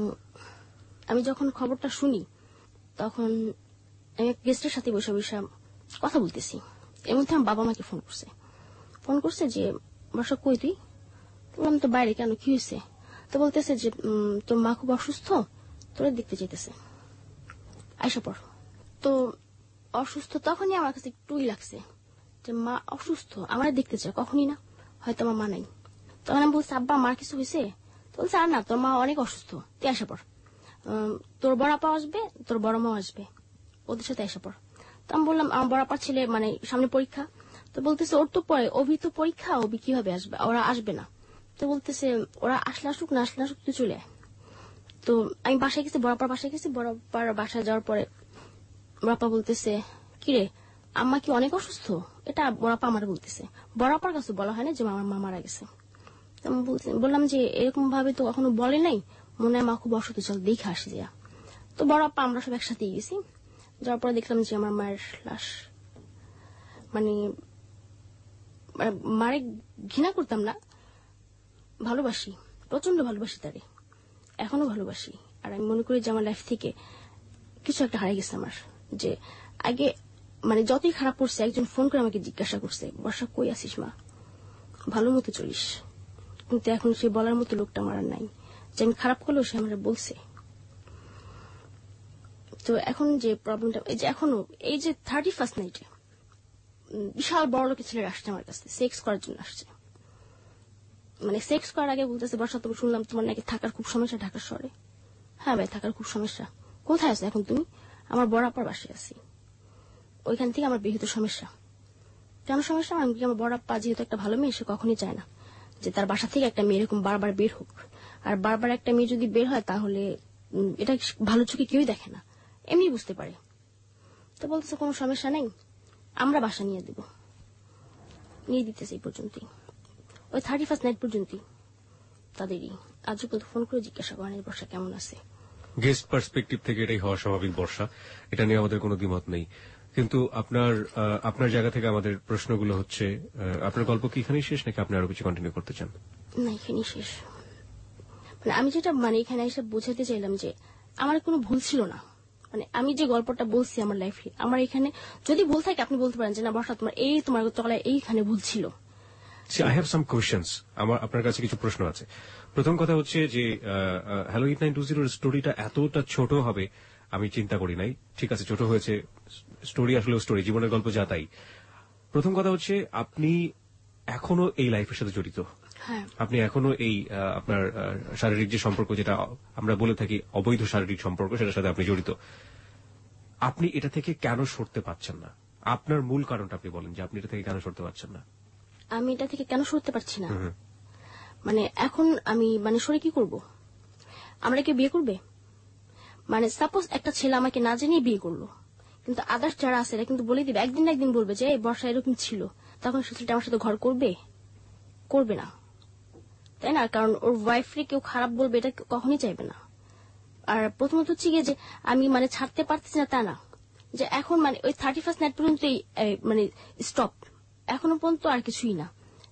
আমি যখন খবরটা শুনি তখন আমি গেস্টের সাথে বসে বসে কথা বলতেছি, এর মধ্যে আমার বাবা মাকে ফোন করছে যে বর্ষা কই তুই? বললাম তো বাইরে, কেন কি হয়েছে? তো বলতেছে যে তোর মা খুব অসুস্থ, তোরা দেখতে চাইতেছে, আইসা পর। তো অসুস্থ তখনই আমার কাছে একটুই লাগছে যে মা অসুস্থ, আমার দেখতে চায়, কখনই না, হয়তো আমার মা নাই। তখন আমি বলছি আব্বা মার কিছু হয়েছে? তো বলছে আর না, তোর মা অনেক অসুস্থ, তুই আসা পর, তোর বড় আপা আসবে, তোর বড় মা আসবে, ওদের সাথে আসা পর। তো আমি বললাম আমার বড় আপার ছেলে মানে সামনে পরীক্ষা, তো বলতেছে ওর তো অভি তো পরীক্ষা, অভি কিভাবে আসবে, ওরা আসবে না। তো বলতেছে ওরা আসলে আসুক, না আসলে আসুক, তুই চলে আয়। তো আমি বাসায় গেছি, বড় আপার বাসায় গেছি। বড় আপার বাসায় যাওয়ার পরে বড় আপা বলতেছে কিরে আম্মা কি অনেক অসুস্থ? এটা বড় আপা আমার বলতেছে, বড় আপার কাছে বলা হয় না যে আমার মা মারা গেছে। বললাম যে এরকম ভাবে তো কখনো বলে নাই, মনে হয় মা খুব অসুস্থ, চল দেখে আসি যা। তো বড় আপা আমরা সব একসাথে গেছি, যাওয়ার পরে দেখলাম যে আমার মায়ের লাশ। মানে মারে ঘৃণা করতাম না, ভালোবাসি, প্রচন্ড ভালোবাসি তারে, এখনো ভালোবাসি। আর আমি মনে করি যে আমার লাইফ থেকে কিছু একটা হারিয়ে গেছে আমার। যে আগে মানে যতই খারাপ করছে, একজন ফোন করে আমাকে জিজ্ঞাসা করছে বর্ষা কই আছিস মা, ভালো মতো চলিস, কিন্তু এখন সে বলার মতো লোকটা আমার নাই, যে আমি খারাপ করলেও সে আমার বলছে। তো এখন যে প্রবলেমটা, এই যে এখনো এই যে 31st নাইটে বিশাল বড় লোকের ছেলেরা আসছে আমার কাছে, সেক্স করার জন্য আসছে। মানে সেক্স করার আগে বলতেছে বর্ষা তুমি শুনলাম তোমার নাকি থাকার খুব সমস্যা ঢাকা শহরে। হ্যাঁ ভাই, থাকার খুব সমস্যা। কোথায় আছো এখন তুমি? আমার বড় আপার বাসায় আছি, ওইখান থেকে আমার বিহিত সমস্যা। কেন সমস্যা? আমার বড় আপা যেহেতু একটা ভালো মেয়ে, সে কখনই চায় না যে তার বাসা থেকে একটা মেয়ে এরকম বারবার বের হোক। আর বারবার একটা মেয়ে যদি বের হয় তাহলে এটা ভালো চোখে কেউই দেখে না, এমনি বুঝতে পারে। তো বলতেছে কোনো সমস্যা নেই, আমরা বাসা নিয়ে দেব, নিয়ে দিতেছে। এই পর্যন্তই, ওই 31st নাইট পর্যন্তই তাদেরই। আজ পর্যন্ত ফোন করে জিজ্ঞাসা করেন বর্ষা কেমন আছে। গেস্ট পার্সপেক্টিভ থেকে এটাই হওয়া স্বাভাবিক বর্ষা, এটা নিয়ে আমাদের কোনো দ্বিমত নেই। কিন্তু আপনার জায়গা থেকে আমাদের প্রশ্নগুলো হচ্ছে, আপনার গল্প কি এখানেই শেষ নাকি আপনি আরো কিছু কন্টিনিউ করতে চান? না, এখানেই শেষ। মানে আমি যেটা মানে এখানে এসে বোঝাতে চাইলাম যে আমার কোনো ভুল ছিল না। মানে আমি যে গল্পটা বলছি আমার লাইফে, আমার এখানে যদি ভুল থাকে আপনি বলতে পারেন যে না বর্ষা তোমার তলায় এইখানে ভুল ছিল। আই হ্যাভ সাম কোয়েশ্চেন্স, আমার আপনার কাছে কিছু প্রশ্ন আছে। প্রথম কথা হচ্ছে যে হ্যালো 8920 স্টোরিটা এতটা ছোট হবে আমি চিন্তা করি নাই। ঠিক আছে, ছোট হয়েছে, স্টোরি আসলে স্টোরি, জীবনের গল্প যা তাই। প্রথম কথা হচ্ছে আপনি এখনো এই লাইফের সাথে জড়িত, আপনি এখনো এই আপনার শারীরিক যে সম্পর্ক, যেটা আমরা বলে থাকি অবৈধ শারীরিক সম্পর্ক, সেটার সাথে আপনি জড়িত। আপনি এটা থেকে কেন সরতে পারছেন না? আপনার মূল কারণটা আপনি বলেন যে আপনি এটা থেকে কেন সরতে পারছেন না। আমি এটা থেকে কেন সরতে পারছি না, মানে এখন আমি মানে সরে কি করব? আমরা কি বিয়ে করবে? মানে সাপোজ একটা ছেলে আমাকে না জানিয়ে বিয়ে করলো, কিন্তু আদার্স যারা আছে এরা কিন্তু বলে দিবে, একদিন না একদিন বলবে যে এই বর্ষা এরকম ছিল, তখন সে ছেলেটা আমার সাথে ঘর করবে না, তাই না? কারণ ওর ওয়াইফরে কেউ খারাপ বলবে এটা কখনই চাইবে না। আর প্রথমত হচ্ছে গিয়ে যে আমি মানে ছাড়তে পারতেছি না তা না, যে এখন মানে ওই 31st নাইট পর্যন্ত মানে স্টপ, এখনো পর্যন্ত আর কিছুই না।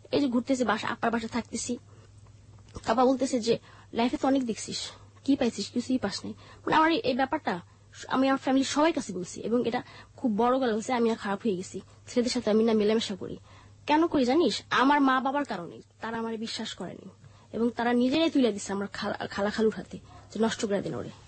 এই যে ঘুরতেছি, বাসা আপার বাসা থাকতেছি, বাবা বলতেছে যে লাইফে তো অনেক দেখছিস, কি পাইছিস, কিছুই পাস নাই। মানে আমার এই ব্যাপারটা আমি আমার ফ্যামিলির সবাই কাছে বলছি, এবং এটা খুব বড় গলা হয়েছে, আমি আর খারাপ হয়ে গেছি, ছেলেদের সাথে আমি না মেলামেশা করি। কেন করি জানিস? আমার মা বাবার কারণে। তারা আমার বিশ্বাস করেনি, এবং তারা নিজেরাই তুলে দিচ্ছে আমার খালা খালুর হাতে, যে নষ্ট করে দিন ওরে।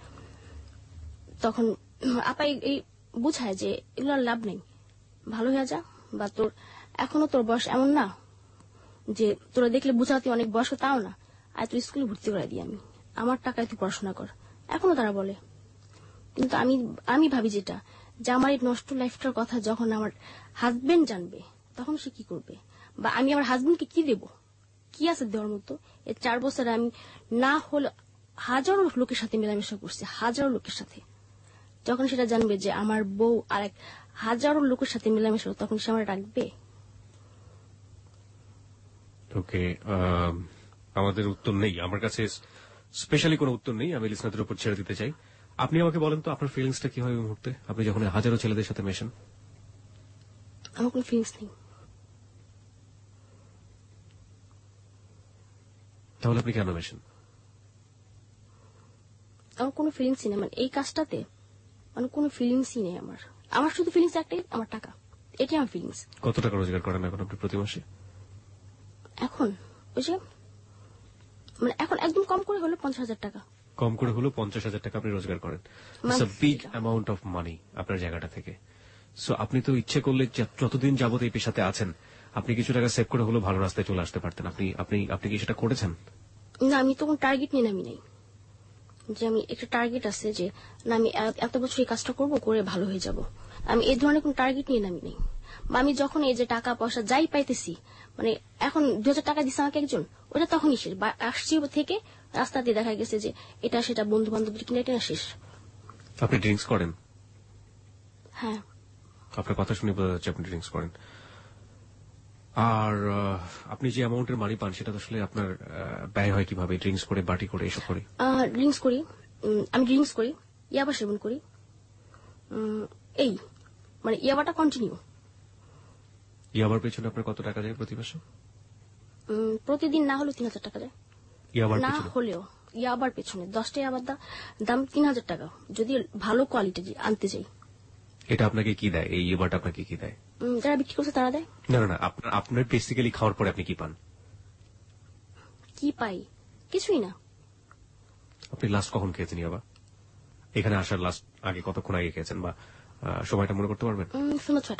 তখন আপা এই বুঝায় যে এগুলো লাভ নেই, ভালো হয়ে যা, বা তোর এখনো তোর বয়স এমন না যে তোরা দেখলে বুঝাতে অনেক বয়স, তাও না, আর তুই স্কুলে ভর্তি করে দিই, আমি আমার টাকায় তুই পড়াশোনা কর। এখনো তারা বলে। কিন্তু আমি ভাবি যেটা, যে আমার এই নষ্ট লাইফটার কথা যখন আমার হাজবেন্ড জানবে, তখন সে কি করবে, বা আমি আমার হাজবেন্ডকে কি দেব, কি আছে দেওয়ার মতো? এই 4 বছরে আমি না হলে হাজারো লোকের সাথে মেলামেশা করছি, হাজারো লোকের সাথে। যখন সেটা জানবে যে আমার বউ আর এক হাজারো লোকের সাথে মেলামেশা, তখন সে আমার রাখবে? ওকে, আমাদের উত্তর নেই, আমার কাছে স্পেশালি কোনো উত্তর নেই, আমি লিসনারদের উপর ছেড়ে দিতে চাই। আপনি আমাকে বলেন তো আপনার ফিলিংসটা কি হয় এই মুহূর্তে, আপনি যখন হাজারো ছেলেদের সাথে মেশেন? আমার কোনো ফিলিংস নেই। তাহলে আপনি কেন মেশেন? আমার কোনো ফিলিংসই নেই, মানে এই কাজটাতে মানে কোনো ফিলিংসই নেই আমার। আমার শুধু ফিলিংস একটাই, আমার টাকা, এটাই আমার ফিলিংস। কত টাকা রোজগার করেন এখন আপনি প্রতি মাসে? এখন ওই যে মানে এখন একদম কম করে হলো 50,000 টাকা। কম করে হলো 50,000 টাকা আপনি রোজগার করেন। It's a big amount of money আপনার জায়গাটা থেকে। সো আপনি তো ইচ্ছে করলে যতদিন যাবত এই পেশাতে আছেন, আপনি কিছু টাকা সেভ করে হলো ভালো রাস্তায় চলে আসতে পারতেন। আপনি কি সেটা করেছেন? না, আমি তো কোনো টার্গেট নিয়ে নামি নাই, যে আমি একটা টার্গেট আছে যে না আমি এত বছর এই কাজটা করবো, করে ভালো হয়ে যাব। আমি এই ধরনের কোন টার্গেট নিয়ে নামি নেই। বা আমি যখন এই যে টাকা পয়সা যাই পাইতেছি, মানে এখন 2,000 টাকা দিচ্ছে আমাকে একজন, ওটা তখনই শেষ। বা আসছি থেকে রাস্তা দিয়ে দেখা গেছে যে এটা সেটা বন্ধু বান্ধব কিনে এটা শেষ। আপনি ড্রিঙ্কস করেন? হ্যাঁ, আপনার কথা শুনে বোঝা যাচ্ছে আপনি ড্রিঙ্কস করেন। আর আপনি যে অ্যামাউন্টের মানি পান, সেটা আসলে আপনার ব্যয় হয় কিভাবে? ড্রিঙ্কস করে, বাটি করে, এসব করে? ড্রিঙ্কস করি, আমি ড্রিঙ্কস করি, ইয়াবা সেবন করি, এই মানে ইয়াবাটা কন্টিনিউ। ইয়াবার পেছনে আপনার কত টাকা যায় প্রতি মাসে? প্রতিদিন না হলেও 3,000 টাকা যায়। ইয়াবার না পেছনে? হলেও ইয়াবার পেছনে 10টা ইয়াবার দাম 3,000 টাকা, যদি ভালো কোয়ালিটি আনতে যাই। এটা আপনাকে কি দেয়? এই ইয়াবারটা আপনাকে কি দেয়? যারা বিক্রি করছে তারা দেয়। না না, আপনার বেসিক্যালি খাওয়ার পরে আপনি কি পান? কি পাই? কিছুই না। আপনি লাস্ট কখন খেয়েছেন ইয়াবা? এখানে আসার লাস্ট আগে কতক্ষণ আগে খেয়েছেন, বা সময়টা মনে করতে পারবেন? শোনো 6টা।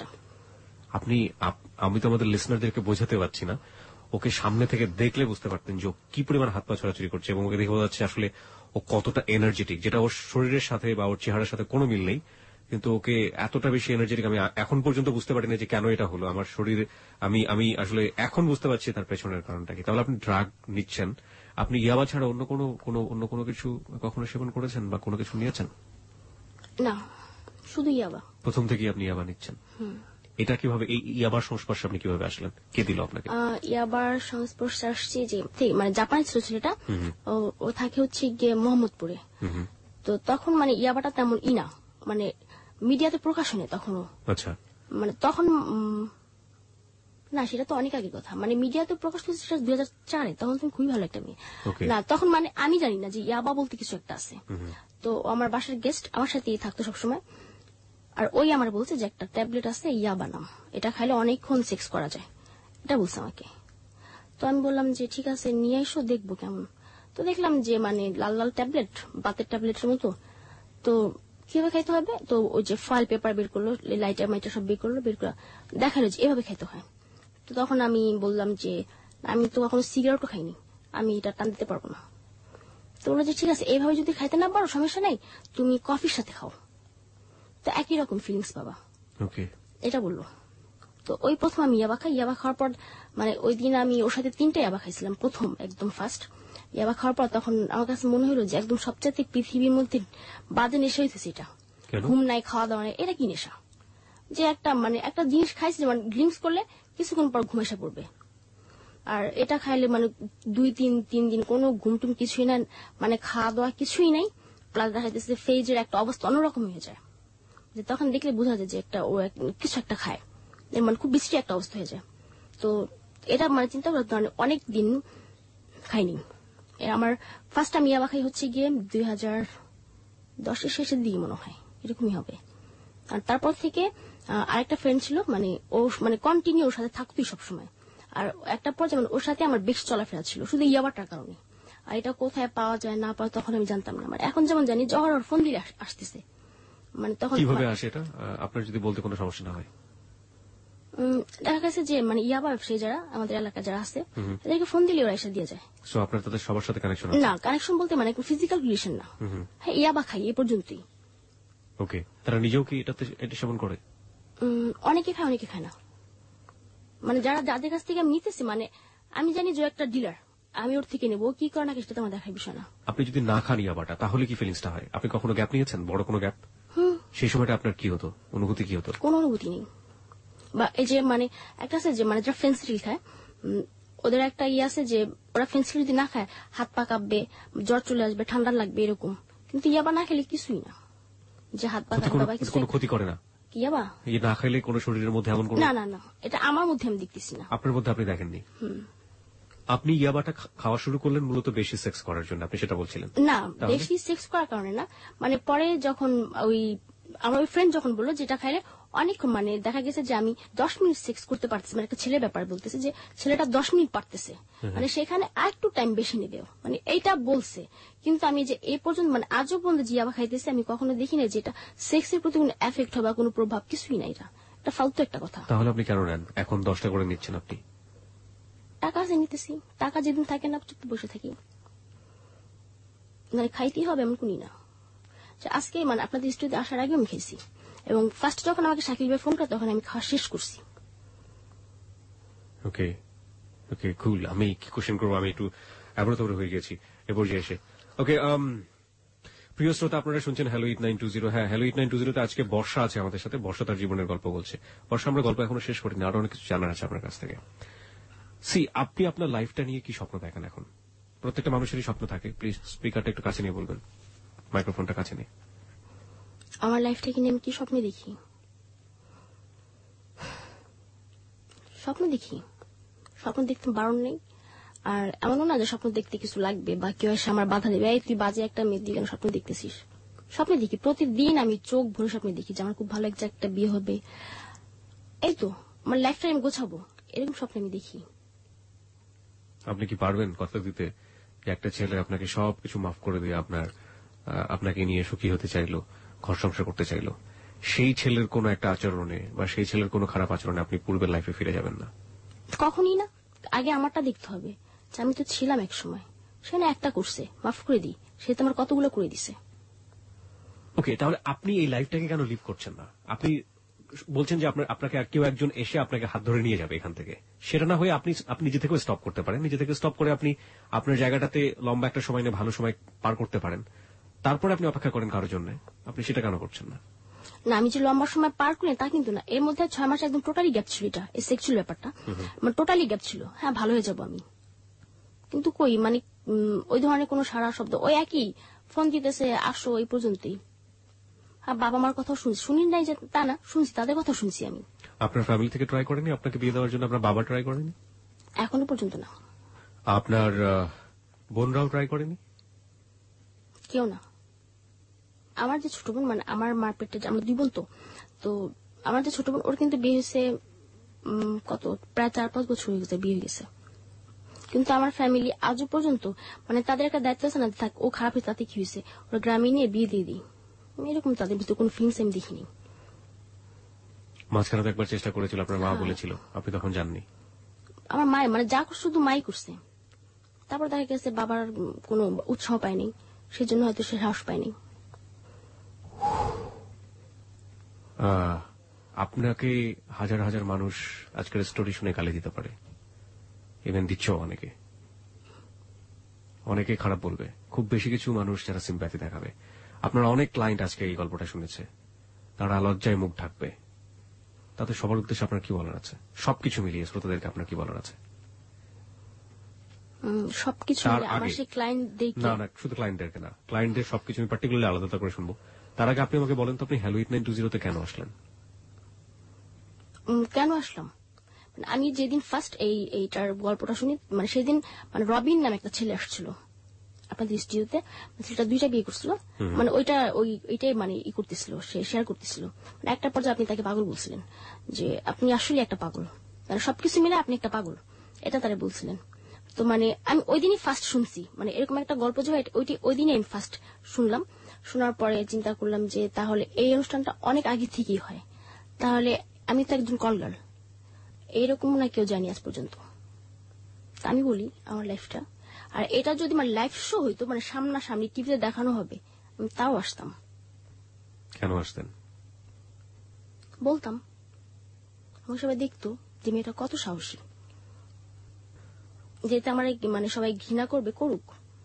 আমি তো আমাদের লিসনারদেরকে বোঝাতে পারছি না, ওকে সামনে থেকে দেখলে বুঝতে পারতেন যে ও কি পরিমাণ হাত পা ছড়াছড়ি করছে, এবং ওকে দেখে বোঝা যাচ্ছে আসলে ও কতটা এনার্জেটিক, যেটা ওর শরীরের সাথে বা ওর চেহারার সাথে কোনো মিল নেই। কিন্তু ওকে এতটা বেশি এনার্জেটিক আমি এখন পর্যন্ত বুঝতে পারিনি যে কেন এটা হলো আমার শরীরে। আমি আসলে এখন বুঝতে পারছি তার পেছনের কারণটা কি। তাহলে আপনি ড্রাগ নিচ্ছেন, আপনি ইয়াবা ছাড়া অন্য কোনো কিছু কখনো সেবন করেছেন বা কোনো কিছু নিয়েছেন? না, শুধু ইয়াবা। প্রথম থেকেই আপনি ইয়াবা নিচ্ছেন? এটা কিভাবে, এই ইয়াবার সংস্পর্শে আপনি কিভাবে আসলেন? কে দিল আপনাকে? ইয়াবার সংস্পর্শে আসছে যে মানে জাপানি ছিল ছেলেটা, ও থাকে হচ্ছে গিয়ে মোহাম্মদপুরে। তো তখন মানে ইয়াবাটা তেমন না, মানে মিডিয়াতে প্রকাশ হয়নি তখনও। আচ্ছা, মানে তখন না, সেটা তো অনেক আগের কথা, মানে মিডিয়াতে প্রকাশ হয়েছে সেটা 2004-এ, তখন তুমি খুবই ভালো একটা মেয়ে না। তখন মানে আমি জানি না যে ইয়াবা বলতে কিছু একটা আছে। তো আমার বাসার গেস্ট আমার সাথেই থাকতো সবসময়, আর ওই আমার বলছে যে একটা ট্যাবলেট আছে ইয়াবা নাম, এটা খাইলে অনেকক্ষণ সেক্স করা যায়, এটা বলছে আমাকে। তো আমি বললাম যে ঠিক আছে নিয়ে এসো, দেখবো কেমন। তো দেখলাম যে মানে লাল লাল ট্যাবলেট, বাতের ট্যাবলেটের মতো। তো কিভাবে খাইতে হবে, তো ওই যে ফয়েল পেপার বের করলো, লাইটার মাইটার সব বের করলো, বের করে দেখালো যে এভাবে খাইতে হয়। তো তখন আমি বললাম যে আমি তো কখনো সিগারেটও খাইনি, আমি এটা টান দিতে পারবো না। তো বললো যে ঠিক আছে, এইভাবে যদি খাইতে না পারো সমস্যা নেই, তুমি কফির সাথে খাও, তো একই রকম ফিলিংস পাবা, এটা বললো। তো ওই প্রথম আমি ইয়াবা খাই। ইয়াবা খাওয়ার পর মানে ওই দিন আমি ওর সাথে 3টা ইয়াবা খাইছিলাম, প্রথম একদম ফার্স্ট ইয়াবা খাওয়ার পর। তখন আমার কাছে মনে হলো যে একদম সবচেয়ে পৃথিবীর মধ্যে বাজে নেশা হইতেছে এটা। ঘুম নাই, খাওয়া দাওয়া নাই, এটা কি নেশা? যে একটা মানে একটা জিনিস খাইছি, মানে ড্রিঙ্কস করলে কিছুক্ষণ পর ঘুম এসে পড়বে, আর এটা খাইলে মানে 2-3 দিন কোনো ঘুম টুম কিছুই না, মানে খাওয়া দাওয়া কিছুই নাই। প্লাস দেখা যাচ্ছে ফেজের একটা অবস্থা অন্যরকম হয়ে যায়, যে তখন দেখলে বোঝা যায় যে একটা ও কিছু একটা খায়, মানে খুব বিশ্রী একটা অবস্থা হয়ে যায়। তো এটা মানে চিন্তা করতে অনেক দিন খাইনি। আমার ফার্স্ট টাইম ইয়াবা খাই হচ্ছে গিয়ে 2010-এর শেষের দিকে মনে হয়, এরকমই হবে। আর তারপর থেকে আরেকটা ফ্রেন্ড ছিল, মানে ও মানে কন্টিনিউ ওর সাথে থাকতোই সবসময়। আর একটা পর্যায়ে মানে ওর সাথে আমার বেশ চলাফেরা ছিল শুধু ইয়াবাটার কারণে। আর এটা কোথায় পাওয়া যায় না পাওয়া তখন আমি জানতাম না। মানে এখন যেমন জানি জহর ওর ফোন দিলে আসতেছে, মানে তখন কিভাবে আসে এটা আপনার যদি বলতে কোনো সমস্যা না হয়? দেখা গেছে যে মানে ইয়াবা ব্যবসায়ী যারা আমাদের এলাকায় যারা আছে তাদেরকে ফোন দিলে ওরা এসে দিয়ে যায়। সো আপনার তাদের সবার সাথে কানেকশন না, কানেকশন বলতে মানে ফিজিক্যাল রিলেশন না, হ্যাঁ ইয়াবা খাই এ পর্যন্তই। ওকে, তারা নিজেও কি এটা সেবন করে? অনেকে খায় অনেকে খায় না। মানে যাদের কাছ থেকে আমি নিতেছি, মানে আমি জানি যে একটা ডিলার, আমি ওর থেকে নেবো, কি করে না সেটা তো আমার দেখার বিষয় না। আপনি যদি না খান ইয়াবাটা তাহলে কি ফিলিংসটা হয়? আপনি কখনো গ্যাপ নিয়েছেন, বড় কোনো গ্যাপ? সেই সময়টা আপনার কি হতো, অনুভূতি কি হতো? কোনো অনুভূতি নেই। বা এই যে মানে একটা আছে যে মানে যারা ফেন্সিডিল খায়, ওদের একটা ইয়ে আছে যে ওরা ফেন্সিডিল যদি না খায় হাত পা কাঁপবে, জ্বর চলে আসবে, ঠান্ডা লাগবে এরকম। কিন্তু ইয়াবা না খেলে কিছুই না, যে হাত পা কাঁপবে বা কিছু কোনো ক্ষতি করে না। ইয়াবা এই না খাইলে কোনো শরীরের মধ্যে এমন কোনো? না না না, এটা আমার মধ্যে আমি দেখতেছি না। আপনার মধ্যে আপনি দেখেননি? আপনি ইয়াবাটা খাওয়া শুরু করলেন মূলত বেশি সেক্স করার জন্য, আপনি সেটা বলছিলেন? না, বেশি সেক্স করার কারণে না, মানে পরে যখন ওই আমার ওই ফ্রেন্ড যখন বললো যেটা খাইলে অনেকক্ষণ, মানে দেখা গেছে যে আমি 10 মিনিট সেক্স করতে পারতেছি, মানে একটা ছেলের ব্যাপার বলতেছে যে ছেলেটা 10 মিনিট পারতেছে, মানে সেখানে আর একটু টাইম বেশি নেবে, মানে এইটা বলছে। কিন্তু আমি যে এই পর্যন্ত মানে আজও পর্যন্ত জিয়াবা খাইতেছি, আমি কখনো দেখি না যে এটা সেক্সের প্রতি কোনো এফেক্ট হবে, কোনো প্রভাব কিছুই না। এটা ফালতু একটা কথা। তাহলে আপনি কেন নেন? এখন 10টা করে নিচ্ছেন আপনি? টাকা আছে নিতেছি, টাকা যেদিন থাকে না চুপ বসে থাকি, মানে খাইতেই হবে এমন কোনই না। আজকে মানে আপনাদের স্টুডিওতে আসার আগে আমি খেয়েছি, এবং ফার্স্ট যখন আমাকে শাকিল ভাই ফোন করে তখন আমি খাওয়া শেষ করছি। ওকে ওকে, কুল। আমি কি কোশ্চেন করবো, আমি একটু অ্যাবরতবর হয়ে গেছি এ পর্যায়ে এসে। ওকে, প্রিয় শ্রোতা, আপনারা শুনছেন হ্যালো ইট 920। হ্যাঁ, হ্যালো ইট 920 আজকে বর্ষা আছে আমাদের সাথে। বর্ষা তার জীবনের গল্প বলছে। বর্ষা, আমরা গল্প এখনো শেষ করিনি, আরো অনেক কিছু জানার আছে আপনার কাছ থেকে। আপনি আপনার লাইফটা নিয়ে কি স্বপ্ন দেখেন এখন? প্রত্যেকটা মানুষেরই স্বপ্ন থাকে। প্লিজ স্পিকারটা একটু কাছে নিয়ে বলবেন, মাইক্রোফোনটা কাছে নিয়ে। আমার লাইফটাকে নিয়ে আমি কি স্বপ্ন দেখি? স্বপ্ন দেখতে বারণ নেই, আর এমনও না যে স্বপ্ন দেখতে কিছু লাগবে বা কেউ এসে আমার বাধা দেবে, এই তুই বাজে একটা মেয়ে দিয়ে কেন স্বপ্ন দেখতেছিস। স্বপ্ন দেখি প্রতিদিন, আমি চোখ ভরে স্বপ্ন দেখি যে আমার খুব ভালো একটা বিয়ে হবে, এই তো আমার লাইফটা আমি গোছাবো, এরকম স্বপ্ন আমি দেখি। আপনি কি পারবেন কথা দিতে যে একটা ছেলে আপনাকে সবকিছু মাফ করে দিয়ে আপনাকে নিয়ে সুখী হতে চাইলো, ঘর সংসার করতে চাইলো, সেই ছেলের কোনো একটা আচরণে বা সেই ছেলের কোনো খারাপ আচরণে আপনি পূর্বের লাইফে ফিরে যাবেন না? কখনই না। আগে আমারটা দেখতে হবে যে আমি তো ছিলাম এক সময়, সে না একটা করছে, মাফ করে দিই, সে তো আমার কতগুলো করে দিছে। ওকে, তাহলে আপনি এই লাইফটাকে কেন লিভ করছেন না? আপনি বলছেন যে আপনাকে কেউ একজন এসে আপনাকে হাত ধরে নিয়ে যাবে এখান থেকে, সেটা না হয়ে আপনি নিজে থেকেও স্টপ করতে পারেন। নিজে থেকে স্টপ করে আপনি আপনার জায়গাটাতে লম্বা একটা সময় নিয়ে ভালো সময় পার করতে পারেন, তারপরে আপনি অপেক্ষা করেন কারোর জন্য। আপনি সেটা কেন করছেন না? না, আমি যে লম্বা সময় পার করি তা কিন্তু না, এর মধ্যে 6 মাস একদম টোটালি গ্যাপ ছিল। এটা এই সেক্সুয়াল ব্যাপারটা মানে টোটালি গ্যাপ ছিল। হ্যাঁ, ভালো হয়ে যাবো আমি, কিন্তু কই মানে ওই ধরনের কোনো সারা শব্দ, ওই একই ফোন দিতেছে আসো, এই পর্যন্তই। হ্যাঁ, বাবা মার কথা শুনি নাই যে তা না, শুনছি, তাদের কথা শুনছি আমি। আপনার ফ্যামিলি থেকে ট্রাই করেনি আপনাকে বিয়ে দেওয়ার জন্য? আপনার বাবা ট্রাই করেনি? এখনো পর্যন্ত না। আপনার বোনরাও ট্রাই করেনি? কেউ না। আমার যে ছোট বোন, মানে আমার মার পেটে আমরা 2 বোন, তো আমার যে ছোট বোন, ওর কিন্তু বিয়ে হয়েছে কত প্রায় 4-5 বছর হয়ে গেছে, বিয়ে হয়ে গেছে। কিন্তু আমার ফ্যামিলি আজও পর্যন্ত মানে তাদের একটা দায়িত্ব আছে না, থাক ও খারাপ হয়েছে তাতে কি হয়েছে, ওরা গ্রামে নিয়ে বিয়ে দিয়ে দিই, এরকম তাদের ভিতরে কোনো ফিলিংস আমি দেখিনি। মাঝখানে তো একবার চেষ্টা করেছিল, আপনার মা বলেছিল, আপনি তখন জাননি? আমার মায়ের মানে যা করছে শুধু মাই করছে, তারপর দেখা গেছে বাবার কোনো উৎসাহ পায়নি, সেজন্য হয়তো সে সাহস পায়নি। আপনাকে হাজার হাজার মানুষ আজকের স্টোরি শুনে গালি দিতে পারে, ইভেন দিচ্ছ অনেকে খারাপ বলবে, খুব বেশি কিছু মানুষ যারা সিম্প্যাথি দেখাবে। আপনার অনেক ক্লায়েন্ট আজকে এই গল্পটা শুনেছে, তারা লজ্জায় মুখ ঢাকবে, তাতে সবার উদ্দেশ্যে আপনার কি বলার আছে? সবকিছু মিলিয়ে শ্রোতাদেরকে আপনার কি বলার আছে? সবকিছু আমার সেই ক্লায়েন্টদেরকে না, শুধু ক্লায়েন্টদেরকে না, ক্লায়েন্টদের সবকিছু আমি পার্টিকুলারলি আলাদা করে শুনবো। তার আগে আপনি আমাকে বলেন তো, আপনি হ্যালো ইট 920 কেন আসলেন? কেন আসলাম? আমি যেদিন ফার্স্ট এইটার গল্পটা শুনি, মানে সেদিন মানে রবিন নামে একটা ছেলে আসছিল আপনাদের স্টুডিওতে। ছেলেটা 2টা বিয়ে করছিল, মানে ওইটাই মানে করতেছিল, সে শেয়ার করতেছিল। মানে একটা পর্যায়ে আপনি তাকে পাগল বলছিলেন, যে আপনি আসলে একটা পাগল, মানে সবকিছু মিলে আপনি একটা পাগল, এটা তারা বলছিলেন। তো মানে আমি ওই দিনই ফার্স্ট শুনছি, মানে এরকম একটা গল্প যে ওই দিনই আমি ফার্স্ট শুনলাম। শোনার পরে চিন্তা করলাম যে তাহলে এই অনুষ্ঠানটা অনেক আগে থেকেই হয়, তাহলে আমি তো একজন কল গার্ল, এইরকম না কেউ জানি আজ পর্যন্ত। আমি বলি আমার লাইফটা, আর এটা যদি মানে লাইভ শো হইতো, মানে সামনাসামনি টিভিতে দেখানো হবে, আমি তাও আসতাম। কেন আসতেন? বলতাম, আমার সবাই দেখতো যে মেয়েটা কত সাহসী, যেটা আমার মানে সবাই ঘৃণা করবে, করুক।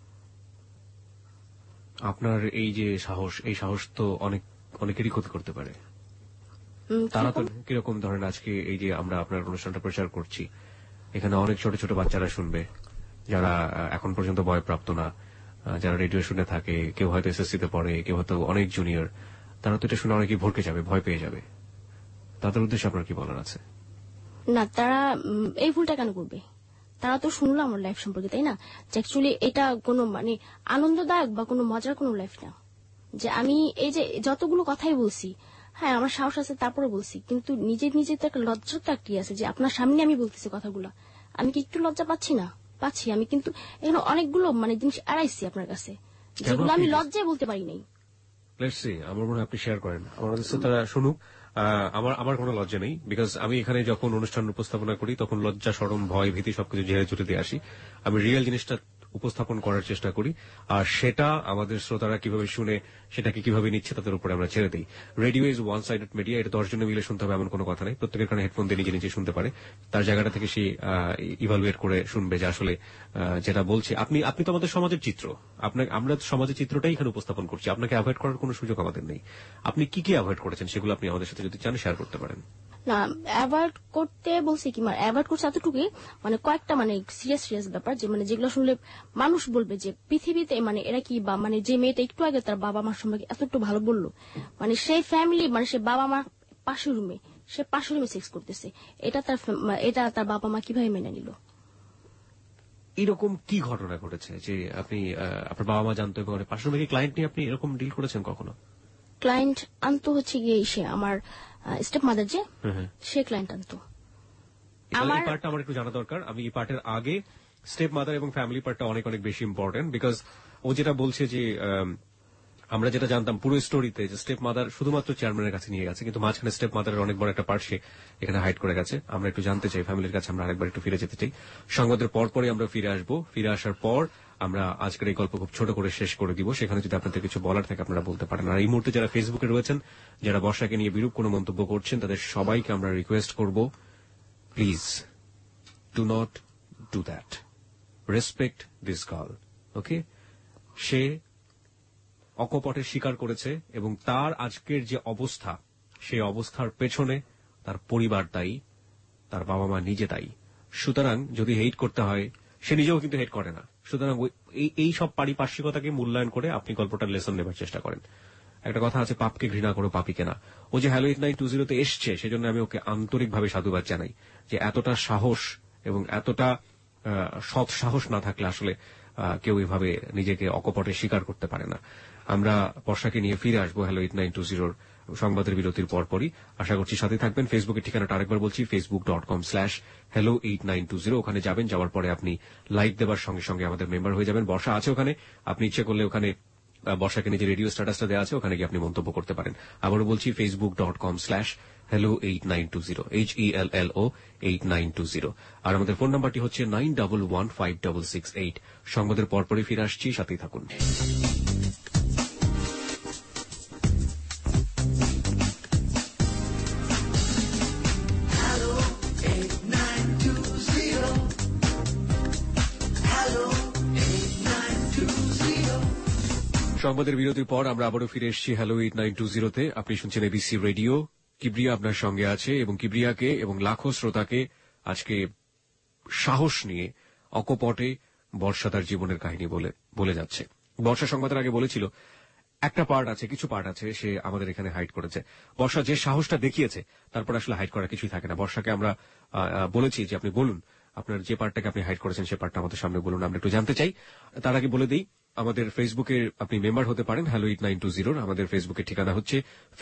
আপনার এই যে সাহস, এই সাহস তো অনেকেরই ক্ষতি করতে পারে। তারা তো কিরকম ধরেন, আজকে এই যে আমরা আপনার অনুষ্ঠানটা প্রচার করছি, এখানে অনেক ছোট ছোট বাচ্চারা শুনবে, যারা এখন পর্যন্ত বয়প্রাপ্ত না, যারা রেডিও শুনে থাকে, কেউ হয়তো এসএসসিতে পড়ে, কেউ হয়তো অনেক জুনিয়র, তারা তো এটা শুনে অনেকেই ভড়কে যাবে, ভয় পেয়ে যাবে। তাদের উদ্দেশ্যে আপনার কি বলার আছে? না, তারা এই ভুলটা কেন করবে? তারা তো শুনলো আমার লাইফ সম্পর্কে, তাই না? যে অ্যাকচুয়ালি এটা কোনো মানে আনন্দদায়ক বা কোনো মজার কোনো লাইফ না। যে আমি এই যে যতগুলো কথাই বলছি, হ্যাঁ আমার সাহস আছে তারপরে বলছি, কিন্তু নিজে তো একটা লজ্জা তো একটি আছে, যে আপনার সামনে আমি বলতেছি কথাগুলো, আমি কি একটু লজ্জা পাচ্ছি না? পাচ্ছি। আমি কিন্তু এখানে অনেকগুলো মানে জিনিস এড়াইছি আপনার কাছে, যেগুলো আমি লজ্জায় বলতে পারি নাই। লেটস সি, আমার মনে হয় আপনি শেয়ার করেন, আমাদের শ্রোতারা শুনুক। আমার কোনো লজ্জা নেই, বিকজ আমি এখানে যখন অনুষ্ঠান উপস্থাপনা করি তখন লজ্জা, শরম, ভয়, ভীতি সবকিছু ঝেড়ে ঝুটে দিয়ে আসি। আমি রিয়েল জিনিসটা উপস্থাপন করার চেষ্টা করি, আর সেটা আমাদের শ্রোতারা কিভাবে শুনে, সেটাকে কিভাবে নিচ্ছে, তাদের উপরে আমরা ছেড়ে দিই। Radio is one sided media, এটা 10 জনে মিলে শুনতে হবে এমন কোনো কথা নেই। প্রত্যেকের কারণে হেডফোন দিয়ে নিজে নিজে শুনতে পারে, তার জায়গাটা থেকে সে ইভালুয়েট করে শুনবে যে আসলে যেটা বলছে। আপনি তো আমাদের সমাজের চিত্র, আমরা সমাজের চিত্রটাই এখানে উপস্থাপন করছি, আপনাকে অ্যাভয়েড করার কোনো সুযোগ আমাদের নেই। আপনি কি কি অ্যাভয়েড করেছেন সেগুলো আপনি আমাদের সাথে যদি চান শেয়ার করতে পারেন। না, অ্যাভয়েড করতে বলছি কি, মানে অ্যাভয়েড করছে এতটুকুই, মানে কয়েকটা মানে সিরিয়াস ব্যাপার, যে মানে যেগুলো শুনলে মানুষ বলবে যে পৃথিবীতে মানে এরা কি, বা মানে যে মেয়েটা একটু আগে তার বাবা মার সম্পর্কে এতটুকু ভালো বললো, মানে সেই ফ্যামিলি, মানে সে বাবা মা পাশের রুমে সেক্স করতেছে, এটা তার বাবা মা কিভাবে মেনে নিল? এরকম কি ঘটনা ঘটেছে যে আপনি আপনার বাবা মা জানতো, এবং পাশের রুমে কি ক্লায়েন্ট নিয়ে আপনি এরকম ডিল করেছেন কখনো? ক্লায়েন্ট আনতো হচ্ছে গিয়ে সে আমার স্টেপ মাদার, যে সে ক্লায়েন্ট আনতো। আমার পার্টটা আমার একটু জানা দরকার। আমি এই পার্টের আগে স্টেপ মাদার এবং ফ্যামিলি পার্টটা অনেক অনেক বেশি ইম্পর্টেন্ট, বিকজ ও যেটা বলছে যে আমরা যেটা জানতাম পুরো স্টোরিতে, যে স্টেপ মাদার শুধুমাত্র চেয়ারম্যানের কাছে নিয়ে গেছে, কিন্তু মাঝখানে স্টেপ মাদারের অনেক বড় একটা পার্ট সে এখানে হাইড করে গেছে। আমরা একটু জানতে চাই, ফ্যামিলির কাছে আমরা আরেকবার একটু ফিরে যেতে চাই। সংবাদের পরপরই আমরা ফিরে আসবো। ফিরে আসার পর আমরা আজকের এই গল্প খুব ছোট করে শেষ করে দিব। সেখানে যদি আপনাদের কিছু বলার থাকে আপনারা বলতে পারেন। আর এই মুহূর্তে যারা ফেসবুকে রয়েছেন, যারা বর্ষাকে নিয়ে বিরূপ কোনো মন্তব্য করছেন, তাদের সবাইকে আমরা রিকোয়েস্ট করব, please do not do that, respect this girl. Okay, সে অকপটে স্বীকার করেছে, এবং তার আজকের যে অবস্থা, সেই অবস্থার পেছনে তার পরিবার দায়ী, তার বাবা মা নিজে দায়ী। সুতরাং যদি হেট করতে হয়, সে নিজেও কিন্তু হেট করে না, সুতরাং এই সব পারিপার্শ্বিকতাকে মূল্যায়ন করে আপনি গল্পটার লেসন নেবার চেষ্টা করেন। একটা কথা আছে, পাপকে ঘৃণা করো পাপীকে না। ও যে হ্যালো 8920 এসছে, সেজন্য আমি ওকে আন্তরিকভাবে সাধুবাদ জানাই, যে এতটা সাহস এবং এতটা সৎ সাহস না থাকলে আসলে কেউ এভাবে নিজেকে অকপটে স্বীকার করতে পারে না। আমরা বর্ষাকে নিয়ে ফিরে আসবো হ্যালো 8920 সংবাদের বিরতির পরপরই। আশা করছি সাথে থাকবেন। ফেসবুকের ঠিকানাটা আরেকবার বলছি, facebook.com/hello8920। ওখানে যাবেন, যাওয়ার পরে আপনি লাইক দেবার সঙ্গে সঙ্গে আমাদের মেম্বার হয়ে যাবেন। বর্ষা আছে ওখানে, আপনি ইচ্ছে করলে ওখানে বর্ষাকে নিজের রেডিও স্ট্যাটাসটা দেওয়া আছে, ওখানে গিয়ে আপনি মন্তব্য করতে পারেন। আবারও বলছি, facebook.com/hello8920, HELLO8920। আর আমাদের ফোন নাম্বারটি হচ্ছে 91156668। সংবাদের পরপরই ফিরে আসছি, সাথেই থাকুন। সংবাদের বিরতির পর আমরা আবারও ফিরে এসেছি হ্যালো 8920-তে। আপনি শুনছেন এবিসি রেডিও। কিবরিয়া আপনার সঙ্গে আছে, এবং কিবরিয়াকে এবং লাখো শ্রোতাকে আজকে সাহস নিয়ে অকপটে বর্ষা তার জীবনের কাহিনী বলে যাচ্ছে। বর্ষা সংবাদের আগে বলেছিল, একটা পার্ট আছে, কিছু পার্ট আছে সে আমাদের এখানে হাইড করেছে। বর্ষা যে সাহসটা দেখিয়েছে তারপর আসলে হাইড করার কিছুই থাকে না। বর্ষাকে আমরা বলেছি যে আপনি বলুন আপনার যে পার্টটাকে আপনি হাইড করেছেন সে পার্টটা আমাদের সামনে বলুন, আমরা একটু জানতে চাই। তার আগে বলে দিই আমাদের ফেসবুকে আপনি মেম্বার হতে পারেন hello8920। আমাদের ফেসবুকের ঠিকানা হচ্ছে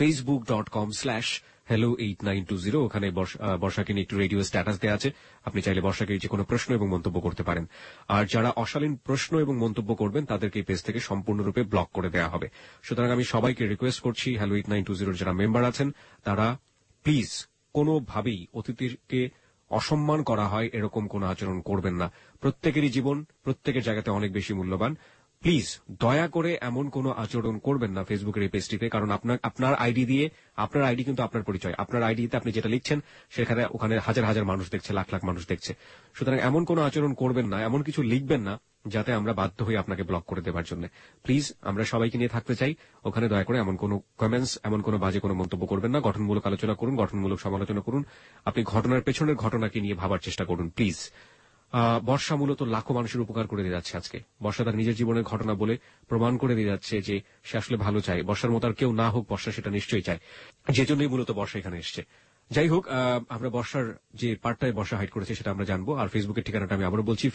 facebook.com/hello8920। ওখানে বর্ষাকে নিয়ে একটু রেডিও স্ট্যাটাস দেওয়া আছে, আপনি চাইলে বর্ষাকে যে কোনো প্রশ্ন এবং মন্তব্য করতে পারেন। আর যারা অশালীন প্রশ্ন এবং মন্তব্য করবেন তাদেরকে এই পেজ থেকে সম্পূর্ণরূপে ব্লক করে দেওয়া হবে। সুতরাং আমি সবাইকে রিকোয়েস্ট করছি hello8920 যারা মেম্বার আছেন তারা প্লিজ কোনোভাবেই অতিথিকে অসম্মান করা হয় এরকম কোনো আচরণ করবেন না। প্রত্যেকেরই জীবন প্রত্যেকের জায়গাতে অনেক বেশি মূল্যবান। প্লিজ দয়া করে এমন কোনো আচরণ করবেন না ফেসবুকের এই পেজটিতে, কারণ আপনার আইডি দিয়ে, আপনার আইডি কিন্তু আপনার পরিচয়, আপনার আইডিতে আপনি যেটা লিখছেন সেখানে ওখানে হাজার হাজার মানুষ দেখছে, লাখ লাখ মানুষ দেখছে। সুতরাং এমন কোনো আচরণ করবেন না, এমন কিছু লিখবেন না যাতে আমরা বাধ্য হই আপনাকে ব্লক করে দেওয়ার জন্য। প্লিজ আমরা সবাইকে নিয়ে থাকতে চাই, ওখানে দয়া করে এমন কোনো কমেন্টস, এমন কোনো বাজে কোনো মন্তব্য করবেন না। গঠনমূলক আলোচনা করুন, গঠনমূলক সমালোচনা করুন, আপনি ঘটনার পেছনের ঘটনাকে নিয়ে ভাবার চেষ্টা করুন প্লিজ। বর্ষা মূলত লাখো মানুষের উপকার করে দিয়ে যাচ্ছে আজকে। বর্ষা তার নিজের জীবনের ঘটনা বলে প্রমাণ করে দিয়ে যাচ্ছে যে সে আসলে ভালো চায়। বর্ষার মতো আর কেউ না হোক, বর্ষা সেটা নিশ্চয়ই চায়, যে জন্যই মূলত বর্ষা এখানে এসছে। যাই হোক, আমরা বর্ষার যে পার্টটায় বর্ষা হাইড করেছে সেটা আমরা জানবো। আর ফেসবুকের ঠিকানাটা আমি আবারও বলছি,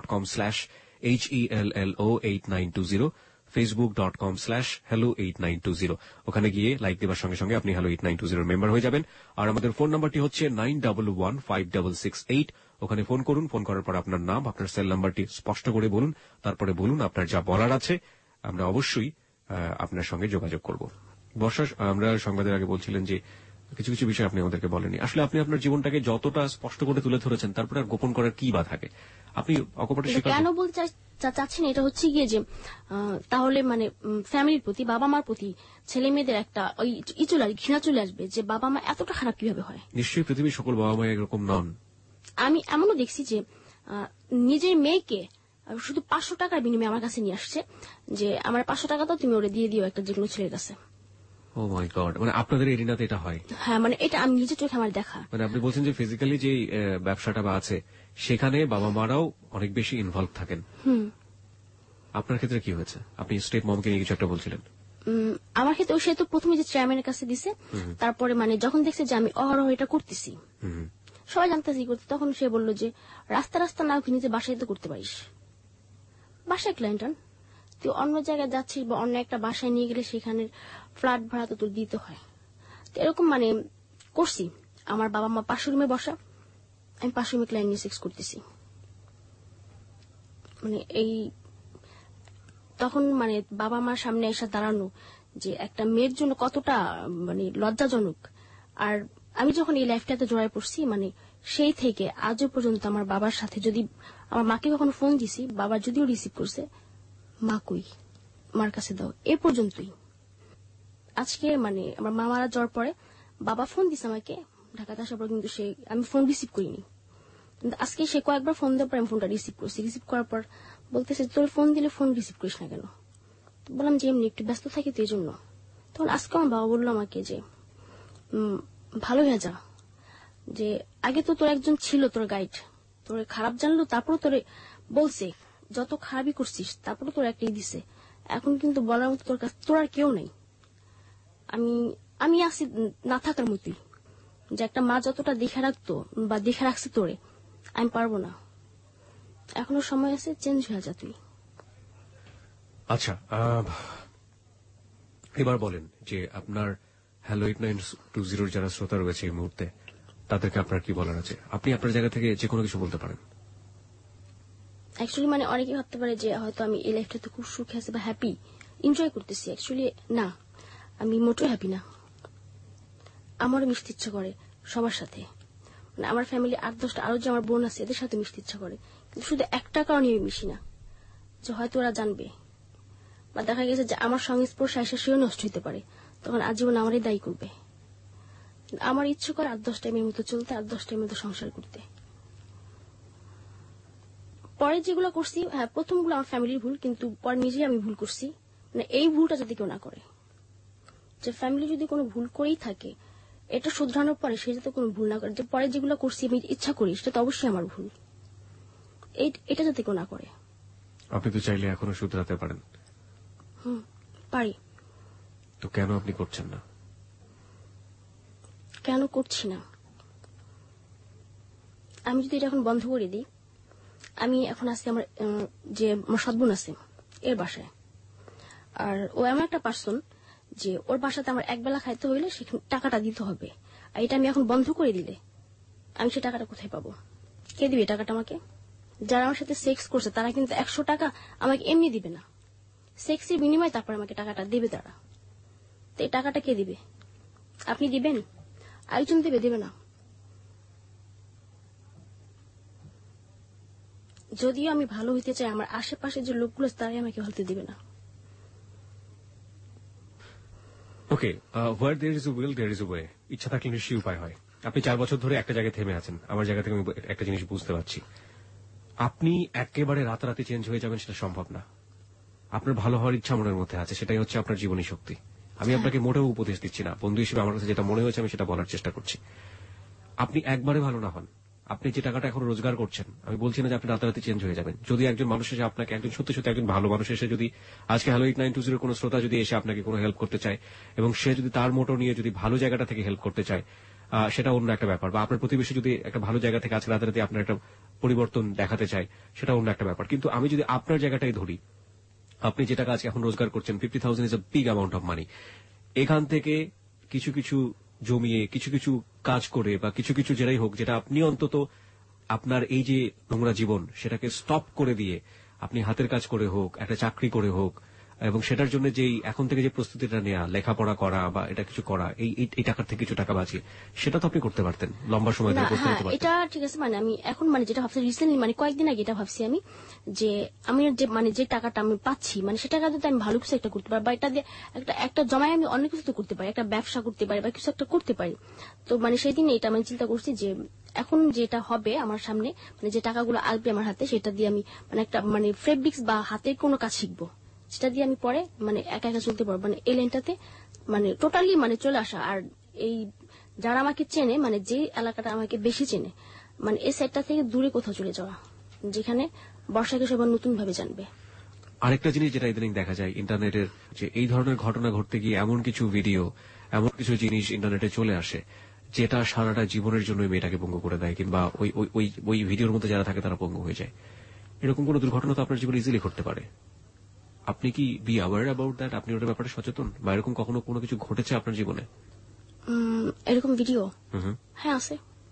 facebook.com/hello8920, facebook.com/hello8920। ওখানে গিয়ে লাইক দেওয়ার সঙ্গে সঙ্গে আপনি hello8920 মেম্বার হয়ে যাবেন। আর আমাদের ফোন নাম্বারটি হচ্ছে 91156668। ওখানে ফোন করুন, ফোন করার পর আপনার নাম, আপনার সেল নাম্বারটি স্পষ্ট করে বলুন, তারপরে বলুন আপনার যা বলার আছে, আমরা অবশ্যই আপনার সঙ্গে যোগাযোগ করব। বর্ষা, আমরা সংবাদের আগে বলছিলেন যে কিছু কিছু বিষয় আপনি আমাদেরকে বলেনি। আসলে আপনি আপনার জীবনটাকে যতটা স্পষ্ট করে তুলে ধরেছেন তারপরে আর গোপন করার কি বা থাকে? আপনি অকপটে কেন বলতে চাচ্ছেন এটা হচ্ছে গিয়ে যে তাহলে মানে ফ্যামিলির প্রতি, বাবা মার প্রতি ছেলে মেয়েদের একটা ওই ঘৃণা চলে আসবে যে বাবা মা এতটা খারাপ কিভাবে হয়। নিশ্চয়ই পৃথিবীর সকল বাবা মা এরকম নন। আমি এমনও দেখছি যে নিজের মেয়েকে শুধু 500 টাকার বিনিময়ে আমার কাছে নিয়ে আসছে যে আমার 500 টাকা তো তুমি ওরে দিয়ে দিও একটা যেকোনো ছেলের কাছে। ও মাই গড, মানে আপনাদের এরিনাতে এটা হয়? হ্যাঁ, মানে এটা আমি নিজের চোখে আমার দেখা। মানে আপনি বলছেন যে ফিজিক্যালি যে ব্যবসাটা বা আছে সেখানে বাবা মারাও অনেক বেশি ইনভলভ থাকেন। আপনার ক্ষেত্রে কি হয়েছে? আপনি স্টেপ মমকে নিয়ে কিছু একটা বলছিলেন। আমার ক্ষেত্রে সে তো প্রথমে যে চেয়ারম্যানের কাছে দিছে, তারপরে মানে যখন দেখছে যে আমি অহরহ এটা করতেছি, সবাই জানতেছি করতে, তখন সে বলল যে রাস্তা রাস্তা না ঘুরে নিজে বাসায় তো করতে পারিস। বাসায় ক্লায়েন্টন তুই অন্য জায়গায় যাচ্ছিস বা অন্য একটা বাসায় নিয়ে গেলে সেখানে ফ্ল্যাট ভাড়া তো তোর দিতে হয়। এরকম মানে করছি। আমার বাবা মা 500 রুমে বসা, আমি 500 রুমে ক্লায়েন্ট নিয়ে সেক্স করতেছি। মানে এই তখন মানে বাবা মার সামনে এসে দাঁড়ানো যে একটা মেয়ের জন্য কতটা মানে লজ্জাজনক। আর আমি যখন এই লাইফটাতে জড়ায় পড়ছি, মানে সেই থেকে আজও পর্যন্ত আমার বাবার সাথে, যদি আমার মাকে কখনো ফোন দিছি, বাবা যদিও রিসিভ করছে, মা কই, মার কাছে দাও, এ পর্যন্তই। আজকে মানে আমার মা মারা যাওয়ার পরে বাবা ফোন দিছে আমাকে ঢাকাতে আসার পর, কিন্তু আমি ফোন রিসিভ করিনি। কিন্তু আজকে সে কয়েকবার ফোন দেওয়ার পর আমি ফোনটা রিসিভ করছি। রিসিভ করার পর বলতেছে তোর ফোন দিলে ফোন রিসিভ করিস না কেন? বললাম যে এমনি একটু ব্যস্ত থাকি তো এই জন্য। তখন আজকে আমার বাবা বললো আমাকে যে ভালো হয়ে যা, যে আগে তো তোর একজন ছিল তোর গাইড, তোর খারাপ জানলো, তারপরে তোরে বলছে যত খারাপই করছিস, তারপরে তোর একটাই দিছে, এখন কিন্তু বলার মতো তোর কাছে তোর আর কেউ নেই। আমি আসি না থাকার মতোই, যে একটা মা যতটা দেখে রাখতো বা দেখে রাখছে তোরে, আমি পারবো না। এখনো সময় আছে, চেঞ্জ হয়ে যা তুই। আচ্ছা, এবার বলেন যে আপনার hello8920 যারা শ্রোতা রয়েছে এই মুহূর্তে, তাদেরকে আপনার কি বলার আছে? আপনি আপনার জায়গা থেকে যে কোনো কিছু বলতে পারেন। অ্যাকচুয়ালি মানে অনেকে ভাবতে পারে যে হয়তো আমি এই লাইফটাতে খুব সুখে আছি বা হ্যাপি, এনজয় করতেছি। অ্যাকচুয়ালি না, আমি মোটেও হ্যাপি না। আমারও মিশতে ইচ্ছা করে সবার সাথে, মানে আমার ফ্যামিলি 8-10টা আরো যে আমার বোন আছে এদের সাথে মিশতে ইচ্ছা করে, কিন্তু শুধু একটা কারণে আমি মিশি না, যে হয়তো ওরা জানবে বা দেখা গেছে যে আমার সংস্পর্শে এসে সেও নষ্ট হতে পারে, তখন আজীবন আমারই দায়ী করবে। আমার ইচ্ছে করে 8-10 টাইমের মতো চলতে, 8-10 টাইমের মতো সংসার করতে। পরে যেগুলো করছি, হ্যাঁ প্রথমগুলো আমার ফ্যামিলির ভুল, কিন্তু পরে নিজেই আমি ভুল করছি। মানে এই ভুলটা যাতে কেউ না করে, যে ফ্যামিলি যদি কোনো ভুল করেই থাকে এটা শুধরানোর পরে সে যাতে কোনো ভুল না করে, যে পরে যেগুলো করছি আমি ইচ্ছা করি সেটা তো অবশ্যই আমার ভুল, এটা যাতে কেউ না করে। আপনি তো চাইলে এখনো শুধরাতে পারেন। পারি, তো কেন আপনি করছেন না? কেন করছি না, আমি যদি এটা এখন বন্ধ করে দিই, আমি এখন আছি আমার যে আমার সৎবোন আছে এর বাসায়, আর ও এমন একটা পার্সন যে ওর বাসাতে আমার একবেলা খাইতে হইলে সেখানে টাকাটা দিতে হবে। আর এটা আমি এখন বন্ধ করে দিলে আমি সে টাকাটা কোথায় পাবো? কে দিবে টাকাটা আমাকে? যারা আমার সাথে সেক্স করছে তারা কিন্তু 100 টাকা আমাকে এমনি দিবে না, সেক্সের বিনিময়ে তারপর আমাকে টাকাটা দেবে তারা। তো এই টাকাটা কে দিবে? আপনি দিবেন? আরেকজন দেবে না। যদিও আমি ভালো হইতে চাই, আমার আশেপাশে যে লোকগুলো তারাই আমাকে ভালো দিবে না। Okay, where there is a will there is a way. ইচ্ছা থাকলে নিশ্চয়ই উপায় হয়। আপনি 4 বছর ধরে একটা জায়গায় থেমে আছেন, আমার জায়গা থেকে আমি একটা জিনিস বুঝতে পারছি। আপনি একেবারে রাতারাতি চেঞ্জ হয়ে যাবেন সেটা সম্ভব না। আপনার ভালো হওয়ার ইচ্ছা মনের মধ্যে আছে, সেটাই হচ্ছে আপনার জীবনী শক্তি। আমি আপনাকে মোটেও উপদেশ দিচ্ছি না, বন্ধু হিসেবে আমার কাছে যেটা মনে হয়েছে আমি সেটা বলার চেষ্টা করছি। আপনি একবারে ভালো না হন, আপনি যে টাকাটা এখন রোজগার করছেন, আমি বলছি না যে আপনি রাতারাতি চেঞ্জ হয়ে যাবেন। যদি একজন মানুষ এসে আপনাকে, একজন সত্যি সত্যি একজন ভালো মানুষ এসে যদি আজকে হ্যালো 8920 কোনো শ্রোতা যদি এসে আপনাকে কোনো হেল্প করতে চায় এবং সে যদি তার মোটো নিয়ে যদি ভালো জায়গাটা থেকে হেল্প করতে চায়, সেটা অন্য একটা ব্যাপার। বা আপনার প্রতিবেশী যদি একটা ভালো জায়গা থেকে আজকে রাতারাতি আপনার একটা পরিবর্তন দেখাতে চায়, সেটা অন্য একটা ব্যাপার। কিন্তু আমি যদি আপনার জায়গাটাই ধরি, আপনি যে টাকা আজকে এখন রোজগার করছেন 50,000 is a big amount of money. এখান থেকে কিছু কিছু জমিয়ে কিছু কিছু কাজ করে বা কিছু কিছু যেটাই হোক, যেটা আপনি অন্তত আপনার এই যে নোংরা জীবন সেটাকে স্টপ করে দিয়ে আপনি হাতের কাজ করে হোক, একটা চাকরি করে হোক, এবং সেটার জন্য যেই এখন থেকে যে প্রস্তুতিটা নেওয়া, লেখাপড়া করা বা এটা কিছু করা, এই টাকার থেকে কিছু টাকা বাঁচিয়ে, সেটা তো আপনি করতে পারতেন লম্বা সময় ধরে করতে পারতেন। এটা ঠিক আছে, মানে আমি এখন মানে যেটা ভাবছি রিসেন্টলি, মানে কয়েকদিন আগে এটা ভাবছি আমি, যে আমি যে মানে যে টাকাটা আমি পাচ্ছি, মানে সে টাকা যদি আমি ভালো কিছু একটা করতে পারি, বা এটা দিয়ে একটা জমায় আমি অনেক কিছু করতে পারি, একটা ব্যবসা করতে পারি বা কিছু একটা করতে পারি। তো মানে সেই দিন এটা আমি চিন্তা করছি যে এখন যেটা হবে আমার সামনে, মানে যে টাকাগুলো আসবে আমার হাতে, সেটা দিয়ে আমি মানে একটা মানে ফেব্রিক্স বা হাতের কোনো কাজ শিখবো, সেটা দিয়ে আমি পরে মানে একা একা চলতে পারবো। মানে এই লাইনটাতে মানে টোটালি মানে চলে আসা। আর এই যারা আমাকে চেনে, মানে যে এলাকাটা আমাকে বেশি চেনে, মানে এই সাইডটা থেকে দূরে কোথাও চলে যাওয়া, যেখানে বর্ষাকে সবার নতুন ভাবে জানবে। আরেকটা জিনিস যেটা ইদানিং দেখা যায় ইন্টারনেটের, যে এই ধরনের ঘটনা ঘটতে গিয়ে এমন কিছু ভিডিও, এমন কিছু জিনিস ইন্টারনেটে চলে আসে যেটা সারাটা জীবনের জন্য মেয়েটাকে পঙ্গু করে দেয়, কিংবা ওই ভিডিওর মধ্যে যারা থাকে তারা পঙ্গু হয়ে যায়। এরকম কোন দুর্ঘটনা তো আপনার জীবনে ইজিলি ঘটতে পারে। আপনি কি বি অ্যাওয়ার অ্যাবাউট দ্যাট? আপনি ওটার ব্যাপারে সচেতন? বা এরকম কখনো কোনো কিছু ঘটেছে আপনার জীবনে? এরকম ভিডিও হ্যাঁ আছে।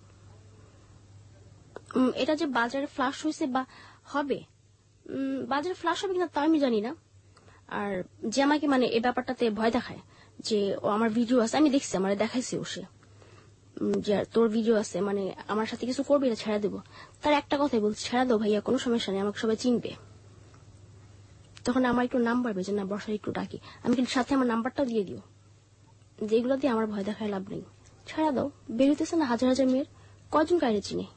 এটা যে বাজারে ফ্লাশ হয়েছে বা হবে, বাজারে ফ্লাশ হবে কিনা তা আমি জানি না। আর যে আমাকে মানে এই ব্যাপারটাতে ভয় দেখায়, যে ও আমার ভিডিও আছে, আমি দেখছি, আমার দেখাইছে ও, সে যে তোর ভিডিও আছে, মানে আমার সাথে কিছু করবে, এটা ছেড়ে দেবো। তার একটা কথাই বলছে, ছেড়ে দাও ভাইয়া, কোনো সমস্যা নেই, আমাকে সবাই চিনবে। তখন আমার একটু নাম্বার বেজে না, বর্ষা একটু ডাকি, আমি কিন্তু সাথে আমার নাম্বারটাও দিয়ে দিও, যেগুলো দিয়ে আমার ভয় দেখায় লাভ নেই, ছাড়া দাও। বেরোতেছে না হাজার হাজার মেয়ের, কয়জন কায়রে চিনে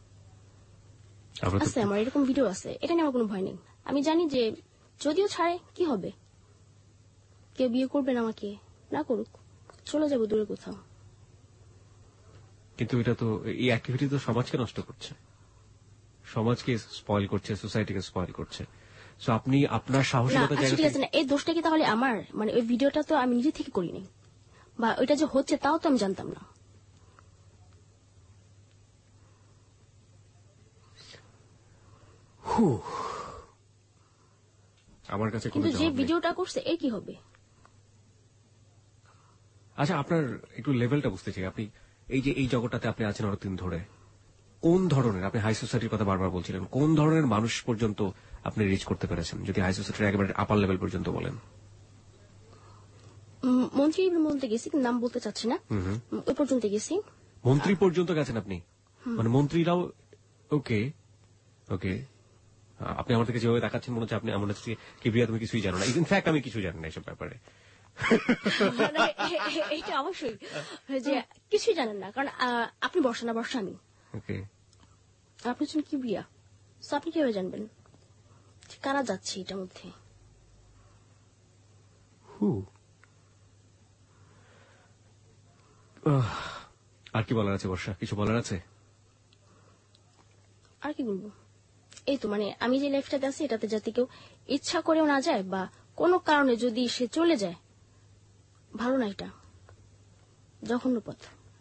আছে, আমার এরকম ভিডিও আছে, এটা নিয়ে আমার কোনো ভয় নেই। আমি জানি যে যদিও ছাড়ে কি হবে, কেউ বিয়ে করবে না, আমাকে না করুক, চলে যাবো দূরে কোথাও। কিন্তু এটা তো, এই অ্যাক্টিভিটি তো সমাজকে নষ্ট করছে, সমাজকে স্পয়েল করছে, সোসাইটিকে স্পয়েল করছে। সো আপনি আপনার সাহসিকতা জায়গা ঠিক আছে না, এই দোষটা কি তাহলে আমার? মানে ওই ভিডিওটা তো আমি নিজে থেকে করিনি, বা ওইটা যে হচ্ছে তাও তো আমি জানতাম না। আমার কাছে কিন্তু যে ভিডিওটা করছে এর কি হবে? আচ্ছা, আপনার একটু লেভেলটা বুঝতে চাই। আপনি এই যে এই জগৎটাতে আপনি আছেন অনেকদিন ধরে, কোন ধরনের, আপনি হাই সোসাইটির কথা বারবার বলছিলেন, কোন ধরনের মানুষ পর্যন্ত আপনি রিচ করতে পেরেছেন, যদি হাই সোসাইটির একেবারে আপার লেভেল পর্যন্ত বলেন? মন্ত্রী বলতে গেছি, নাম বলতে চাচ্ছি না, ওই পর্যন্ত গেছি। মন্ত্রী পর্যন্ত গেছেন আপনি? মানে মন্ত্রীরাও? ওকে ওকে, আপনি আমার থেকে যেভাবে দেখাচ্ছেন মনে হচ্ছে আপনি আমার কাছে কিবরিয়া তুমি কিছুই জানো না। ইনফ্যাক্ট আমি কিছুই জানি না এসব ব্যাপারে। এটা অবশ্যই যে কিছুই জানেন না, কারণ আপনি বর্ষা না, বর্ষা আমি। ওকে, আপনি হচ্ছেন কিবরিয়া, আপনি কিভাবে জানবেন কারা যাচ্ছে এটার মধ্যে? আর কি বলার আছে বর্ষা? কিছু বলার আছে? আর কি বলবো, এই তো মানে আমি যে লাইফটাতে আছি এটাতে যাতে কেউ ইচ্ছা করেও না যায়, বা কোনো কারণে যদি সে চলে যায়, ভালো না, এটা জঘন্য পথ।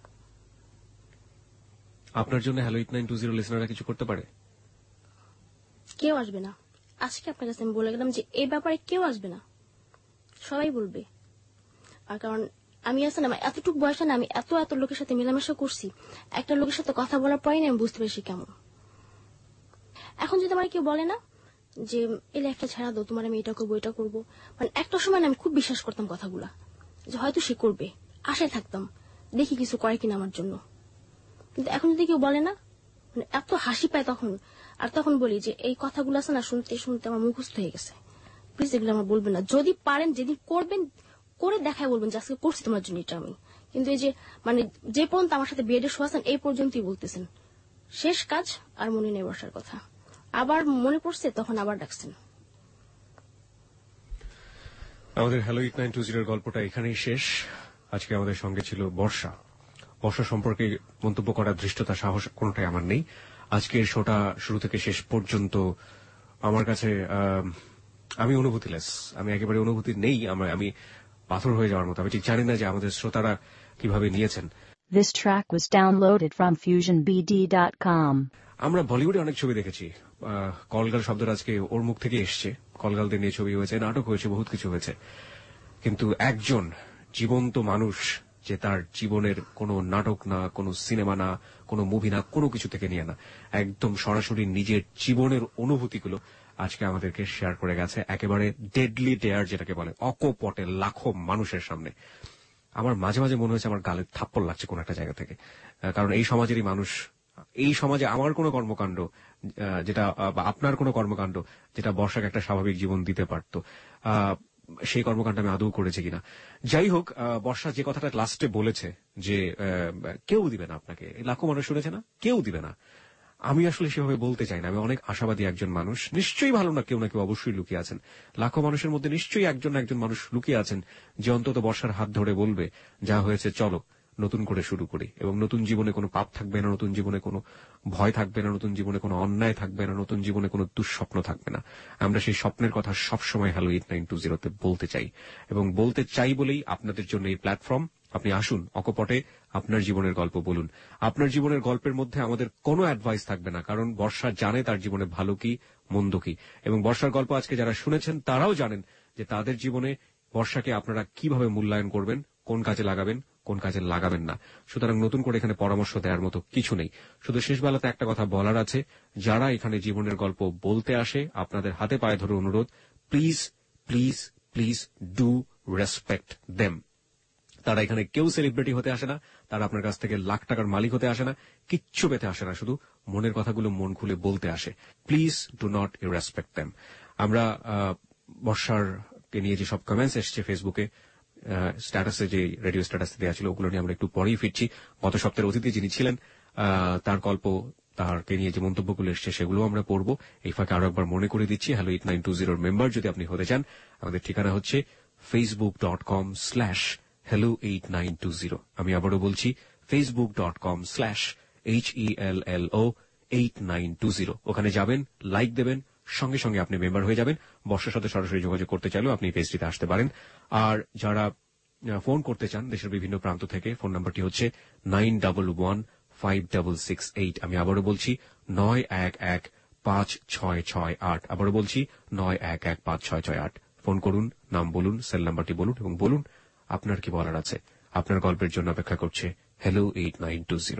আপনার জন্য হ্যালো 8920 লিসনাররা কিছু করতে পারে? কেউ আসবে না। আজকে আপনার কাছে আমি বলে গেলাম যে এই ব্যাপারে কেউ আসবে না, সবাই বলবে। আর কারণ আমি আসলে না, এতটুকু বয়সে না আমি এত এত লোকের সাথে মেলামেশা করছি, একটা লোকের সাথে কথা বলার পরে না আমি বুঝতে পেরেছি কেমন। এখন যদি আমার কেউ বলে না যে এলে একটা ছাড়া দাও, তোমার আমি এটা করবো এটা করবো, মানে একটা সময় না আমি খুব বিশ্বাস করতাম কথাগুলা, যে হয়তো সে করবে, আশায় থাকতাম দেখি কিছু করে কিনা আমার জন্য। কিন্তু এখন যদি কেউ বলে না, মানে এত হাসি পায় তখন। আর তখন বলি যে এই কথাগুলো আছে না, শুনতে শুনতে আমার মুখস্থ হয়ে গেছে, প্লিজ এগুলো আমার বলবেন না। যদি পারেন যেদিন করবেন করে দেখায় বলবেন যে আজকে করছি তোমার জন্য এটা আমি। কিন্তু এই যে মানে যে পর্যন্ত আমার সাথে বেডে শোয়াছেন এই পর্যন্তই বলতেছেন, শেষ কাজ আর মনে নেই বসার কথা, আবার মনে পড়ছে তখন আবার ডাকছেন। আমাদের হ্যালো 8920 গল্পটা এখানেই শেষ। আজকে আমাদের সঙ্গে ছিল বর্ষা। বর্ষা সম্পর্কে মন্তব্য করার ধৃষ্টতা, সাহস কোনটাই আমার নেই। আজকের শোটা শুরু থেকে শেষ পর্যন্ত আমার কাছে আমি অনুভূতিলেস, আমি একেবারে অনুভূতি নেই। আমি পাথর হয়ে যাওয়ার মতো। আমি ঠিক জানি না যে আমাদের শ্রোতারা কিভাবে নিয়েছেন। This track was downloaded from FusionBD.com. আমরা বলিউডে অনেক ছবি দেখেছি। কলগাল শব্দটা আজকে ওর মুখ থেকে এসছে। কলগালদের নিয়ে ছবি হয়েছে, নাটক হয়েছে, বহুত কিছু হয়েছে। কিন্তু একজন জীবন্ত মানুষ যে তার জীবনের কোনো নাটক না, কোনো সিনেমা না, কোনো মুভি না, কোনো কিছু থেকে নিয়ে না, একদম সরাসরি নিজের জীবনের অনুভূতিগুলো আজকে আমাদেরকে শেয়ার করে গেছে, একেবারে ডেডলি ডেয়ার যেটাকে বলে, অকপটে লাখো মানুষের সামনে। আমার মাঝে মাঝে মনে হয়েছে আমার গালে থাপ্পড় লাগছে কোন একটা জায়গা থেকে। কারণ এই সমাজেরই মানুষ, এই সমাজে আমার কোনো কর্মকাণ্ড যেটা বা আপনার কোনো কর্মকাণ্ড যেটা বর্ষাকে একটা স্বাভাবিক জীবন দিতে পারত, সেই কর্মকাণ্ড আমি আদৌ করেছি কিনা। যাই হোক, বর্ষা যে কথাটা লাস্টে বলেছে যে কেউ দিবে না আপনাকে, লাখো মানুষ শুনেছে না, কেউ দিবে না, আমি আসলে সেভাবে বলতে চাই না। আমি অনেক আশাবাদী একজন মানুষ। নিশ্চয়ই ভালো না কেউ অবশ্যই লুকিয়ে আছেন। লাখো মানুষের মধ্যে নিশ্চয়ই একজন না একজন মানুষ লুকিয়ে আছেন যে অন্তত বর্ষার হাত ধরে বলবে যা হয়েছে চলো নতুন করে শুরু করি, এবং নতুন জীবনে কোনো পাপ থাকবে না, নতুন জীবনে কোনো ভয় থাকবে না, নতুন জীবনে কোনো অন্যায় থাকবে না, নতুন জীবনে কোনো দুঃস্বপ্ন থাকবে না। আমরা সেই স্বপ্নের কথা সবসময় হ্যালো 8920 বলতে চাই, এবং বলতে চাই বলেই আপনাদের জন্য এই প্ল্যাটফর্ম। আপনি আসুন, অকপটে আপনার জীবনের গল্প বলুন। আপনার জীবনের গল্পের মধ্যে আমাদের কোনো অ্যাডভাইস থাকবে না, কারণ বর্ষা জানে তার জীবনে ভালো কি মন্দ কি, এবং বর্ষার গল্প আজকে যারা শুনেছেন তারাও জানেন যে তাদের জীবনে বর্ষাকে আপনারা কিভাবে মূল্যায়ন করবেন, কোন কাজে লাগাবেন, কোন কাজে লাগাবেন না। সুতরাং নতুন করে এখানে পরামর্শ দেওয়ার মতো কিছু নেই। শুধু শেষ বেলাতে একটা কথা বলার আছে, যারা এখানে জীবনের গল্প বলতে আসে আপনাদের হাতে পায়ে ধরে অনুরোধ, please please please do respect them. তারা এখানে কেউ সেলিব্রিটি হতে আসে না, তারা আপনার কাছ থেকে লাখ টাকার মালিক হতে আসে না, কিচ্ছু পেতে আসে না, শুধু মনের কথাগুলো মন খুলে বলতে আসে। Please do not respect them. আমরা বর্ষারকে নিয়ে যে সব কমেন্টস এসছে ফেসবুকে, স্ট্যাটাসে যে রেডিও স্ট্যাটাসে দেওয়া ছিল, ওগুলো নিয়ে আমরা একটু পরেই ফিরছি। গত সপ্তাহের অতিথি যিনি ছিলেন তার গল্প, তারকে নিয়ে যে মন্তব্যগুলো এসছে সেগুলো আমরা পড়ব। এই ফাঁকে আরো একবার মনে করে দিচ্ছি, হ্যালো 8920 মেম্বার যদি আপনি হতে চান, আমাদের ঠিকানা হচ্ছে facebook.com/hello8920। আমি আবারও বলছি, facebook.com/HELLO8920। ওখানে যাবেন, লাইক দেবেন, সঙ্গে সঙ্গে আপনি মেম্বার হয়ে যাবেন। বর্ষার সাথে সরাসরি যোগাযোগ করতে চাইলেও আপনি পেজটিতে আসতে পারেন। আর যারা ফোন করতে চান দেশের বিভিন্ন প্রান্ত থেকে, ফোন নাম্বারটি হচ্ছে 91156668। আমি আবারও বলছি 91156668। আবারও বলছি 91156668। ফোন করুন, নাম বলুন, সেল নাম্বারটি বলুন, এবং বলুন আপনার কি বলার আছে। আপনার গল্পের জন্য অপেক্ষা করছে হ্যালো 8920।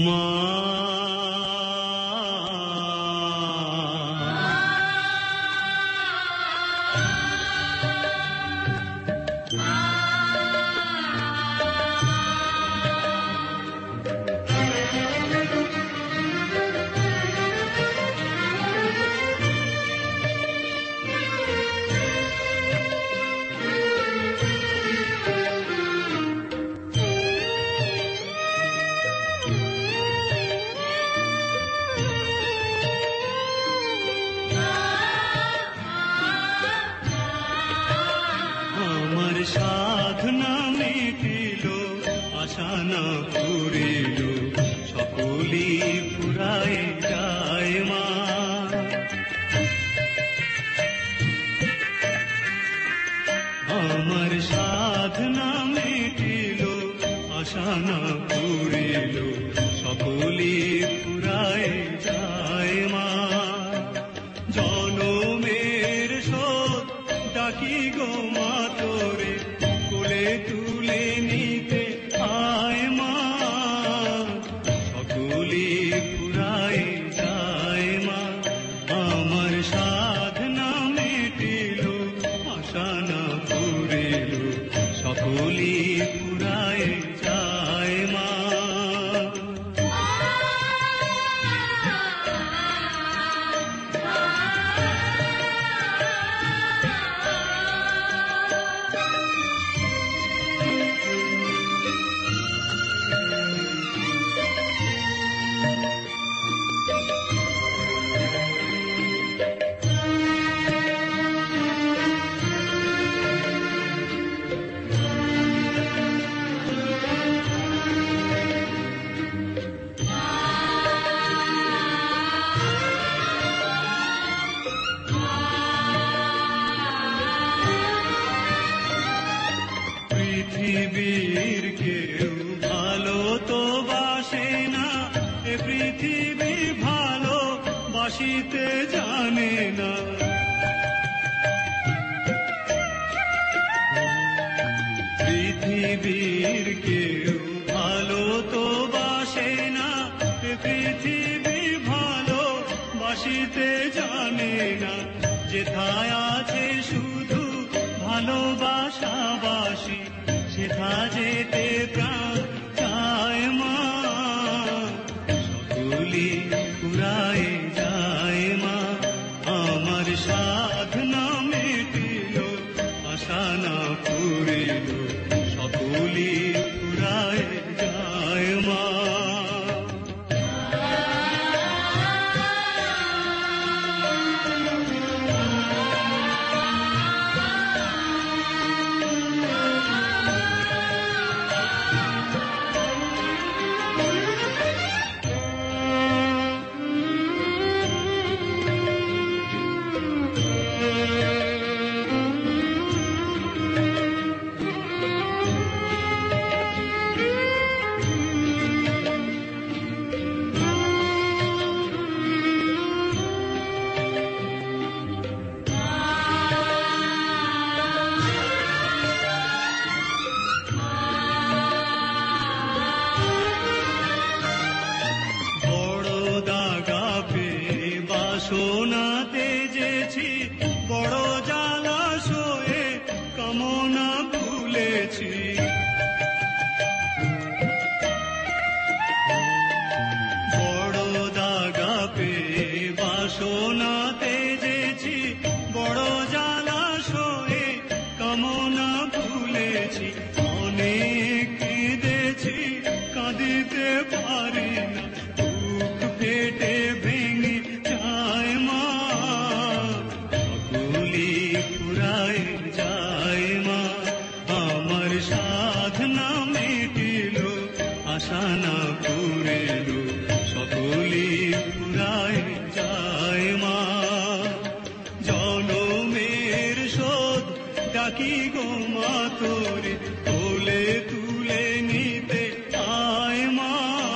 সাধনা মিটিল, আশা না পুরিল, সকলি ফুরায় যায় মা। আমার সাধনা আশা না পুরিল সকলি ফুরায় যায় মা জনমের শোক ডাকি গো মা তোরে কোলে তুলে নিতে আয় মা সকলি ফুরায় যায় মা আমার সাধনা মেটিল আশা না পুরিল সকলি ফুরায় যায় মা পৃথিবীর কেউ ভালো তো বাসে না এ পৃথিবী ভালো বাসিতে জানে না পৃথিবীর কেউ ভালো তো বাসে না এ পৃথিবী ভালো বাসিতে জানে না যেথায় আছে শুধু ভালোবাসাবাসি সেথা যেতে প্রাণ চায় মা সকলি ফুরায় যায় মা আমার সাধনা মেটিল আশা না পুরিল সকলি ফুরায় যায় মা সোনাতে যেছি বড় জলাশয়ে কামনা ভুলেছি বড় দাগা পেয়ে বাসনাতে যেছি বড় জলাশয়ে কামনা ভুলেছি অনেক কেঁদেছি কাঁদিতে পারি না বুক ফেটে ভেঙে যায় মা সকলি ফুরায় যায় মা আমার সাধনা মেটিল আশা না পুরিল সকলি ফুরায় যায় মা জনমের শোধ ডাকি গো মা তোরে কোলে তুলে নিতে আয় মা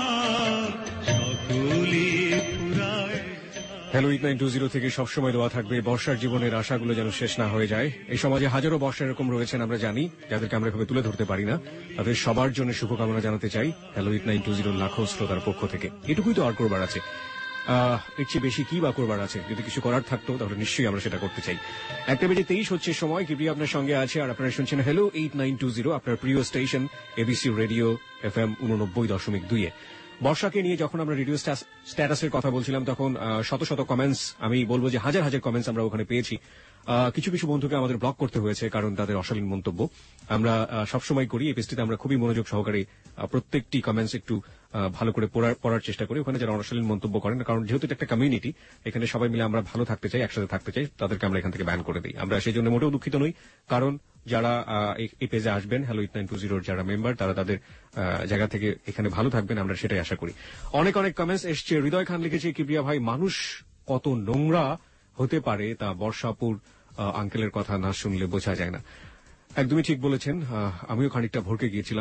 সকলি ফুরায় হ্যালো 8920 থেকে সবসময় দোয়া থাকবে বর্ষার জীবনের আশাগুলো যেন শেষ না হয়ে যায়। এই সমাজে হাজারো বর্ষা এরকম রয়েছেন আমরা জানি, যাদেরকে আমরা এভাবে তুলে ধরতে পারি না, তাদের সবার জন্য শুভকামনা জানাতে চাই হ্যালো 8920 লাখো শ্রোতার পক্ষ থেকে। এটুকুই তো আর করবার আছে, এর চেয়ে বেশি কি বা করবার আছে? যদি কিছু করার থাকতো তাহলে নিশ্চয়ই আমরা সেটা করতে চাই। 1:23 হচ্ছে সময়, কিপ্রিয়া আপনার সঙ্গে আছে আর আপনারা শুনছেন হ্যালো 8920, আপনার প্রিয় স্টেশন এবিসি রেডিও FM 89.2 বর্ষাকে নিয়ে যখন আমরা রেডিও স্ট্যাটাসের কথা বলছিলাম তখন শত শত কমেন্টস, আমি বলবো যে হাজার হাজার কমেন্টস আমরা ওখানে পেয়েছি। কিছু কিছু বন্ধুকে আমাদের ব্লক করতে হয়েছে কারণ তাদের অশালীন মন্তব্য। আমরা সবসময় করি এই পেজটিতে, আমরা খুবই মনোযোগ সহকারে প্রত্যেকটি কমেন্টস একটু ভালো করে পড়ার চেষ্টা করি। ওখানে যারা অশালীন মন্তব্য করেন, কারণ যেহেতু এটা একটা কমিউনিটি, এখানে সবাই মিলে আমরা ভালো থাকতে চাই, একসাথে থাকতে চাই, তাদেরকে আমরা এখান থেকে ব্যান করে দিই। আমরা সেই জন্য মোটেও দুঃখিত নই, কারণ যারা এই পেজে আসবেন হ্যালো 8920 যারা মেম্বার, তারা তাদের জায়গা থেকে এখানে ভালো থাকবেন, আমরা সেটাই আশা করি। অনেক অনেক কমেন্টস এসছে। হৃদয় খান লিখেছে, কিপ্রিয়া ভাই, মানুষ কত নোংরা হতে পারে তা বর্ষাপুর আঙ্কেলের কথা না শুনলে বোঝা যায় না। একদমই ঠিক বলেছেন, আমিও খানিকটা ভরকে গিয়েছিলাম।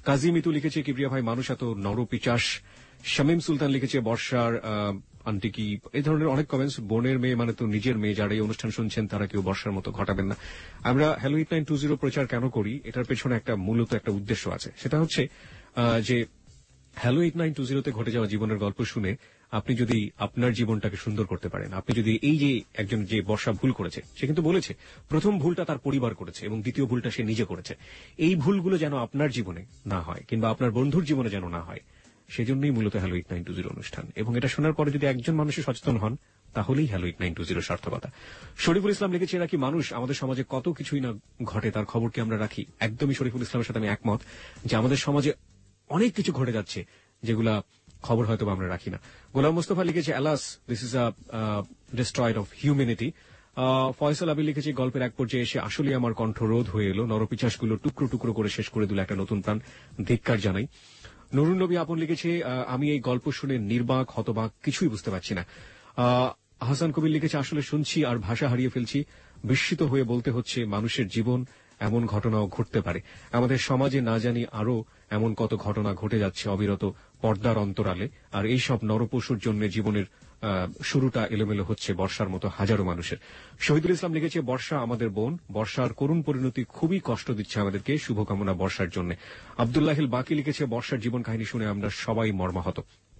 কাজী মিতু লিখেছে কিবরিয়া ভাই মানুষ এত নরপিচাস। শামীম সুলতান লিখেছে বর্ষার আন্টি কি, এই ধরনের অনেক কমেন্টস। বোনের মেয়ে মানে তো নিজের মেয়ে, যারা এই অনুষ্ঠান শুনছেন তারা কেউ বর্ষার মতো ঘটাবেন না। আমরা হ্যালো 8920 প্রচার কেন করি, এটার পেছনে মূলত একটা উদ্দেশ্য আছে। সেটা হচ্ছে যে হ্যালো 8920 ঘটে যাওয়া জীবনের গল্প শুনে আপনি যদি আপনার জীবনটাকে সুন্দর করতে পারেন, আপনি যদি এই যে একজন যে বর্ষা ভুল করেছে, সে কিন্তু বলেছে প্রথম ভুলটা তার পরিবার করেছে এবং দ্বিতীয় ভুলটা সে নিজে করেছে, এই ভুলগুলো যেন আপনার জীবনে না হয় কিংবা আপনার বন্ধুর জীবনে যেন না হয়, সেজন্যই মূলত হ্যালো 8920 অনুষ্ঠান। এবং এটা শোনার পরে যদি একজন মানুষের সচেতন হন, তাহলেই হ্যালো 8920 সার্থকতা। শরীফুল ইসলাম লিখেছে এরা কি মানুষ, আমাদের সমাজে কত কিছুই না ঘটে, তার খবর কি আমরা রাখি? একদমই শরীফুল ইসলামের সাথে আমি একমত যে আমাদের সমাজে অনেক কিছু ঘটে যাচ্ছে যেগুলা খবর হয়তো আমরা রাখি না। গোলাম মুস্তফা লিখেছে alas this is a destroyed of humanity. Faisal Abir লিখেছে গল্পের এক পর্যায়ে এসে আসলে আমার কণ্ঠ রোধ হয়ে এলো, নরপিচাসগুলো টুকরো টুকরো করে শেষ করে দিল একটা নতুন প্রাণ, ধিক্কার জানাই। নুরুন নবী আপন লিখেছে আমি এই গল্প শুনে নির্বাক হতবাক, কিছুই বুঝতে পারছি না। হাসান কবির লিখেছে আসলে শুনছি আর ভাষা হারিয়ে ফেলছি, বিস্মিত হয়ে বলতে হচ্ছে মানুষের জীবন এমন ঘটনাও ঘটতে পারে। আমাদের সমাজে না জানি আরো এমন কত ঘটনা ঘটে যাচ্ছে অবিরত পর্দার অন্তরালে, আর এইসব নরপশুর জন্য জীবনের শুরুটা এলোমেলো হচ্ছে বর্ষার মতো হাজারো মানুষের। শহীদুল ইসলাম লিখেছে বর্ষা আমাদের বোন, বর্ষার করুণ পরিণতি খুবই কষ্ট দিচ্ছে আমাদেরকে, শুভকামনা বর্ষার জন্য। আব্দুল্লাহিল বাকি লিখেছে বর্ষার জীবন কাহিনী শুনে আমরা সবাই মর্মাহত।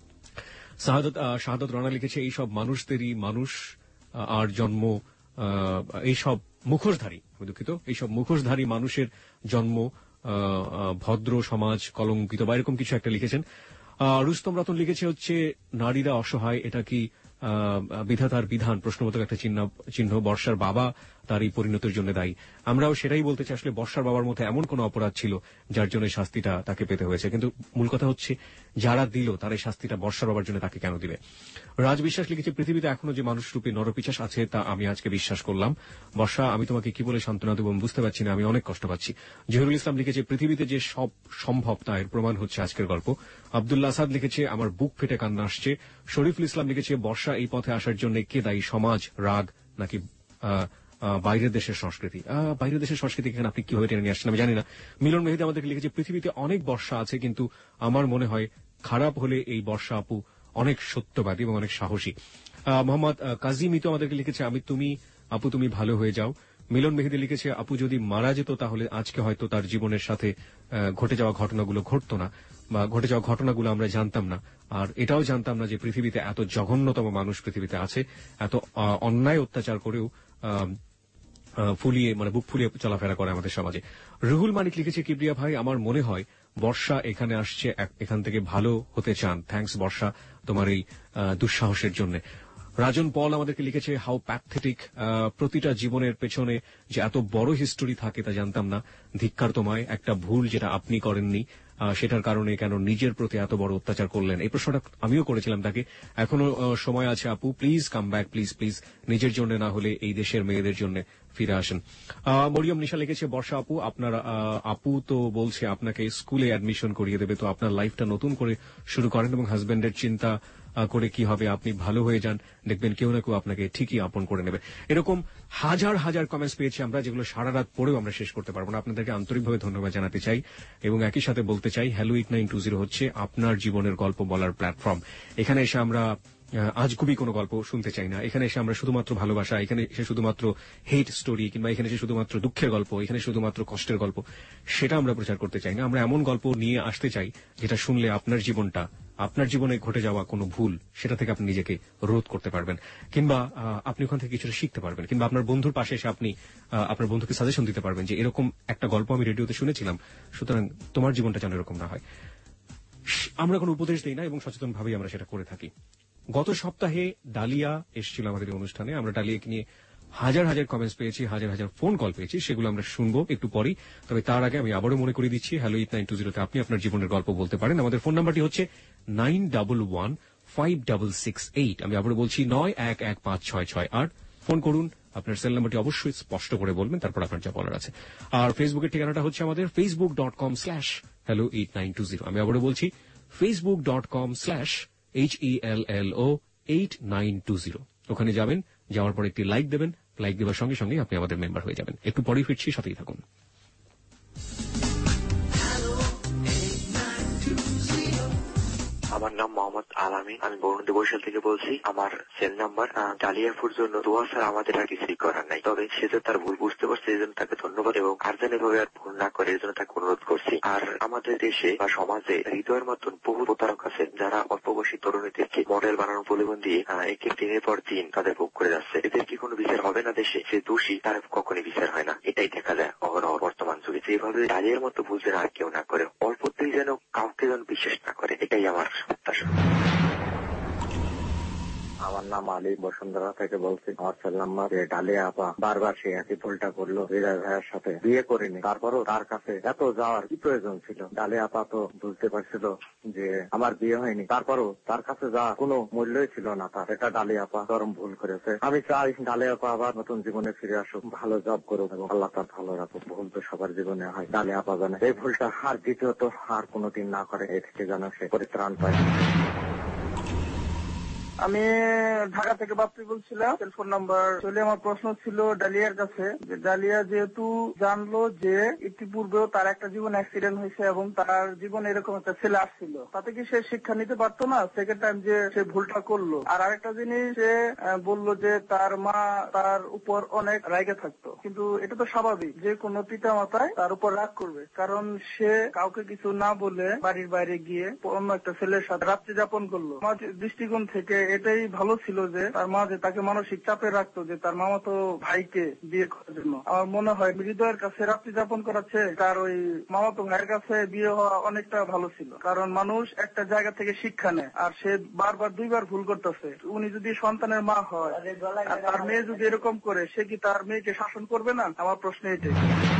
শাহাদত রানা লিখেছে এইসব মানুষদেরই মানুষ আর জন্ম, এইসব মুখোশধারী, আমি দুঃখিত, এইসব মুখোশধারী মানুষের জন্ম ভদ্র সমাজ কলঙ্কিত বা এরকম কিছু একটা লিখেছেন। রুস্তম রতন লিখেছে হচ্ছে নারীরা অসহায়, এটা কি বিধাতার বিধান, প্রশ্নবোধক একটা চিহ্ন। বর্ষার বাবা তার এই পরিণতির জন্য দায়ী। আমরাও সেটাই বলতে চাই, আসলে বর্ষার বাবার মধ্যে এমন কোন অপরাধ ছিল যার জন্য শাস্তিটা তাকে পেতে হয়েছে, কিন্তু মূল কথা হচ্ছে যারা দিল তার এই শাস্তিটা বর্ষার বাবার জন্য তাকে কেন দিবে। রাজ বিশ্বাস লিখেছে পৃথিবীতে এখনো যে মানুষ রূপে নরপিচাস আছে তা আমি আজকে বিশ্বাস করলাম। বর্ষা আমি তোমাকে কি বলে সান্ত্বনা দেব বুঝতে পারছি না, আমি অনেক কষ্ট পাচ্ছি। জহিরুল ইসলাম লিখেছে পৃথিবীতে যে সব সম্ভব তা এর প্রমাণ হচ্ছে আজকের গল্প। আব্দুল্লাহ আসাদ লিখেছে আমার বুক ফেটে কান্না আসছে। শরীফুল ইসলাম লিখেছে বর্ষা এই পথে আসার জন্য কে দায়ী, সমাজ, রাগ নাকি বাইরের দেশের সংস্কৃতি? বাইরের দেশের সংস্কৃতি এখানে আপনি কিভাবে টেনে নিয়ে আসছেন আমি জানি না। মিলন মেহেদি আমাদেরকে লিখেছে পৃথিবীতে অনেক বর্ষা আছে, কিন্তু আমার মনে হয় খারাপ হলে এই বর্ষা আপু অনেক সত্যবাদী এবং অনেক সাহসী। মোহাম্মদ কাজী মিতু আমাদেরকে লিখেছে আপু তুমি ভালো হয়ে যাও। মিলন মেহেদি লিখেছে আপু যদি মারা যেত তাহলে আজকে হয়তো তার জীবনের সাথে ঘটে যাওয়া ঘটনাগুলো ঘটতো না, বা ঘটে যাওয়া ঘটনাগুলো আমরা জানতাম না। আর এটাও জানতাম না যে পৃথিবীতে এত জঘন্যতম মানুষ পৃথিবীতে আছে, এত অন্যায় অত্যাচার করেও বুক ফুলিয়ে চলাফেরা করে আমাদের সমাজে। রুহুল মানিক লিখেছে কিবরিয়া ভাই আমার মনে হয় বর্ষা এখানে আসছে এখান থেকে ভালো হতে চান, থ্যাঙ্কস বর্ষা তোমার এই দুঃসাহসের জন্য। রাজন পল আমাদেরকে লিখেছে হাউ প্যাথেটিক, প্রতিটা জীবনের পেছনে যে এত বড় হিস্টোরি থাকে তা জানতাম না, ধিক্কার তোমায়, একটা ভুল যেটা আপনি করেননি সেটার কারণে কেন নিজের প্রতি এত বড় অত্যাচার করলেন। এই প্রশ্নটা আমিও করেছিলাম তাকে। এখনো সময় আছে আপু, please come back, please please, নিজের জন্য না হলে এই দেশের মেয়েদের জন্য ফিরে আসেন। মরিয়ম নিশা লিখেছে বর্ষা আপু আপনার আপু তো বলছে আপনাকে স্কুলে অ্যাডমিশন করিয়ে দেবে, তো আপনার লাইফটা নতুন করে শুরু করেন এবং হাজবেন্ডের চিন্তা করে কি হবে, আপনি ভালো হয়ে যান, দেখবেন কেউ না কেউ আপনাকে ঠিকই আপন করে নেবে। এরকম হাজার হাজার কমেন্টস পেয়েছি আমরা, যেগুলো সারা রাত পড়েও আমরা শেষ করতে পারবো না। আপনাদেরকে আন্তরিকভাবে ধন্যবাদ জানাতে চাই এবং একই সাথে বলতে চাই হ্যালো 8920 হচ্ছে আপনার জীবনের গল্প বলার প্ল্যাটফর্ম। এখানে এসে আমরা আজগুবি কোনো গল্প শুনতে চাই না, এখানে এসে আমরা শুধুমাত্র ভালোবাসা, এখানে এসে শুধুমাত্র হেট স্টোরি, কিংবা এখানে এসে শুধুমাত্র দুঃখের গল্প, এখানে শুধুমাত্র কষ্টের গল্প, সেটা আমরা প্রচার করতে চাই না। আমরা এমন গল্প নিয়ে আসতে চাই যেটা শুনলে আপনার জীবনে ঘটে যাওয়া কোনো ভুল সেটা থেকে আপনি নিজেকে রোধ করতে পারবেন, কিংবা আপনি ওখান থেকে কিছুটা শিখতে পারবেন, কিংবা আপনার বন্ধুর পাশে এসে আপনি আপনার বন্ধুকে সাজেশন দিতে পারবেন যে এরকম একটা গল্প আমি রেডিওতে শুনেছিলাম, সুতরাং তোমার জীবনটা যেন এরকম না হয়। আমরা কোনো উপদেশ দিই না এবং সচেতনভাবেই আমরা সেটা করে থাকি। গত সপ্তাহে ডালিয়া এসেছিল আমাদের এই অনুষ্ঠানে, আমরা ডালিয়াকে নিয়ে হাজার হাজার কমেন্টস পেয়েছি, হাজার হাজার ফোন কল পেয়েছি, সেগুলো আমরা শুনবো একটু পরেই। তবে তার আগে আমি আবারও মনে করে দিচ্ছি হ্যালো 8920 আপনি আপনার জীবনের গল্প বলতে পারেন। আমাদের ফোন নাম্বারটি হচ্ছে 91156668। আমি আবারও বলছি 91156668। ফোন করুন, আপনার সেল নাম্বারটি অবশ্যই স্পষ্ট করে বলবেন, তারপর আপনার যা বলার আছে। আর ফেসবুকের ঠিকানাটা হচ্ছে আমাদের facebook.com/hello8920। আমি আবারও বলছি facebook.com/HELLO8920। ওখানে যাবেন, যাওয়ার পর একটি লাইক দেবেন, লাইক দেওয়ার সঙ্গে সঙ্গে আপনি আমাদের মেম্বার হয়ে যাবেন। একটু পরেই ফিরছি, সাথেই থাকুন। আমার নাম মোহাম্মদ আলামিন, আমি বরুণী বরিশাল থেকে বলছি। আমার সেল নাম্বার। ডালিয়াপুর জন্য দোয়া স্যার আমাদের আর কিছুই করার নাই, তবে সে যে তার ভুল বুঝতে পারছে এই জন্য তাকে ধন্যবাদ, এবং আর যেন এভাবে আর ভুল না করে এই জন্য তাকে অনুরোধ করছি। আর আমাদের দেশে বা সমাজে হৃদয়ের মতন বহু প্রতারক আছে যারা অল্প বয়সী তরুণীদেরকে মডেল বানানোর প্রলোভন দিয়ে একে দিনের পর দিন তাদের ভোগ করে যাচ্ছে। এদের কি কোনো বিচার হবে না দেশে? যে দোষী তার কখনই বিচার হয় না, এটাই দেখা যায় অহরহ বর্তমান যুগে। যেভাবে ডালিয়ার মতো ভুল যেন আর কেউ না করে, অল্পতেই যেন কাউকে যেন বিশ্বাস না করে, এটাই আমার প্রত্যাশা। আমার নাম আলী, বসুন্ধরা থেকে বলছি। আমার সেল নাম্বার। ডালিয়া আপা বারবার সে একই ভুলটা করলো, হৃদয় ভাইয়ের সাথে বিয়ে করেনি, তারপরও তার কাছে এত যাওয়ার কি প্রয়োজন ছিল? ডালিয়া আপা তো বুঝতে পারছিল যে আমার বিয়ে হয়নি, তারপরও তার কাছে যাওয়া কোনো মূল্যই ছিল না তার। এটা ডালিয়া আপা চরম ভুল করেছে। আমি চাই ডালিয়া আপা আবার নতুন জীবনে ফিরে আসুক, ভালো জব করুক এবং আল্লাহ তার ভালো রাখুক। ভুল তো সবার জীবনে হয়। ডালিয়া আপা জানে এই ভুলটা আর দ্বিতীয়ত আর কোনোদিন না করে, এ থেকে যেন সে পরিত্রাণ পায়। আমি ঢাকা থেকে বাপ্পি বলছিলাম। টেলিফোন নাম্বার চলে। আমার প্রশ্ন ছিল ডালিয়ার কাছে, যে ডালিয়া যেহেতু জানলো যে ইতিপূর্বেও তার একটা জীবন অ্যাক্সিডেন্ট হয়েছে এবং তার জীবনে এরকম একটা ছেলে আসছিল, তাতে কি সে শিক্ষা নিতে পারতো না সেকেন্ড টাইম যে সে ভুলটা করলো? আর আরেকটা জিনিস, সে বললো যে তার মা তার উপর অনেক রাগে থাকতো, কিন্তু এটা তো স্বাভাবিক যে কোনো পিতা মাতায় তার উপর রাগ করবে, কারণ সে কাউকে কিছু না বলে বাড়ির বাইরে গিয়ে অন্য একটা ছেলের সাথে রাত্রি যাপন করলো। আমার দৃষ্টিকোণ থেকে এটাই ভালো ছিল যে তার মা যে তাকে মানসিক চাপে রাখতো যে তার মামাতো ভাইকে বিয়ে করার জন্য। আমার মনে হয় হৃদয়ের কাছে রাত্রি যাপন করাচ্ছে তার ওই মামাতো ভাইয়ের কাছে বিয়ে হওয়া অনেকটা ভালো ছিল, কারণ মানুষ একটা জায়গা থেকে শিক্ষা নেয়। আর সে বারবার দুইবার ভুল করতেছে। উনি যদি সন্তানের মা হয় আর তার মেয়ে যদি এরকম করে, সে কি তার মেয়েকে শাসন করবে না? আমার প্রশ্ন এটাই।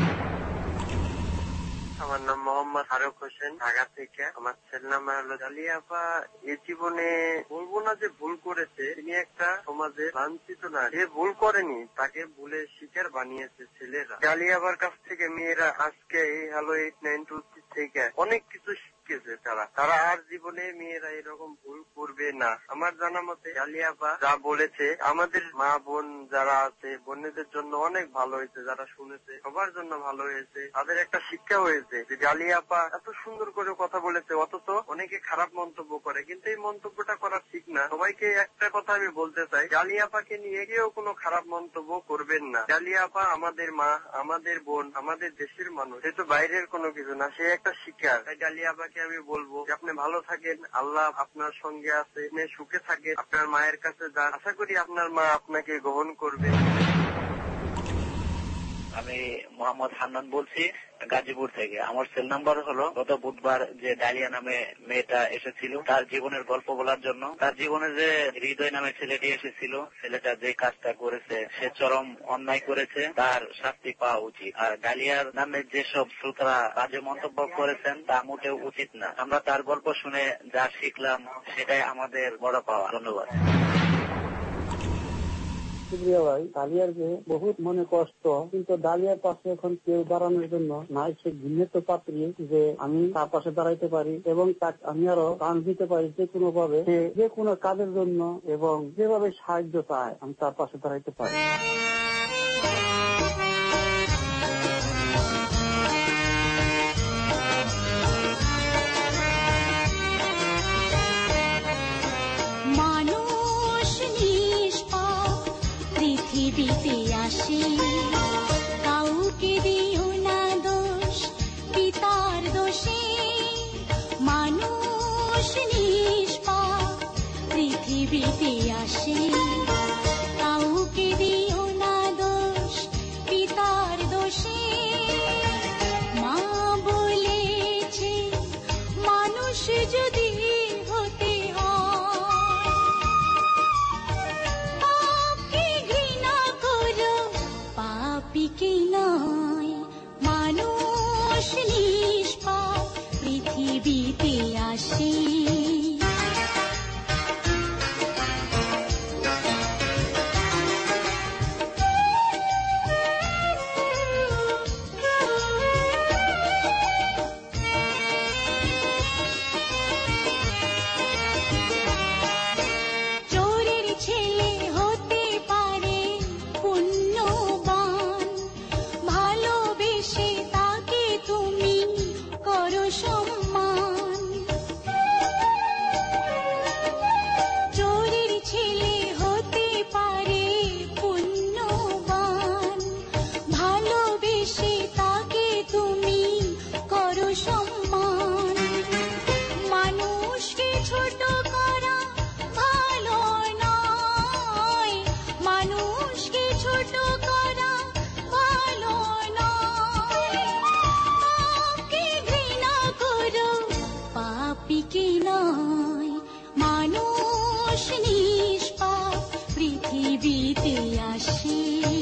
আমার নাম মোহাম্মদ ফারুক হোসেন, ঢাকা থেকে। আমার ছেলে নাম্বার হলো ডালিয়া আপা। এই জীবনে বলবো না যে ভুল করেছে, তিনি একটা সমাজে লাঞ্ছিত না, যে ভুল করেনি তাকে ভুলে শিকার বানিয়েছে ছেলেরা। ডালিয়া আপার কাছ থেকে মেয়েরা আজকে এই হ্যালো 8926 থেকে অনেক কিছু শিখেছে। তারা আর জীবনে মেয়েরা এরকম ভুল করবে না। আমার জানা মতে ডালিয়া আপা যা বলেছে আমাদের মা বোন যারা আছে বোনদের জন্য অনেক ভালো হয়েছে, যারা শুনেছে সবার জন্য ভালো হয়েছে, তাদের একটা শিক্ষা হয়েছে যে ডালিয়া আপা এত সুন্দর করে কথা বলেছে। অথচ অনেকে খারাপ মন্তব্য করে, কিন্তু এই মন্তব্যটা করা ঠিক না। সবাইকে একটা কথা আমি বলতে চাই, ডালিয়া আপাকে নিয়ে কেউ কোনো খারাপ মন্তব্য করবেন না। ডালিয়া আপা আমাদের মা, আমাদের বোন, আমাদের দেশের মানুষ, সে তো বাইরের কোনো কিছু না, সে একটা শিক্ষা। তাই ডালিয়া আপাকে আমি বলবো যে আপনি ভালো থাকেন, আল্লাহ আপনার সঙ্গে আছে, আপনি সুখে থাকেন, আপনার মায়ের কাছে যান, আশা করি আপনার মা আপনাকে গ্রহণ করবে। আমি মোহাম্মদ হান্নান বলছি, গাজীপুর থেকে। আমার সেল নাম্বার হলো, গত বুধবার যে ডালিয়া নামে মেয়েটা এসেছিল তার জীবনের গল্প বলার জন্য। তার জীবনে যে হৃদয় নামে ছেলেটি এসেছিল, ছেলেটা যে কাজটা করেছে সে চরম অন্যায় করেছে, তার শাস্তি পাওয়া উচিত। আর ডালিয়ার নামে যেসব শ্রোতারা বাজে মন্তব্য করেছেন তা মোটেও উচিত না। আমরা তার গল্প শুনে যা শিখলাম সেটাই আমাদের বড় পাওয়া। ধন্যবাদ। ভাই, ডালিয়ার যে বহুত মনে কষ্ট, কিন্তু ডালিয়ার পাশে এখন কেউ দাঁড়ানোর জন্য নাই। সে ঘৃণিত পাত্রী যে আমি তার পাশে দাঁড়াইতে পারি এবং আমি আরো প্রাণ দিতে পারি যে কোনো ভাবে, যে কোনো কাজের জন্য এবং যেভাবে সাহায্য চায় আমি তার পাশে দাঁড়াইতে পারি। পৃথিবীতে আসি কাউকে দিও না দোষ, পিতার দোষে মানুষ নিষ্পাপ। পৃথিবীতে আসি কাউকে দিও না দোষ, পিতার দোষে। মা বলেছে মানুষ যদি হতে পাপীকে নয়, মানুষ নিষ্পাপ পৃথিবীতে আসি। চোরের ছেলে হতে পারে পুণ্যবান, ভালোবেসে তাকে তুমি করো সম্মান। আসে।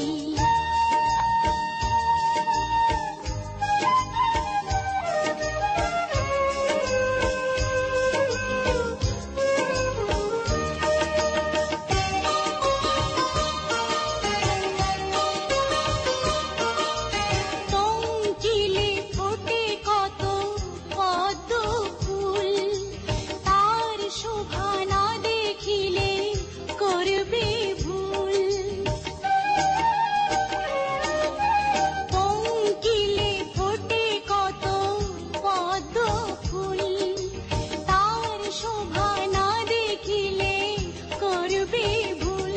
টঙ্কিলে ফোটে কত পদ্ম ফুল, তার শোভা না দেখিলে করবে ভুল। টঙ্কিলে ফোটে কত পদ্ম ফুল, তার শোভা না দেখিলে করবে ভুল।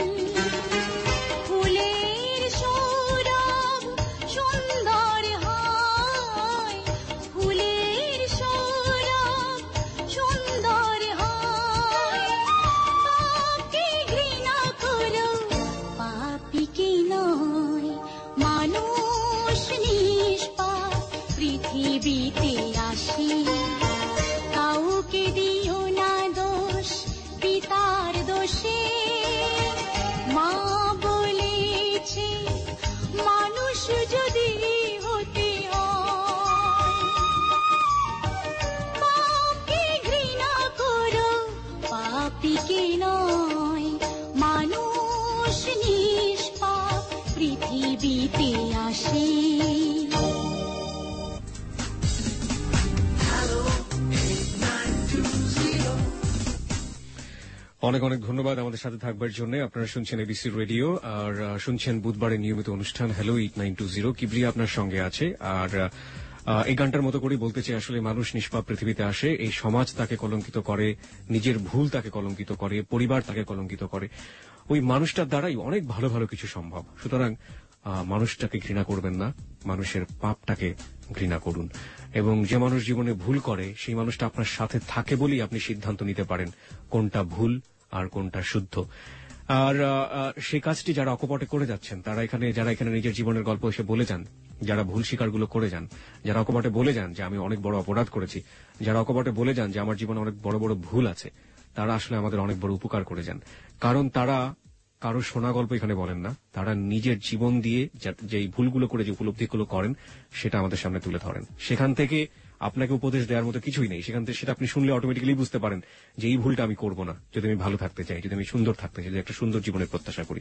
ফুলের সৌরভ সুন্দর হয়, ফুলের সৌরভ সুন্দর হয়। পাপকে ঘৃণা করো, পাপীকে নয়। মানুষ নিষ্পাপ পৃথিবীতে আসে। কাউকে দিও না দোষ পিতার দোষে। মা বলেছে মানুষ যদি হতে হয়, পাপকে ঘৃণা করো, পাপীকে নয়। মানুষ নিষ্পাপ পৃথিবীতে আসে। অনেক অনেক ধন্যবাদ আমাদের সাথে থাকবার জন্য। আপনারা শুনছেন এবিসি রেডিও আর শুনছেন বুধবারের নিয়মিত অনুষ্ঠান হ্যালো 8920। কিবরিয়া আপনার সঙ্গে আছে। আর এই গানটার মতো করে বলতে চাই, আসলে মানুষ নিষ্পাপ পৃথিবীতে আসে, এই সমাজ তাকে কলঙ্কিত করে, নিজের ভুল তাকে কলঙ্কিত করে, পরিবার তাকে কলঙ্কিত করে। ওই মানুষটার দ্বারাই অনেক ভালো ভালো কিছু সম্ভব। সুতরাং মানুষটাকে ঘৃণা করবেন না, মানুষের পাপটাকে ঘৃণা করুন। এবং যে মানুষ জীবনে ভুল করে সেই মানুষটা আপনার সাথে থাকে বলেই আপনি সিদ্ধান্ত নিতে পারেন কোনটা ভুল আর কোনটা শুদ্ধ। আর সেই কাজটি যারা অকপটে করে যাচ্ছেন, যারা এখানে নিজের জীবনের গল্প এসে বলে যান, যারা ভুল স্বীকারগুলো করে যান, যারা অকপটে বলে যান যে আমি অনেক বড় অপরাধ করেছি, যারা অকপটে বলে যান যে আমার জীবনে অনেক বড় বড় ভুল আছে, তারা আসলে আমাদের অনেক বড় উপকার করে যান। কারণ তারা কারো শোনা গল্প এখানে বলেন না, তারা নিজের জীবন দিয়ে যে ভুলগুলো করে যে উপলব্ধিগুলো করেন সেটা আমাদের সামনে তুলে ধরেন। সেখান থেকে আপনাকে উপদেশ দেওয়ার মতো কিছুই নেই। সেখান থেকে সেটা আপনি শুনলে অটোমেটিক্যালি বুঝতে পারেন যে এই ভুলটা আমি করব না যদি আমি ভালো থাকতে চাই, যদি আমি সুন্দর থাকতে চাই, যদি একটা সুন্দর জীবনের প্রত্যাশা করি।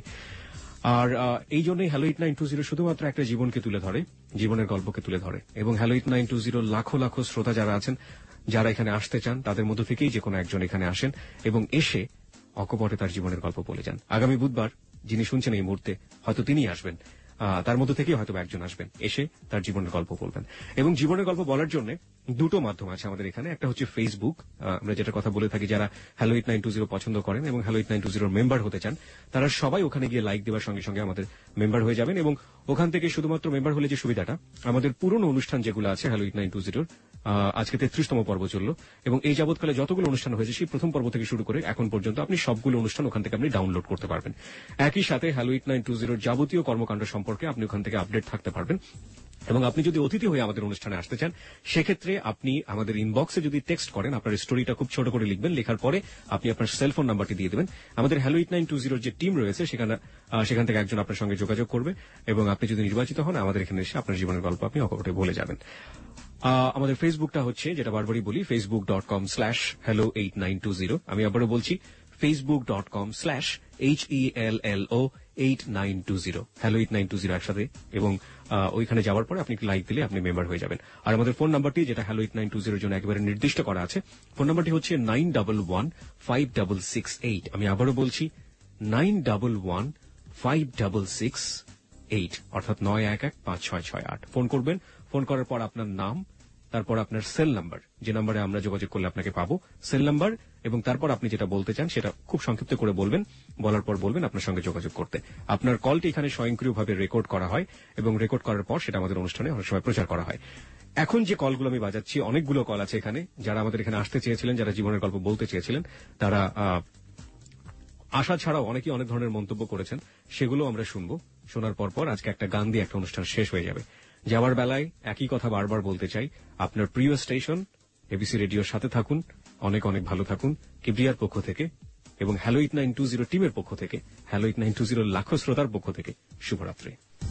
আর এই জন্যই হ্যালো 8920 শুধুমাত্র একটা জীবনকে তুলে ধরে, জীবনের গল্পকে তুলে ধরে। এবং হ্যালো 8920 লাখো লাখো শ্রোতা যারা আছেন, যারা এখানে আসতে চান, তাদের মধ্য থেকেই যে কোনো একজন এখানে আসেন এবং এসে অকপটে তার জীবনের গল্প বলে যান। আগামী বুধবার যিনি শুনছেন এই মুহূর্তে হয়তো তিনিই আসবেন, তার মধ্যে থেকেই হয়তো একজন আসবেন, এসে তার জীবনের গল্প বলবেন। এবং জীবনের গল্প বলার জন্য দুটো মাধ্যম আছে আমাদের এখানে। একটা হচ্ছে ফেসবুক, আমরা যেটা কথা বলে থাকি, যারা হ্যালো 8920 পছন্দ করেন এবং হ্যালো 8920 মেম্বার হতে চান, তারা সবাই ওখানে গিয়ে লাইক দেওয়ার সঙ্গে সঙ্গে আমাদের মেম্বার হয়ে যাবেন। এবং ওখান থেকে শুধুমাত্র মেম্বার হলে যে সুবিধাটা, আমাদের পুরনো অনুষ্ঠান যেগুলো আছে হ্যালো 8920 আজকে 33তম পর্ব চলল এবং এই যাবৎকালে যতগুলো অনুষ্ঠান হয়েছে সেই প্রথম পর্ব থেকে শুরু করে এখন পর্যন্ত আপনি সবগুলো অনুষ্ঠান ওখান থেকে আপনি ডাউনলোড করতে পারবেন। একই সাথে হ্যালো 8920 যাবতীয় কর্মকাণ্ড সম্পর্কে আপনি ওখান থেকে আপডেট থাকতে পারবেন। এবং আপনি যদি অতিথি হয়ে আমাদের অনুষ্ঠানে আসতে চান, সেক্ষেত্রে আপনি আমাদের ইনবক্সে যদি টেক্সট করেন, আপনার স্টোরিটা খুব ছোট করে লিখবেন, লেখার পরে আপনি আপনার সেলফোন নাম্বারটি দিয়ে দেবেন। আমাদের হ্যালো 8920 যে টিম রয়েছে সেখান থেকে একজন আপনার সঙ্গে যোগাযোগ করবে এবং আপনি যদি নির্বাচিত হন, আমাদের এখানে এসে আপনার জীবনের গল্প আপনি অকপটে বলে যাবেন। আমাদের ফেসবুকটা হচ্ছে, যেটা বারবারই বলি, facebook.com/hello8920। আমি আবারও বলছি, facebook.com/HELLO8920, হ্যালো 8920 একসাথে। এবং ওইখানে যাওয়ার পরে আপনি লাইক দিলে আপনি মেম্বার হয়ে যাবেন। আর আমাদের ফোন নাম্বারটি, যেটা হ্যালো 8920 জন্য একেবারে নির্দিষ্ট করা আছে, ফোন নাম্বারটি হচ্ছে 91156668। আমি আবারও বলছি 91156668, অর্থাৎ 91156668। ফোন করবেন, ফোন করার পর আপনার নাম, তারপর আপনার সেল নাম্বার, যে নাম্বারে আমরা যোগাযোগ করলে আপনাকে পাবো, সেল নাম্বার, এবং তারপর আপনি যেটা বলতে চান সেটা খুব সংক্ষিপ্ত করে বলবেন। বলার পর বলবেন আপনার সঙ্গে যোগাযোগ করতে। আপনার কলটি এখানে স্বয়ংক্রিয়ভাবে রেকর্ড করা হয় এবং রেকর্ড করার পর সেটা আমাদের অনুষ্ঠানে অনেক সময় প্রচার করা হয়। এখন যে কলগুলো আমি বাজাচ্ছি, অনেকগুলো কল আছে এখানে, যারা আমাদের এখানে আসতে চেয়েছিলেন, যারা জীবনের গল্প বলতে চেয়েছিলেন, তারা আশা ছাড়াও অনেকেই অনেক ধরনের মন্তব্য করেছেন, সেগুলো আমরা শুনবো। শোনার পর আজকে একটা গান দিয়ে একটা অনুষ্ঠান শেষ হয়ে যাবে। যাওয়ার বেলায় একই কথা বারবার বলতে চাই, আপনার প্রিয় স্টেশন এবিসি রেডিওর সাথে থাকুন, অনেক অনেক ভালো থাকুন। কিবরিয়ার পক্ষ থেকে এবং হ্যালো 8920 টিমের পক্ষ থেকে, হ্যালো 8920 লাখো শ্রোতার পক্ষ থেকে শুভরাত্রি।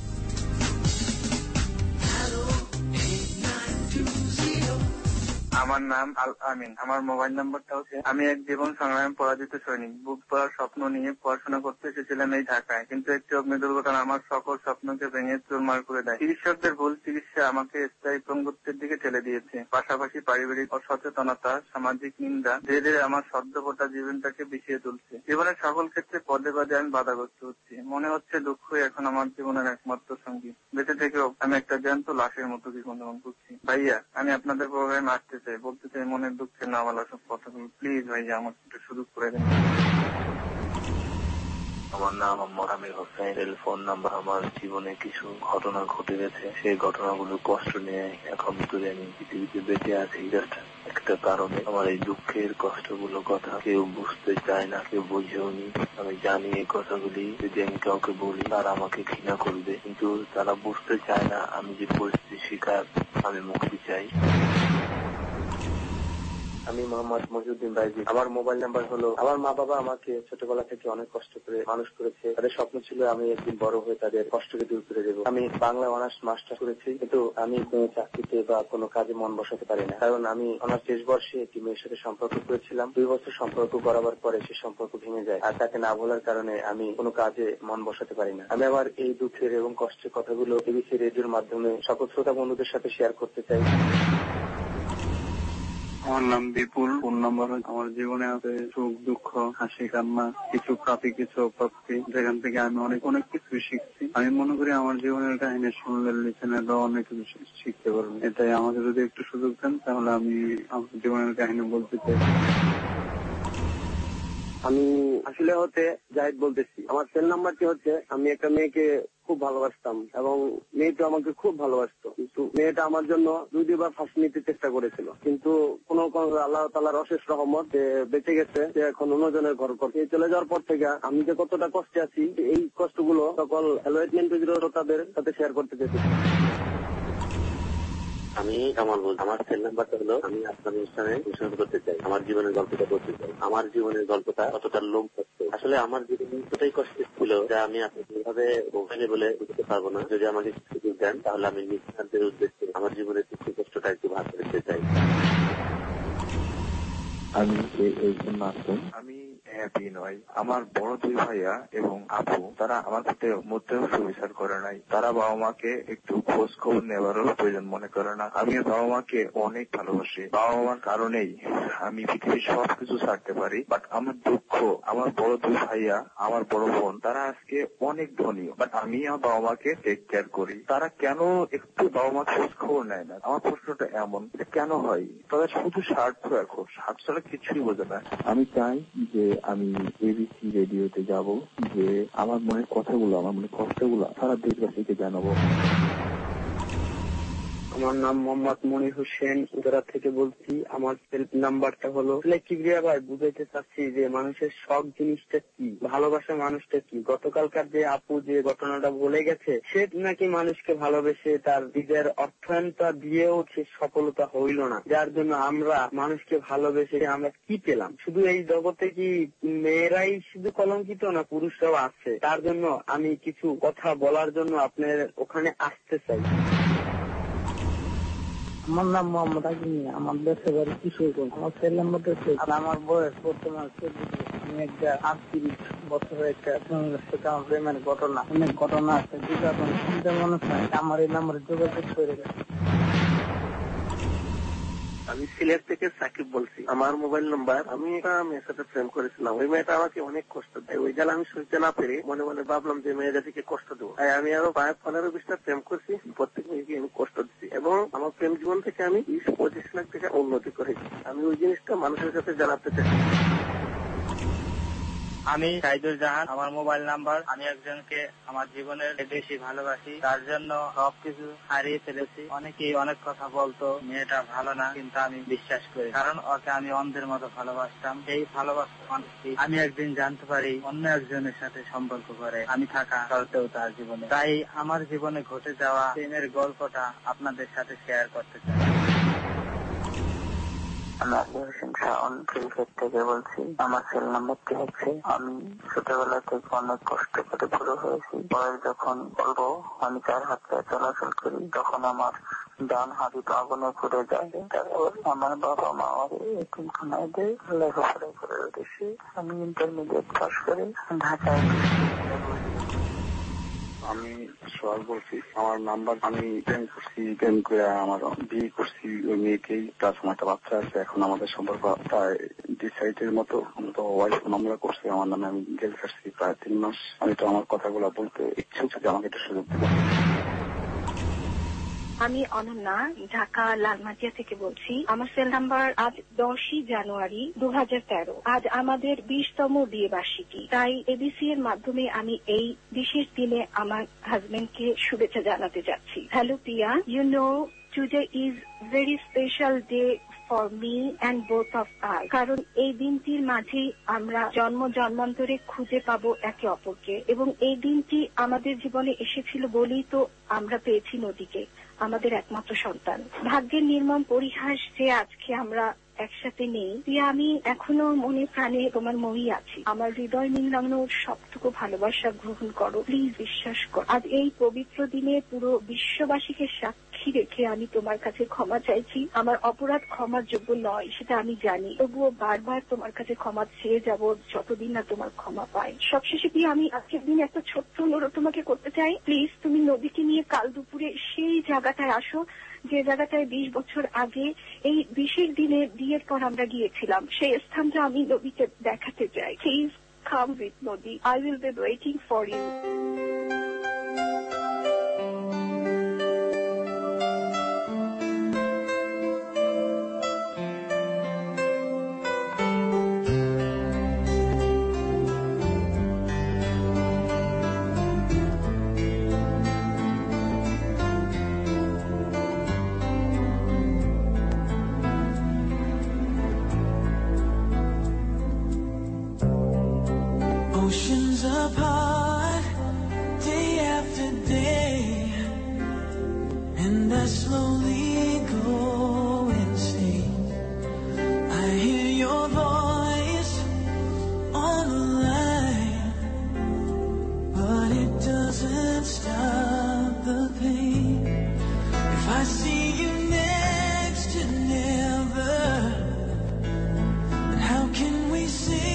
আমার নাম আল আমিন। আমার মোবাইল নাম্বারটা হচ্ছে, আমি এক জীবন সংগ্রামে পরাজিত সৈনিক। বুক পড়ার স্বপ্ন নিয়ে পড়াশোনা করতে এসেছিলাম এই ঢাকায়, কিন্তু একটি অগ্নি দুর্ঘটনা আমার সকল স্বপ্নকে ভেঙে চুরমার করে দেয়। চিকিৎসকদের ভুল চিকিৎসা আমাকে স্থায়ী পঙ্গুত্বের দিকে ঠেলে দিয়েছে। পাশাপাশি পারিবারিক অসচেতনতা, সামাজিক নিন্দা ধীরে ধীরে আমার সদ্যপটা জীবনটাকে বিষিয়ে তুলছে। জীবনের সকল ক্ষেত্রে পদে পদে আমি বাধাগ্রস্ত হচ্ছি। মনে হচ্ছে দুঃখই এখন আমার জীবনের একমাত্র সঙ্গী। বেঁচে থেকেও আমি একটা জ্যান্ত লাশের মতো জীবনযাপন করছি। ভাইয়া, আমি আপনাদের প্রোগ্রামে আসতে চাই, বলতে চাই মনের দুঃখে না বলা সব কথাগুলো। প্লিজ ভাইয়া, আমার একটু সুযোগ করে দেন। আমার নাম মোহাম্মদ আমির হোসেন। টেলিফোন নাম্বার, আমার জীবনে কিছু ঘটনা ঘটে গেছে, সেই ঘটনাগুলো কষ্ট নিয়ে এখন তুলে আমি পৃথিবীতে বেঁচে আছি জাস্ট একটা কারণে। আমার এই দুঃখের কষ্টগুলো কথা কেউ বুঝতে চায় না, কেউ বুঝেও নি। আমি জানি এই কথাগুলি যদি আমি কাউকে বলি তারা আমাকে ঘৃণা করবে, কিন্তু তারা বুঝতে চায় না আমি যে পরিস্থিতির শিকার, আমি মুক্তি চাই। আমি মোহাম্মদ মহিউদ্দিন বাইজি। আমার মোবাইল নাম্বার হলো, আমার মা বাবা আমাকে ছোটবেলা থেকে অনেক কষ্ট করে মানুষ করেছে। তাদের স্বপ্ন ছিল আমি একদিন বড় হয়ে তাদের কষ্টকে দূর করে দেবো। আমি বাংলা অনার্স মাস্টার করেছি, কিন্তু আমি কোনো চাকরিতে বা কোনো কাজে মন বসাতে পারি না, কারণ আমি অনার্স শেষ বর্ষে একটি মেয়ের সাথে সম্পর্ক করেছিলাম। 2 বছর সম্পর্ক করাবার পরে সে সম্পর্ক ভেঙে যায়, আর তাকে না বলার কারণে আমি কোনো কাজে মন বসাতে পারি না। আমি আবার এই দুঃখের এবং কষ্টের কথাগুলো এবিসি রেডিওর মাধ্যমে সকল শ্রোতা বন্ধুদের সাথে শেয়ার করতে চাই। আমার নাম বিপুল। ফোন নাম্বার, আমার জীবনে আছে সুখ দুঃখ, হাসি কান্না, কিছু প্রাপ্তি কিছু অপ্রাপ্তি, যেখান থেকে আমি অনেক কিছু শিখছি। আমি মনে করি আমার জীবনের কাহিনী শুনলে লিসেনাররা অনেক কিছু শিখতে পারবে। এটাই আমাকে যদি একটু সুযোগ দেন তাহলে আমি আমার জীবনের কাহিনী বলতে চাই। আমি আসলে জাহিদ বলতেছি। আমার সেল নাম্বারটি হচ্ছে, আমি একটা মেয়েকে খুব ভালোবাসতাম এবং মেয়েটা আমাকে খুব ভালোবাসতো, কিন্তু মেয়েটা আমার জন্য 2 বার ফাঁসি নিতে চেষ্টা করেছিল, কিন্তু কোন আল্লাহ তাআলার অশেষ রহমত বেঁচে গেছে। সে এখন অন্যজনের ঘর করছে। চলে যাওয়ার পর থেকে আমি যে কতটা কষ্টে আছি, এই কষ্টগুলো সকল হ্যালো 8920 তাদের সাথে শেয়ার করতে চাইছি। আমি কামাল বলছি। আমার সেল নাম্বারটা হলো, আমি আপনার অনুষ্ঠানে ঘোষণা করতে চাই, আমার জীবনের গল্পটা বলতে চাই। আমার জীবনের গল্পটা কতটা লোক থাকতো। আসলে আমার জীবন এতটাই কষ্টের ছিল যা আমি আপনাকে এভাবে মোবাইলে বলে বুঝতে পারবো না। যদি আমাকে সুযোগ দেন তাহলে আমি নিঃস্বার্থের উদ্দেশ্যে আমার জীবনের দুঃখ কষ্টটা একটু ভাগ করতে চাই। আমি এই জন্য আসুন, আমি হ্যাপি নয়। আমার বড় 2 ভাইয়া এবং আপু, তারা আমার সাথে মধ্যেও সুবিচার করে নাই। তারা বাবা মাকে একটু খোঁজ খবর নেওয়ারও প্রয়োজন মনে করে না। আমি বাবা মাকে অনেক ভালোবাসি। বাবা মার কারণেই আমি পৃথিবীর সবকিছু ছাড়তে পারি। বাট আমার দুঃখ, আমার বড় 2 ভাইয়া, আমার বড় বোন, তারা আজকে অনেক ধনী, বাট আমি আমার বাবা মাকে টেক কেয়ার করি। তারা কেন একটু বাবা মা খোঁজ খবর নেয় না? আমার প্রশ্নটা এমন, কেন হয়? তাদের শুধু স্বার্থ, এখন স্বার্থ ছাড়া কিছুই বোঝে না। আমি চাই যে আমি এবিসি রেডিওতে যাব, যে আমার মনের কথাগুলো, আমার মনের কষ্টগুলো সারা দেশবাসীকে জানাবো। আমার নাম মোহাম্মদ মনির হোসেন, উত্তরা থেকে বলছি। আমার সেল নাম্বারটা হলো, কিবরিয়া ভাই, বুঝাইতে চাচ্ছি যে মানুষের শখ জিনিসটা কি, ভালোবাসা মানুষটা কি। গতকালকার যে আপু যে ঘটনাটা বলে গেছে, সে নাকি মানুষকে ভালোবেসে তার নিজের অর্থায়নটা দিয়েও সে সফলতা হইল না, যার জন্য আমরা মানুষকে ভালোবেসে আমরা কি পেলাম? শুধু এই জগতে কি মেয়েরাই শুধু কলঙ্কিত, না পুরুষরাও আছে? তার জন্য আমি কিছু কথা বলার জন্য আপনার ওখানে আসতে চাই। আমার নাম মোহাম্মদ আজিম। আমার দেশের বাড়ি কিশোরগঞ্জ। আমার সেল নাম্বারটা হচ্ছে, আর আমার বয়স বর্তমান 14। আমি একটা 38 বছরের একটা সাথে আমার প্রেমের ঘটনা, অনেক ঘটনা আছে, যেটা এখন শুনতে মনে হয় আমার এই নাম্বারে যোগাযোগ করে গেছে। আমি সিলেট থেকে সাকিব বলছি। আমার মোবাইল নাম্বার, আমি একটা মেয়ের সাথে প্রেম করেছিলাম। ওই মেয়েটা আমাকে অনেক কষ্ট দেয়। ওই জ্বালা আমি সইতে না পেরে মনে মনে ভাবলাম যে মেয়েটাকে কষ্ট দেবো। তাই আমি আরো 15-20টা প্রেম করছি। প্রত্যেক মেয়েকে আমি কষ্ট দিচ্ছি এবং আমার প্রেম জীবন থেকে আমি 20-25 লাখ টাকা উন্নতি করেছি। আমি ওই জিনিসটা মানুষের কাছে জানাতে চাই। আমি সাইদুল জাহান। আমার মোবাইল নাম্বার, আমি একজনকে আমার জীবনের বেশি ভালোবাসি, তার জন্য সবকিছু হারিয়ে ফেলেছি। অনেকেই অনেক কথা বলতো মেয়েটা ভালো না, কিন্তু আমি বিশ্বাস করি, কারণ ওকে আমি অন্ধের মতো ভালোবাসতাম। এই ভালোবাসা মানুষকে আমি একদিন জানতে পারি অন্য একজনের সাথে সম্পর্ক করে আমি থাকা সত্ত্বেও তার জীবনে। তাই আমার জীবনে ঘটে যাওয়া প্রেমের গল্পটা আপনাদের সাথে শেয়ার করতে চাই। আমি আলী হোসেন শাওন ক্রিকেট থেকে বলছি। আমার সেল নাম্বারটি হচ্ছে, আমি ছোটবেলা থেকে অনেক কষ্ট করে বড় হয়েছি। বয়স যখন অল্প, আমি 4 হাত পায়ে চলাচল করি, তখন আমার ডান হাত আগুনে পুড়ে যায়। তারপর আমার বাবা মা আমাকে এতিমখানায় দেয়। লেখাপড়া করার উদ্দেশ্যে আমি ইন্টারমিডিয়েট পাস করে ঢাকায়। আমি সোহাগ বলছি। আমার নাম্বার, আমি প্রেম করছি, প্রেম করে আমার বিয়ে করছি ওই মেয়েকেই, তার সময় একটা বাচ্চা আছে। এখন আমাদের সম্পর্ক প্রায় ডিসাইডের মতো। তো ওয়াইফ মামলা করছে আমার নামে, আমি জেল খাটছি প্রায় 3 মাস। আমি তো আমার কথাগুলো বলতে ইচ্ছুক, যে আমাকে একটা সুযোগ দেবো। আমি অনন্যা, ঢাকা লালমাটিয়া থেকে বলছি। আমার সেল নাম্বার আজ 10ই জানুয়ারি 2013। আজ আমাদের 20তম বিয়ে বার্ষিকী। তাই এবিসি এর মাধ্যমে আমি এই বিশেষ দিনে আমার হাজবেন্ডকে শুভেচ্ছা জানাতে যাচ্ছি। Hello Priya, you know today is very special day for me and both of us. কারণ এই দিনটির মাঝে আমরা জন্মান্তরে খুঁজে পাবো একে অপরকে, এবং এই দিনটি আমাদের জীবনে এসেছিল বলেই তো আমরা পেয়েছি নদীকে, আমাদের একমাত্র সন্তান। ভাগ্যের নির্মম পরিহাস যে আজকে আমরা একসাথে নেই। আমি এখনো মনে প্রাণে তোমার মই আছি। আমার হৃদয় নিংড়ানো সবটুকু ভালোবাসা গ্রহণ করো, প্লিজ বিশ্বাস করো। আজ এই পবিত্র দিনে পুরো বিশ্ববাসীকে সাক্ষী রেখে আমি তোমার কাছে ক্ষমা চাইছি। আমার অপরাধ ক্ষমার যোগ্য নয়, সেটা আমি জানি, তবুও বারবার তোমার কাছে ক্ষমা চেয়ে যাব যতদিন না তোমার ক্ষমা পাই। সবশেষে আমি আজকের দিন একটা ছোট্ট অনুরোধ তোমাকে করতে চাই। প্লিজ তুমি নদীকে নিয়ে কাল দুপুরে সেই জায়গাটায় আসো, যে জায়গাটায় 20 বছর আগে এই বিশেষ দিনে বিয়ের পর আমরা গিয়েছিলাম। সেই স্থানটা আমি নদীকে দেখাতে চাই। Please come with Nodi, I will be waiting for you. Oceans apart, day after day, and I slowly go insane. I hear your voice on the line, but it doesn't stop the pain. If I see you next to never, then how can we say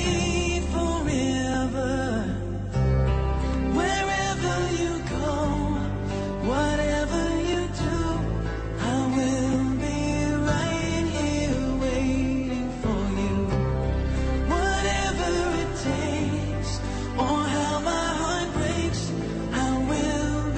will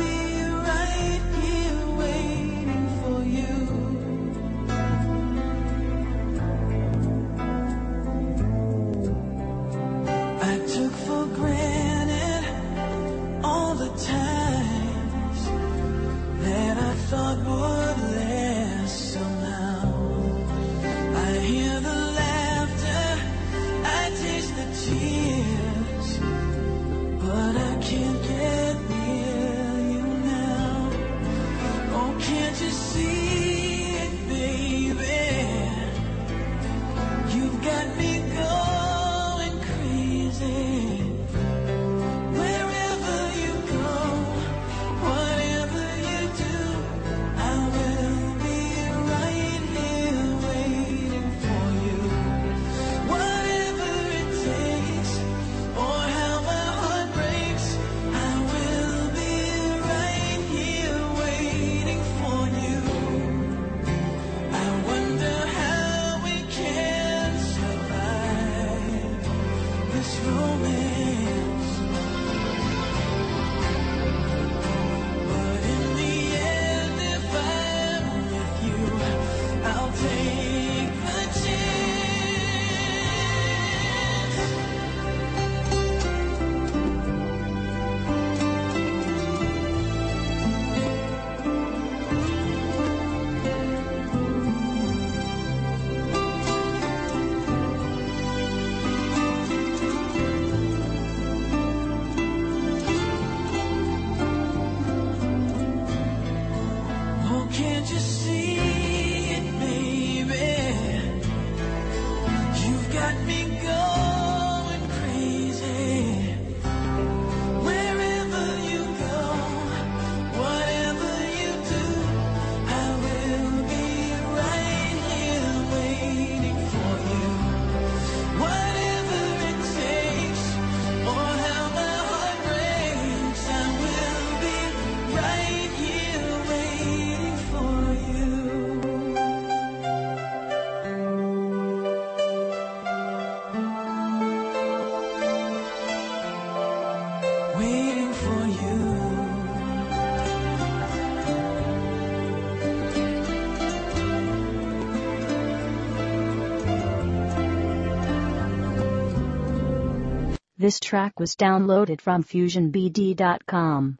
This track was downloaded from FusionBD.com.